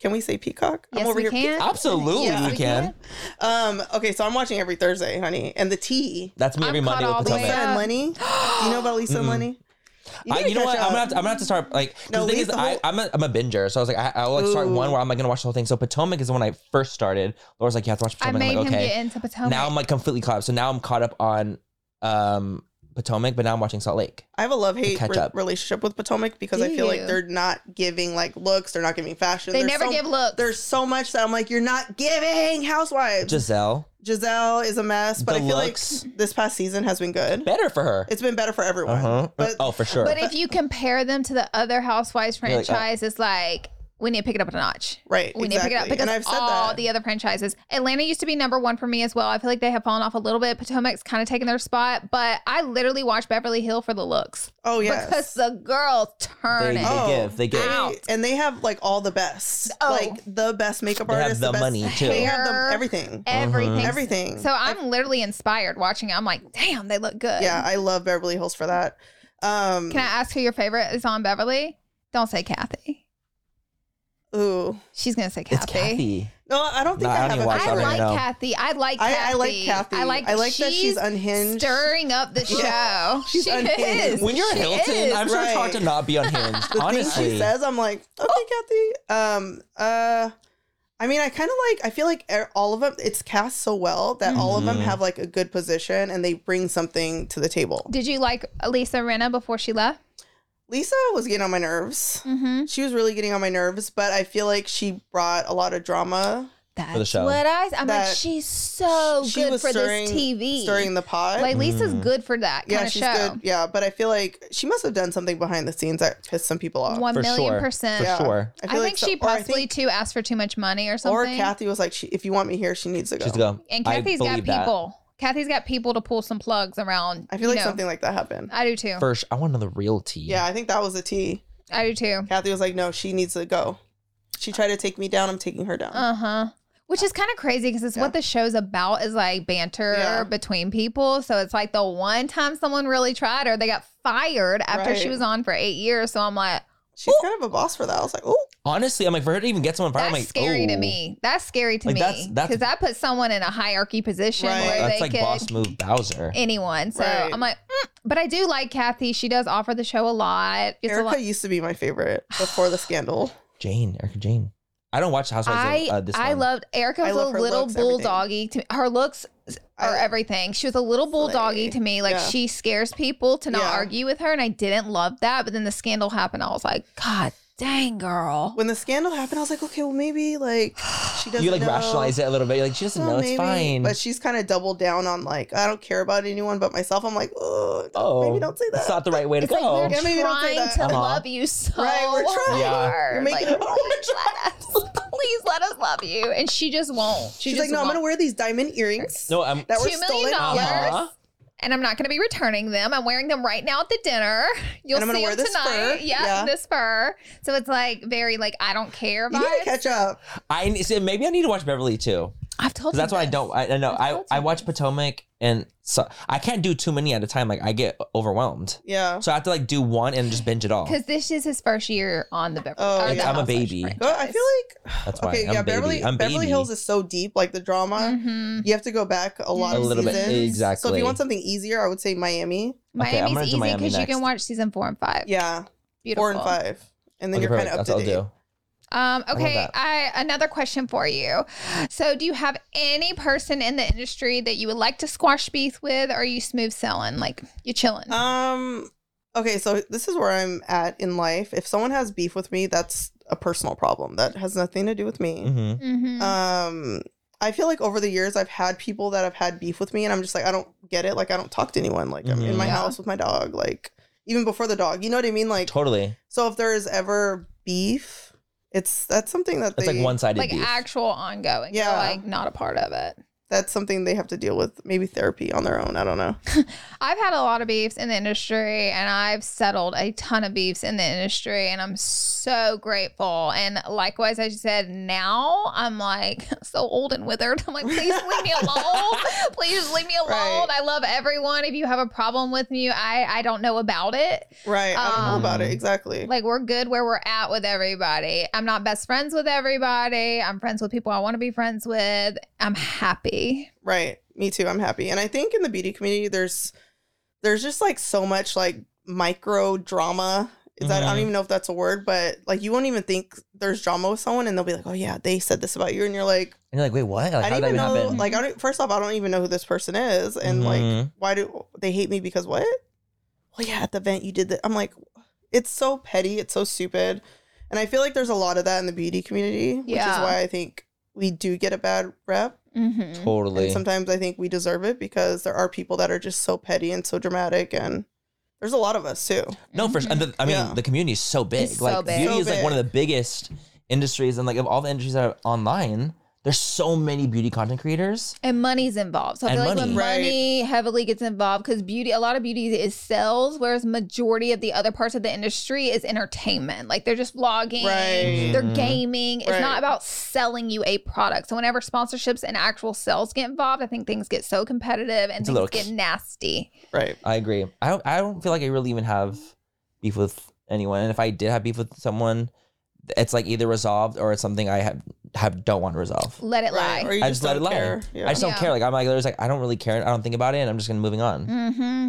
Speaker 3: Can we say Peacock?
Speaker 2: Yes, we can.
Speaker 1: Absolutely,
Speaker 3: Yeah.
Speaker 1: we can.
Speaker 3: Okay, so I'm watching every Thursday, honey. And the tea.
Speaker 1: That's me every
Speaker 2: I'm
Speaker 1: Monday
Speaker 2: caught
Speaker 1: with
Speaker 2: all the way
Speaker 3: Lisa
Speaker 1: Potomac.
Speaker 3: and Lenny. Do you know about Lisa and Lenny?
Speaker 1: You
Speaker 3: need to
Speaker 1: know what?
Speaker 3: catch
Speaker 1: I'm
Speaker 3: up.
Speaker 1: gonna have to start like. 'Cause
Speaker 3: No,
Speaker 1: the thing is,
Speaker 3: Lisa, whole-
Speaker 1: I'm a binger, so I was like, I'll like start one where I'm like gonna watch the whole thing. So Potomac is the one I first started. Laura's like, you have to watch
Speaker 2: I
Speaker 1: Potomac.
Speaker 2: made
Speaker 1: I'm like,
Speaker 2: him
Speaker 1: okay.
Speaker 2: get into Potomac.
Speaker 1: Now I'm like completely caught up. So now I'm caught up on Potomac, but now I'm watching Salt Lake.
Speaker 3: I have a love-hate
Speaker 1: catch up.
Speaker 3: relationship with Potomac because
Speaker 2: Do
Speaker 3: I feel like
Speaker 2: you?
Speaker 3: they're not giving like looks. They're not giving fashion.
Speaker 2: They
Speaker 3: There's
Speaker 2: never give looks.
Speaker 3: There's so much that I'm like, you're not giving Housewives.
Speaker 1: Giselle,
Speaker 3: Giselle is a mess, but
Speaker 1: The
Speaker 3: I feel
Speaker 1: looks.
Speaker 3: like this past season has been good.
Speaker 1: better for her.
Speaker 3: It's been better for everyone.
Speaker 1: Uh-huh.
Speaker 3: But
Speaker 1: Oh, for sure.
Speaker 2: But if you compare them to the other Housewives
Speaker 1: You're like,
Speaker 2: franchise, it's like we need to pick it up a notch.
Speaker 3: right,
Speaker 2: We need to pick it up
Speaker 3: exactly.
Speaker 2: because
Speaker 3: And I've said
Speaker 2: all
Speaker 3: that.
Speaker 2: the other franchises. Atlanta used to be number one for me as well. I feel like they have fallen off a little bit. Potomac's kind of taken their spot, but I literally watch Beverly Hill for the looks.
Speaker 3: Oh yes.
Speaker 2: Because the girls turn
Speaker 1: They-
Speaker 2: it.
Speaker 1: Oh. They give.
Speaker 2: Out.
Speaker 3: And they have like all the best,
Speaker 2: Oh.
Speaker 3: like the best makeup
Speaker 1: They have
Speaker 3: artists,
Speaker 1: the
Speaker 3: best
Speaker 1: money, too.
Speaker 3: They have
Speaker 2: Hair.
Speaker 3: everything,
Speaker 2: Everything.
Speaker 3: everything.
Speaker 2: So I'm literally inspired watching it. I'm like, damn, they look good.
Speaker 3: Yeah, I love Beverly Hills for that.
Speaker 2: Can I ask who your favorite is on Beverly? Don't say Kathy.
Speaker 3: Ooh,
Speaker 2: She's gonna say Kathy.
Speaker 1: it's Kathy.
Speaker 3: no, I don't think
Speaker 1: No, I
Speaker 3: I
Speaker 1: don't
Speaker 3: have
Speaker 1: even
Speaker 3: a
Speaker 1: watch
Speaker 2: I
Speaker 1: don't
Speaker 3: favorite.
Speaker 1: even
Speaker 2: like
Speaker 1: know.
Speaker 2: Kathy. I like Kathy.
Speaker 3: I like Kathy.
Speaker 2: I like
Speaker 3: that she's unhinged.
Speaker 2: stirring up the show.
Speaker 3: She's
Speaker 2: she
Speaker 3: unhinged.
Speaker 2: is.
Speaker 1: When you're
Speaker 2: She
Speaker 1: Hilton,
Speaker 2: is.
Speaker 1: I'm sure it's hard
Speaker 3: Right.
Speaker 1: to not be unhinged.
Speaker 3: The
Speaker 1: honestly,
Speaker 3: things she says, I'm like, okay, Kathy. I mean, I kind of like. I feel like all of them. It's cast so well that all of them
Speaker 1: Mm-hmm.
Speaker 3: have like a good position and they bring something to the table.
Speaker 2: Did you like Lisa Rinna before she left?
Speaker 3: Lisa was getting on my nerves.
Speaker 2: Mm-hmm.
Speaker 3: She was really getting on my nerves, but I feel like she brought a lot of drama.
Speaker 2: That's
Speaker 1: For the show.
Speaker 2: what I'm like,
Speaker 3: That
Speaker 2: she's so
Speaker 3: She
Speaker 2: good
Speaker 3: was
Speaker 2: for
Speaker 3: stirring,
Speaker 2: this TV.
Speaker 3: stirring the pot.
Speaker 2: Like Lisa's good for that kind
Speaker 3: yeah,
Speaker 2: of
Speaker 3: she's
Speaker 2: show.
Speaker 3: good. Yeah, but I feel like she must have done something behind the scenes that pissed some people off.
Speaker 2: 1
Speaker 1: for
Speaker 2: million
Speaker 1: sure.
Speaker 2: %.
Speaker 1: For
Speaker 3: Yeah.
Speaker 1: sure.
Speaker 2: I
Speaker 3: feel
Speaker 2: think
Speaker 3: so-
Speaker 2: she
Speaker 3: or I
Speaker 2: possibly
Speaker 3: think-
Speaker 2: too asked for too much money or
Speaker 3: Or
Speaker 2: something.
Speaker 3: Kathy was like, if you want me here, she needs to go.
Speaker 1: Just go.
Speaker 2: And
Speaker 1: I
Speaker 2: Kathy's got
Speaker 1: believe that.
Speaker 2: people. Kathy's got people to pull some plugs around.
Speaker 3: I feel like
Speaker 2: you know.
Speaker 3: something like that happened.
Speaker 2: I do too.
Speaker 1: First, I want to know the real tea.
Speaker 3: Yeah, I think that was the tea.
Speaker 2: I do too.
Speaker 3: Kathy was like, no, she needs to go. She tried to take me down. I'm taking her down.
Speaker 2: Uh-huh. Which is kind of crazy because it's what the show's about is like banter
Speaker 3: Yeah.
Speaker 2: between people. So it's like the one time someone really tried her, they got fired after she
Speaker 3: Right.
Speaker 2: was on for 8 years. So I'm like,
Speaker 3: She's kind of a boss for that. I was like, oh,
Speaker 1: Honestly, I'm like, for her to even get someone fired, I'm
Speaker 2: that's
Speaker 1: like,
Speaker 2: scary to
Speaker 1: oh.
Speaker 2: me. That's scary to
Speaker 1: Like,
Speaker 2: me.
Speaker 1: that's-
Speaker 2: Because that puts someone in a hierarchy position
Speaker 3: Right.
Speaker 2: where
Speaker 1: That's
Speaker 2: they
Speaker 1: like
Speaker 2: could
Speaker 1: boss move Bowser.
Speaker 2: anyone. So
Speaker 3: Right.
Speaker 2: I'm like, but I do like Kathy. She does offer the show a lot. It's a
Speaker 3: Erica
Speaker 2: lot.
Speaker 3: used to be my favorite before the scandal.
Speaker 1: Erica Jane. I don't watch Housewives of this
Speaker 2: I
Speaker 1: one.
Speaker 2: loved Erica was
Speaker 3: love
Speaker 2: a
Speaker 3: her
Speaker 2: little
Speaker 3: looks, everything.
Speaker 2: bulldoggy to her looks are everything. She was a little bulldoggy
Speaker 3: Slay.
Speaker 2: to me. Like
Speaker 3: Yeah.
Speaker 2: she scares people to not
Speaker 3: Yeah.
Speaker 2: argue with her, and I didn't love that. But then the scandal happened. I was like, God dang, girl.
Speaker 3: When the scandal happened, I was like, okay, well, maybe like she doesn't
Speaker 1: You like
Speaker 3: know.
Speaker 1: rationalize it a little bit. You're like, she doesn't
Speaker 3: Well,
Speaker 1: know. It's
Speaker 3: maybe.
Speaker 1: fine.
Speaker 3: But she's kind of doubled down on like, I don't care about anyone but myself. I'm like, oh,
Speaker 1: oh,
Speaker 3: maybe don't say that.
Speaker 1: It's not the right way to
Speaker 2: It's
Speaker 1: go.
Speaker 2: like we're
Speaker 3: Yeah, maybe don't say
Speaker 2: trying
Speaker 3: that.
Speaker 2: to
Speaker 1: Uh-huh.
Speaker 2: love you so
Speaker 3: Right, we're trying.
Speaker 1: Yeah.
Speaker 2: hard.
Speaker 3: You're making
Speaker 2: like,
Speaker 3: it hard.
Speaker 2: please let us love you. And she just won't.
Speaker 3: She's like, no, I'm gonna wear these diamond earrings
Speaker 1: No, I'm.
Speaker 3: that were
Speaker 2: $2
Speaker 3: stolen.
Speaker 2: million.
Speaker 1: Uh-huh.
Speaker 2: And I'm not going to be returning them. I'm wearing them right now at the dinner. You'll
Speaker 3: And I'm gonna
Speaker 2: see
Speaker 3: wear
Speaker 2: them
Speaker 3: this
Speaker 2: tonight.
Speaker 3: fur.
Speaker 2: Yeah,
Speaker 3: Yeah.
Speaker 2: this fur. So it's like very like I don't care
Speaker 3: You
Speaker 2: vibes.
Speaker 3: need to catch up.
Speaker 1: I see, maybe I need to watch Beverly too.
Speaker 2: I've told
Speaker 1: 'Cause
Speaker 2: you
Speaker 1: that's why I
Speaker 2: this.
Speaker 1: don't. I know.
Speaker 2: I've told
Speaker 1: I
Speaker 2: you
Speaker 1: watch
Speaker 2: this.
Speaker 1: Potomac, and so I can't do too many at a time. Like I get overwhelmed,
Speaker 3: Yeah.
Speaker 1: so I have to like do one and just binge it all.
Speaker 2: Because this is his first year on the Beverly.
Speaker 3: Oh,
Speaker 2: or the
Speaker 3: yeah.
Speaker 1: I'm a
Speaker 2: Housewives
Speaker 1: baby.
Speaker 2: franchise.
Speaker 3: But I feel like
Speaker 1: That's why
Speaker 3: okay,
Speaker 1: I'm
Speaker 3: yeah,
Speaker 1: baby. I'm
Speaker 3: Beverly
Speaker 1: baby.
Speaker 3: Hills is so deep, like the drama.
Speaker 2: Mhm.
Speaker 3: You have to go back a lot
Speaker 1: A
Speaker 3: of
Speaker 1: little bit,
Speaker 3: seasons.
Speaker 1: exactly.
Speaker 3: So if you want something easier, I would say Miami.
Speaker 1: Okay, I'm
Speaker 2: Miami's
Speaker 1: gonna do
Speaker 2: easy
Speaker 1: Miami
Speaker 2: because you can
Speaker 1: next.
Speaker 2: watch season 4 and 5.
Speaker 3: Yeah,
Speaker 2: Beautiful.
Speaker 3: 4 and 5, and then
Speaker 1: Okay,
Speaker 3: you're kind
Speaker 1: perfect.
Speaker 3: of up
Speaker 1: That's what
Speaker 3: to date.
Speaker 1: I'll do.
Speaker 2: Okay,
Speaker 1: that.
Speaker 2: another question for you. So, do you have any person in the industry that you would like to squash beef with, or are you smooth selling, like you chilling?
Speaker 3: Okay, so this is where I'm at in life. If someone has beef with me, that's a personal problem. That has nothing to do with me.
Speaker 1: Mm-hmm.
Speaker 2: Mm-hmm.
Speaker 3: I feel like over the years I've had people that have had beef with me, and I'm just like, I don't get it. Like, I don't talk to anyone. Like, I'm in my
Speaker 2: Yeah.
Speaker 3: house with my dog. Like, even before the dog, you know what I mean? Like,
Speaker 1: Totally.
Speaker 3: so if there is ever beef, that's something that
Speaker 1: It's
Speaker 3: they
Speaker 1: like one-sided
Speaker 2: like
Speaker 1: beef.
Speaker 2: actual ongoing.
Speaker 3: Yeah.
Speaker 2: You're like not a part of it.
Speaker 3: that's something they have to deal with, maybe therapy on their own. I don't know.
Speaker 2: I've had a lot of beefs in the industry, and I've settled a ton of beefs in the industry, and I'm so grateful. And likewise, as you said, now I'm like so old and withered. I'm like, please leave me alone. Please leave me alone.
Speaker 3: Right.
Speaker 2: I love everyone. If you have a problem with me, I don't know about it.
Speaker 3: Right. I don't know about it. Exactly.
Speaker 2: Like, we're good where we're at with everybody. I'm not best friends with everybody. I'm friends with people I want to be friends with. I'm happy.
Speaker 3: Right. Me too. I'm happy. And I think in the beauty community, there's just like so much like micro drama. Is that, I don't even know if that's a word, but like you won't even think there's drama with someone and they'll be like, oh yeah, they said this about you. And you're like,
Speaker 1: wait, what? Like,
Speaker 3: I
Speaker 1: how
Speaker 3: don't
Speaker 1: did that
Speaker 3: even know.
Speaker 1: happen?
Speaker 3: Like, first off, I don't even know who this person is. And like, why do they hate me because what? Well, yeah, at the event you did that. I'm like, it's so petty. It's so stupid. And I feel like there's a lot of that in the beauty community, which is why I think we do get a bad rep.
Speaker 2: Mm-hmm.
Speaker 1: Totally.
Speaker 3: And sometimes I think we deserve it because there are people that are just so petty and so dramatic, and there's a lot of us too.
Speaker 1: No, for sure. And the community is so big.
Speaker 2: It's so
Speaker 1: like
Speaker 2: big.
Speaker 1: beauty
Speaker 3: So
Speaker 1: is like
Speaker 3: big.
Speaker 1: one of the biggest industries, and like of all the industries that are online, there's so many beauty content creators.
Speaker 2: And money's involved. So I
Speaker 1: And
Speaker 2: feel like when
Speaker 3: money.
Speaker 2: money heavily gets involved, because a lot of beauty is sales, whereas majority of the other parts of the industry is entertainment. Like they're just vlogging,
Speaker 3: Right.
Speaker 2: they're gaming. It's
Speaker 3: Right.
Speaker 2: not about selling you a product. So whenever sponsorships and actual sales get involved, I think things get so competitive and
Speaker 1: It's a
Speaker 2: things
Speaker 1: little
Speaker 2: get nasty.
Speaker 3: Right.
Speaker 1: I agree. I don't feel like I really even have beef with anyone. And if I did have beef with someone, it's like either resolved or it's something I don't want to resolve.
Speaker 2: Let it
Speaker 3: Right.
Speaker 2: lie.
Speaker 3: Or you
Speaker 1: I
Speaker 3: just
Speaker 1: just let it
Speaker 3: don't
Speaker 1: lie.
Speaker 3: care. Yeah.
Speaker 1: I just don't care. Like I'm like, there's like I don't really care. I don't think about it, and I'm just gonna moving on.
Speaker 2: Mm-hmm.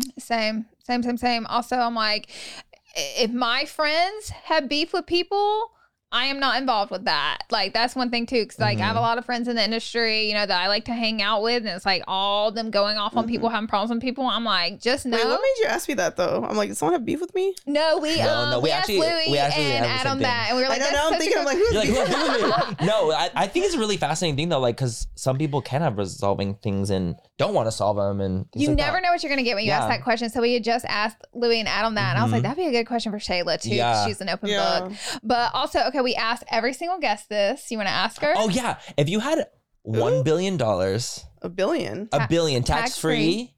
Speaker 2: Same. Also, I'm like, if my friends have beef with people, I am not involved with that. Like, that's one thing too. Cause like I have a lot of friends in the industry, that I like to hang out with. And it's like all them going off on people, having problems with people. I'm like, just know.
Speaker 3: Wait, what made you ask me that though? I'm like, did someone have beef with me?
Speaker 2: No, we
Speaker 1: we
Speaker 2: asked
Speaker 1: actually-
Speaker 2: Louie
Speaker 1: we actually
Speaker 2: and
Speaker 1: had the same
Speaker 2: Adam
Speaker 1: thing.
Speaker 2: that. And we were like,
Speaker 3: I know.
Speaker 2: that's
Speaker 3: Now I'm
Speaker 2: such a
Speaker 3: thinking, I'm
Speaker 2: good-
Speaker 3: like, who's
Speaker 1: You're like,
Speaker 3: beef
Speaker 1: who
Speaker 3: with
Speaker 1: are
Speaker 3: me?
Speaker 1: you? No, I think it's a really fascinating thing though, like because some people can have resolving things and don't want to solve them, and things
Speaker 2: You
Speaker 1: like
Speaker 2: never
Speaker 1: that.
Speaker 2: know what you're going to get when you ask
Speaker 1: Yeah.
Speaker 2: that question. So we had just asked Louie and Adam that. And I was like, that'd be a good question for Shayla too. 'Cause
Speaker 1: Yeah.
Speaker 2: she's an open
Speaker 3: Yeah.
Speaker 2: book. But also, okay, we asked every single guest this. You want to ask her?
Speaker 1: Oh yeah, if you had $1 billion,
Speaker 3: A billion.
Speaker 1: a billion tax free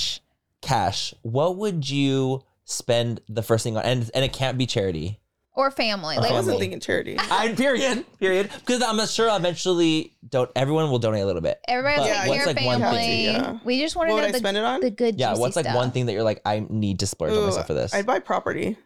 Speaker 1: cash, what would you spend the first thing on? And it can't be charity.
Speaker 2: Or family.
Speaker 3: I
Speaker 2: Like,
Speaker 3: wasn't
Speaker 1: family.
Speaker 3: thinking charity.
Speaker 1: Period. Because I'm sure eventually everyone will donate a little bit.
Speaker 2: everybody
Speaker 1: But
Speaker 2: take care
Speaker 1: what's
Speaker 2: of
Speaker 1: like one
Speaker 2: family.
Speaker 1: thing?
Speaker 3: Yeah.
Speaker 2: We just want to
Speaker 3: What
Speaker 2: know
Speaker 3: would I spend it on?
Speaker 2: the good
Speaker 1: Yeah,
Speaker 2: juicy
Speaker 1: what's like
Speaker 2: stuff.
Speaker 1: one thing that you're like, I need to splurge on
Speaker 3: Ooh,
Speaker 1: myself for this?
Speaker 3: I'd buy property.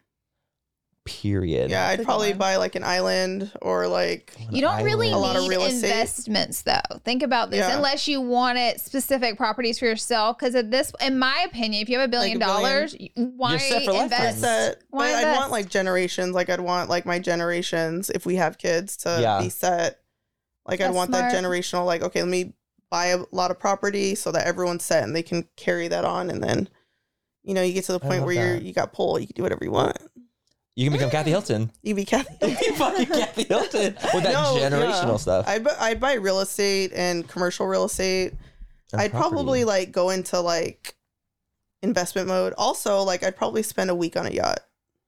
Speaker 1: Period.
Speaker 3: Yeah, I'd
Speaker 2: That's a
Speaker 3: probably
Speaker 2: good one.
Speaker 3: buy like an island or like
Speaker 2: You don't really
Speaker 3: A lot of
Speaker 2: need
Speaker 3: real estate.
Speaker 2: investments though. Think about this,
Speaker 3: Yeah.
Speaker 2: unless you wanted specific properties for yourself. Because at this, in my opinion, if you have $1 billion, why
Speaker 1: You're set for lifetime.
Speaker 2: invest?
Speaker 3: set. But
Speaker 2: Why
Speaker 3: I'd
Speaker 2: invest?
Speaker 3: want like generations. Like I'd want like my generations if we have kids to
Speaker 1: Yeah.
Speaker 3: be set. Like I'd
Speaker 2: That's
Speaker 3: want
Speaker 2: smart.
Speaker 3: that generational. Like okay, let me buy a lot of property so that everyone's set and they can carry that on. And then you get to the
Speaker 1: I
Speaker 3: point
Speaker 1: love
Speaker 3: where
Speaker 1: that.
Speaker 3: you got pull. You can do whatever you want.
Speaker 1: You can become Kathy Hilton.
Speaker 3: You be Kathy.
Speaker 1: You fucking Kathy Hilton with that
Speaker 3: No,
Speaker 1: generational
Speaker 3: yeah.
Speaker 1: stuff.
Speaker 3: I'd buy real estate and commercial real estate.
Speaker 1: And
Speaker 3: I'd
Speaker 1: property.
Speaker 3: probably like go into like investment mode. Also, like I'd probably spend a week on a yacht.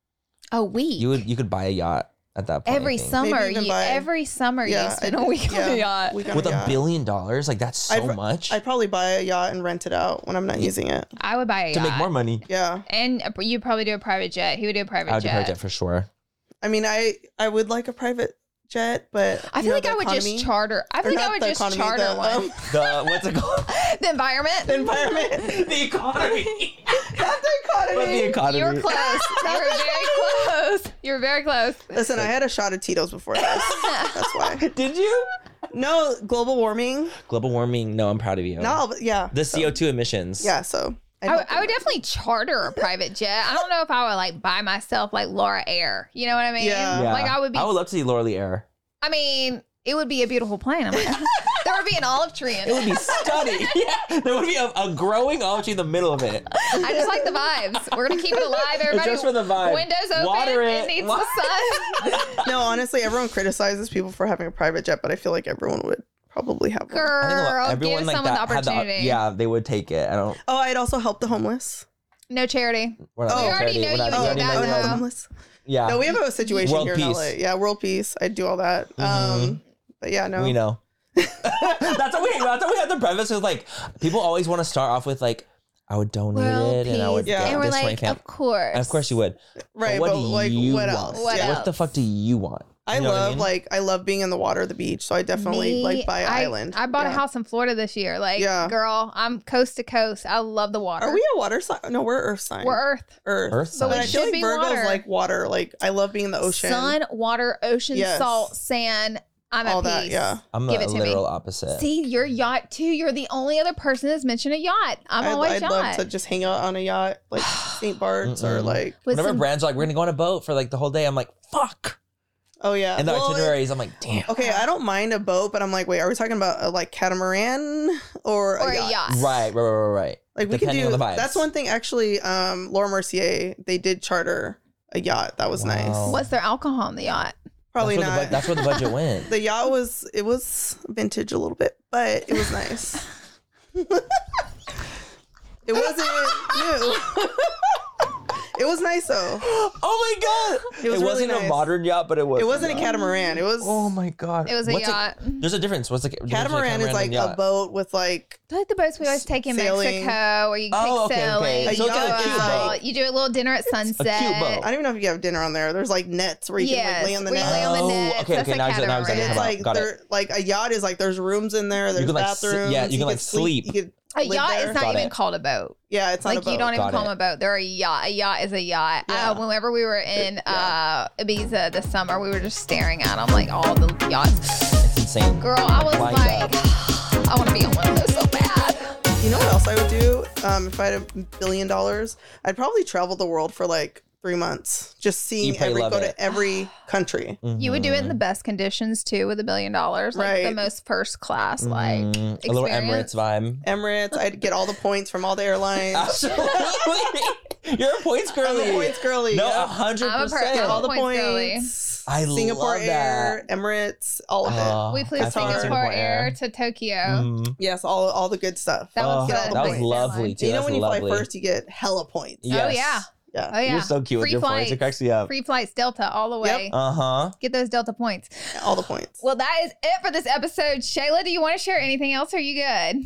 Speaker 2: A week.
Speaker 1: You could buy a yacht at that point.
Speaker 2: every
Speaker 1: I think.
Speaker 2: summer.
Speaker 3: Maybe even buy-
Speaker 2: Every summer you spend a week on a yacht.
Speaker 3: week on
Speaker 1: with
Speaker 3: a
Speaker 1: $1
Speaker 3: yacht.
Speaker 1: billion, like that's so
Speaker 3: I'd-
Speaker 1: much
Speaker 3: I'd probably buy a yacht and rent it out when I'm not using it.
Speaker 2: I would buy a
Speaker 1: to
Speaker 2: yacht.
Speaker 1: make more money.
Speaker 3: Yeah.
Speaker 2: And you'd probably do a private jet. He would do a private
Speaker 1: I would do
Speaker 2: jet.
Speaker 1: private jet for sure.
Speaker 3: I mean, I would like a private jet, but
Speaker 2: I feel like I would just charter. I feel like I would just charter one.
Speaker 1: The what's it called?
Speaker 2: The environment.
Speaker 3: the environment.
Speaker 1: The economy.
Speaker 3: Not the economy.
Speaker 1: But the economy.
Speaker 2: You were close. You were very close. You were very close.
Speaker 3: Listen, I had a shot of Tito's before this. That's why.
Speaker 1: Did you?
Speaker 3: No, global warming.
Speaker 1: Global warming. No, I'm proud of you.
Speaker 3: No, but yeah.
Speaker 1: The
Speaker 3: so,
Speaker 1: CO2 emissions.
Speaker 3: Yeah, so.
Speaker 2: I would definitely charter a private jet. I don't know if I would like buy myself like Laura Air. You know what I mean?
Speaker 3: Yeah.
Speaker 2: Like I would be.
Speaker 1: I would love to see Laura Lee Air.
Speaker 2: I mean, it would be a beautiful plane. I'm like, there would be an olive tree in
Speaker 1: It would
Speaker 2: it.
Speaker 1: be stunning. Yeah, there would be a growing olive tree in the middle of it.
Speaker 2: I just like the vibes. We're gonna keep it alive. Everybody,
Speaker 1: just for the vibe.
Speaker 2: Windows open.
Speaker 1: Water it.
Speaker 2: It needs the sun.
Speaker 3: No, honestly, everyone criticizes people for having a private jet, but I feel like everyone would probably have one.
Speaker 1: I think
Speaker 2: Girl,
Speaker 1: everyone
Speaker 2: give
Speaker 1: like
Speaker 2: someone the
Speaker 1: that had the
Speaker 2: opportunity.
Speaker 1: yeah, they would take it. I don't.
Speaker 3: Oh, I'd also help the homeless.
Speaker 2: No charity.
Speaker 1: We're not
Speaker 3: Oh,
Speaker 1: doing
Speaker 3: we
Speaker 2: already
Speaker 1: charity.
Speaker 2: know
Speaker 1: We're not-
Speaker 2: you
Speaker 1: we
Speaker 2: would
Speaker 1: already
Speaker 2: do
Speaker 1: know
Speaker 2: that,
Speaker 3: Oh,
Speaker 1: you
Speaker 3: no,
Speaker 2: though.
Speaker 1: would.
Speaker 3: homeless.
Speaker 1: Yeah,
Speaker 3: No, we have a situation
Speaker 1: World
Speaker 3: here in
Speaker 1: peace.
Speaker 3: LA. Yeah, world peace. I'd do all that. But yeah, no.
Speaker 1: we know. That's what we have to preface with. Like, people always want to start off with like, I would donate it and I would
Speaker 3: Yeah.
Speaker 2: And we're
Speaker 1: this
Speaker 2: like,
Speaker 1: camp.
Speaker 2: of course.
Speaker 1: Of course you would.
Speaker 3: Right,
Speaker 1: What
Speaker 3: but
Speaker 1: do
Speaker 3: like,
Speaker 1: you
Speaker 3: what
Speaker 1: want?
Speaker 3: else?
Speaker 2: What
Speaker 3: Yeah.
Speaker 2: else?
Speaker 1: What the fuck do you want?
Speaker 3: I
Speaker 1: You know what
Speaker 3: love
Speaker 1: mean?
Speaker 3: like I love being in the water, the beach. So I definitely like buy an island.
Speaker 2: I bought a
Speaker 3: Yeah.
Speaker 2: house in Florida this year. Like,
Speaker 3: Yeah.
Speaker 2: girl, I'm coast to coast. I love the water.
Speaker 3: Are we a water sign? No, we're Earth sign.
Speaker 2: We're Earth.
Speaker 3: Earth.
Speaker 1: Earth
Speaker 3: But
Speaker 1: sign.
Speaker 3: I
Speaker 2: we
Speaker 3: feel
Speaker 2: should
Speaker 3: like
Speaker 2: be
Speaker 3: Virgo's
Speaker 2: water.
Speaker 3: like water. Like I love being in the ocean.
Speaker 2: Sun, water, ocean,
Speaker 3: Yes.
Speaker 2: salt, sand. I'm
Speaker 3: all
Speaker 2: at
Speaker 3: that.
Speaker 2: peace.
Speaker 3: Yeah.
Speaker 1: I'm
Speaker 2: Give
Speaker 1: the
Speaker 2: it to me.
Speaker 1: literal opposite.
Speaker 2: See, your yacht too. You're the only other person that's mentioned a yacht. I'm always
Speaker 3: I'd
Speaker 2: yacht.
Speaker 3: love to just hang out on a yacht, like St. Bart's or
Speaker 1: Mm-mm.
Speaker 3: like.
Speaker 2: With
Speaker 1: Whenever
Speaker 2: some-
Speaker 1: brands are like, we're gonna go on a boat for like the whole day, I'm like, fuck.
Speaker 3: Oh yeah.
Speaker 1: And the
Speaker 3: Well,
Speaker 1: itineraries, I'm like, damn.
Speaker 3: Okay, I don't mind a boat, but I'm like, wait, are we talking about a like catamaran or
Speaker 2: or
Speaker 3: a yacht?
Speaker 1: Right.
Speaker 3: Like we could
Speaker 1: Depending
Speaker 3: do.
Speaker 1: on the vibes.
Speaker 3: That's one thing. Actually, Laura Mercier, they did charter a yacht. That was
Speaker 1: Wow.
Speaker 3: nice.
Speaker 2: What's their alcohol on the yacht?
Speaker 3: Probably
Speaker 1: that's where
Speaker 3: not.
Speaker 1: The, that's where the budget went.
Speaker 3: The yacht was vintage a little bit, but it was nice. It wasn't new. It was nice though.
Speaker 1: Oh my god!
Speaker 3: It was really
Speaker 1: wasn't a
Speaker 3: nice.
Speaker 1: modern yacht, but it was.
Speaker 3: It wasn't a catamaran. It was
Speaker 1: Oh my god!
Speaker 2: It was a
Speaker 1: What's
Speaker 2: yacht.
Speaker 1: There's a difference. What's the difference between
Speaker 3: catamaran is like
Speaker 1: and
Speaker 3: a
Speaker 1: yacht?
Speaker 3: boat with like
Speaker 2: Like the boats we always take in
Speaker 3: Sailing.
Speaker 2: Mexico, where you take
Speaker 1: Oh, okay,
Speaker 2: sailing,
Speaker 1: okay.
Speaker 3: So
Speaker 2: you
Speaker 3: it's
Speaker 2: go
Speaker 3: like a cute
Speaker 2: out,
Speaker 3: boat.
Speaker 2: you do a little dinner at sunset.
Speaker 1: boat.
Speaker 3: I don't even know if you have dinner on there. There's like nets where you can like lay on the
Speaker 2: where you
Speaker 3: net.
Speaker 2: lay on the
Speaker 1: Oh,
Speaker 2: nets.
Speaker 1: okay,
Speaker 2: That's
Speaker 1: okay,
Speaker 2: a
Speaker 1: now I
Speaker 2: catamaran.
Speaker 1: understand
Speaker 3: And it's
Speaker 1: what
Speaker 3: like
Speaker 1: Got it.
Speaker 3: there, like a yacht is like there's rooms in there. There's
Speaker 1: can, like,
Speaker 3: bathrooms.
Speaker 1: yeah, you can, like, sleep.
Speaker 3: You could
Speaker 2: A
Speaker 3: live
Speaker 2: yacht
Speaker 3: there.
Speaker 2: is not
Speaker 1: Got
Speaker 2: even
Speaker 1: it.
Speaker 2: called a boat.
Speaker 3: Yeah, it's not
Speaker 2: Like
Speaker 3: a boat.
Speaker 2: you don't even
Speaker 1: Got
Speaker 2: call
Speaker 1: it.
Speaker 2: them a boat. They're a yacht. A yacht is a yacht.
Speaker 3: Yeah.
Speaker 2: Whenever we were in Ibiza this summer, we were just staring at them like all the yachts.
Speaker 1: It's insane.
Speaker 2: Girl, I was
Speaker 1: Lined
Speaker 2: like,
Speaker 1: up.
Speaker 2: I want to be on one of those so bad.
Speaker 3: You know what else I would do? If I had $1 billion, I'd probably travel the world for like 3 months, just seeing
Speaker 1: You probably love
Speaker 3: go
Speaker 1: it.
Speaker 3: to every country.
Speaker 2: You would do it in the best conditions too, with $1 billion, like the
Speaker 3: Right.
Speaker 2: most first class, like
Speaker 1: Mm, a little
Speaker 2: experience.
Speaker 1: Emirates vibe.
Speaker 3: Emirates, I'd get all the points from all the airlines.
Speaker 1: Absolutely. You're a points
Speaker 3: I'm
Speaker 1: girly.
Speaker 3: a points girly.
Speaker 1: No,
Speaker 3: yeah.
Speaker 1: 100%.
Speaker 2: I'm a
Speaker 3: all the
Speaker 2: points girly.
Speaker 3: points.
Speaker 1: I
Speaker 3: Singapore
Speaker 1: love
Speaker 3: Air,
Speaker 1: that.
Speaker 3: Emirates, all of it.
Speaker 1: Oh,
Speaker 2: We flew
Speaker 1: I flew
Speaker 2: Singapore Air to Tokyo.
Speaker 1: Mm.
Speaker 3: Yes, all the good stuff.
Speaker 2: That was
Speaker 1: Oh,
Speaker 2: good.
Speaker 3: that
Speaker 1: that was
Speaker 3: points.
Speaker 1: lovely too.
Speaker 3: You know
Speaker 1: That's
Speaker 3: when you
Speaker 1: lovely.
Speaker 3: fly first, you get hella points.
Speaker 1: Yes.
Speaker 2: Oh yeah.
Speaker 3: Yeah.
Speaker 2: Oh yeah.
Speaker 1: You're so cute with
Speaker 2: Free
Speaker 1: your points.
Speaker 2: flights.
Speaker 1: It cracks me up.
Speaker 2: Free flights, Delta, all the way.
Speaker 1: Uh huh.
Speaker 2: Get those Delta points.
Speaker 3: All the points.
Speaker 2: Well, that is it for this episode. Shayla, do you want to share anything else? Or are you good?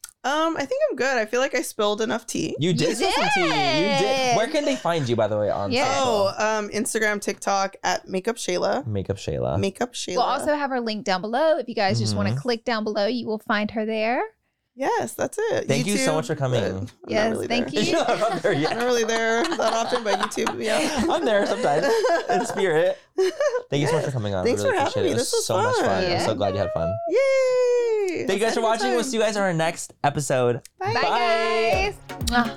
Speaker 3: I think I'm good. I feel like I spilled enough tea.
Speaker 1: You did spill some tea. You did.
Speaker 2: did.
Speaker 1: Where can they find you, by the way, on
Speaker 2: Yeah.
Speaker 1: social?
Speaker 3: Instagram, TikTok at Makeup Shayla.
Speaker 1: Makeup Shayla.
Speaker 3: Makeup Shayla.
Speaker 2: We'll also have her link down below. If you guys just want to
Speaker 1: Mhm.
Speaker 2: click down below, you will find her there.
Speaker 3: Yes, that's it.
Speaker 1: Thank you so much for coming.
Speaker 3: but I'm not
Speaker 2: Yes,
Speaker 3: really
Speaker 2: thank
Speaker 3: there.
Speaker 2: you.
Speaker 1: You're not there
Speaker 3: I'm
Speaker 1: yet.
Speaker 3: not really there that often, but YouTube, yeah.
Speaker 1: I'm there sometimes in spirit. Thank you so much for coming on.
Speaker 3: Thanks
Speaker 1: really
Speaker 3: for having
Speaker 1: appreciate
Speaker 3: me.
Speaker 1: It. It
Speaker 3: This was
Speaker 1: so much fun.
Speaker 3: fun.
Speaker 1: I'm so glad you had fun.
Speaker 3: Yay!
Speaker 1: Thank you guys for watching. We'll see you guys on our next episode.
Speaker 3: Bye.
Speaker 2: Bye, guys. Mwah.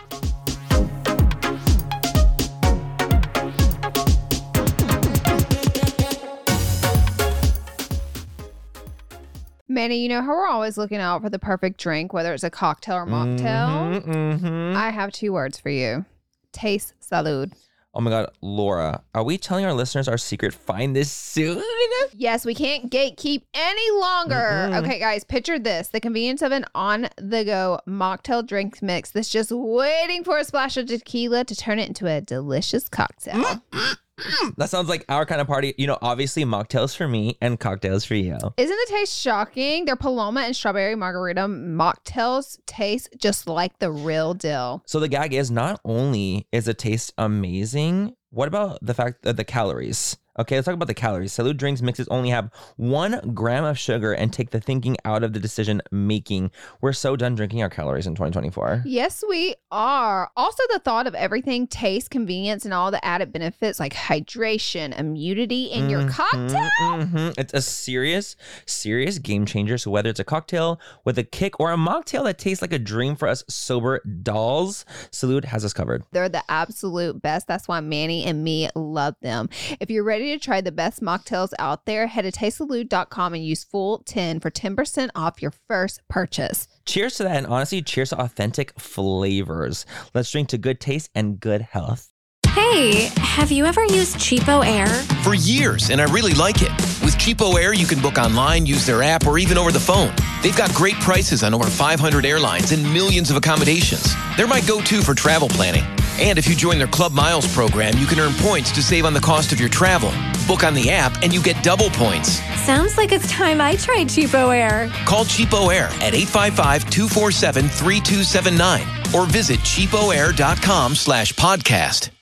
Speaker 2: Manny, you know how we're always looking out for the perfect drink, whether it's a cocktail or mocktail?
Speaker 1: Mm-hmm.
Speaker 2: I have 2 words for you. Taste salud.
Speaker 1: Oh my God, Laura, are we telling our listeners our secret? Find this soon.
Speaker 2: Yes, we can't gatekeep any longer.
Speaker 1: Mm-mm.
Speaker 2: Okay, guys, picture this. The convenience of an on-the-go mocktail drink mix that's just waiting for a splash of tequila to turn it into a delicious cocktail.
Speaker 1: That sounds like our kind of party. You know, obviously mocktails for me and cocktails for you.
Speaker 2: Isn't the taste shocking? Their Paloma and Strawberry Margarita mocktails taste just like the real deal.
Speaker 1: So the gag is not only is the taste amazing, what about the fact that the calories? Okay, let's talk about the calories. Salud drinks mixes only have 1 gram of sugar and take the thinking out of the decision making. We're so done drinking our calories in 2024.
Speaker 2: Yes, we are. Also, the thought of everything, taste, convenience, and all the added benefits like hydration, immunity in your cocktail.
Speaker 1: Mhm. It's a serious game changer. So whether it's a cocktail with a kick or a mocktail that tastes like a dream for us sober dolls, Salud has us covered.
Speaker 2: They're the absolute best. That's why Manny and me love them. If you're ready to try the best mocktails out there, head to tastesalud.com and use full10 for 10% off your first purchase.
Speaker 1: Cheers to that. And honestly, cheers to authentic flavors. Let's drink to good taste and good health.
Speaker 5: Hey, have you ever used Cheapo Air?
Speaker 6: For years, and I really like it. With Cheapo Air, you can book online, use their app, or even over the phone. They've got great prices on over 500 airlines and millions of accommodations. They're my go-to for travel planning. And if you join their Club Miles program, you can earn points to save on the cost of your travel. Book on the app and you get double points.
Speaker 5: Sounds like it's time I tried Cheapo Air.
Speaker 6: Call Cheapo Air at 855-247-3279 or visit cheapoair.com/podcast.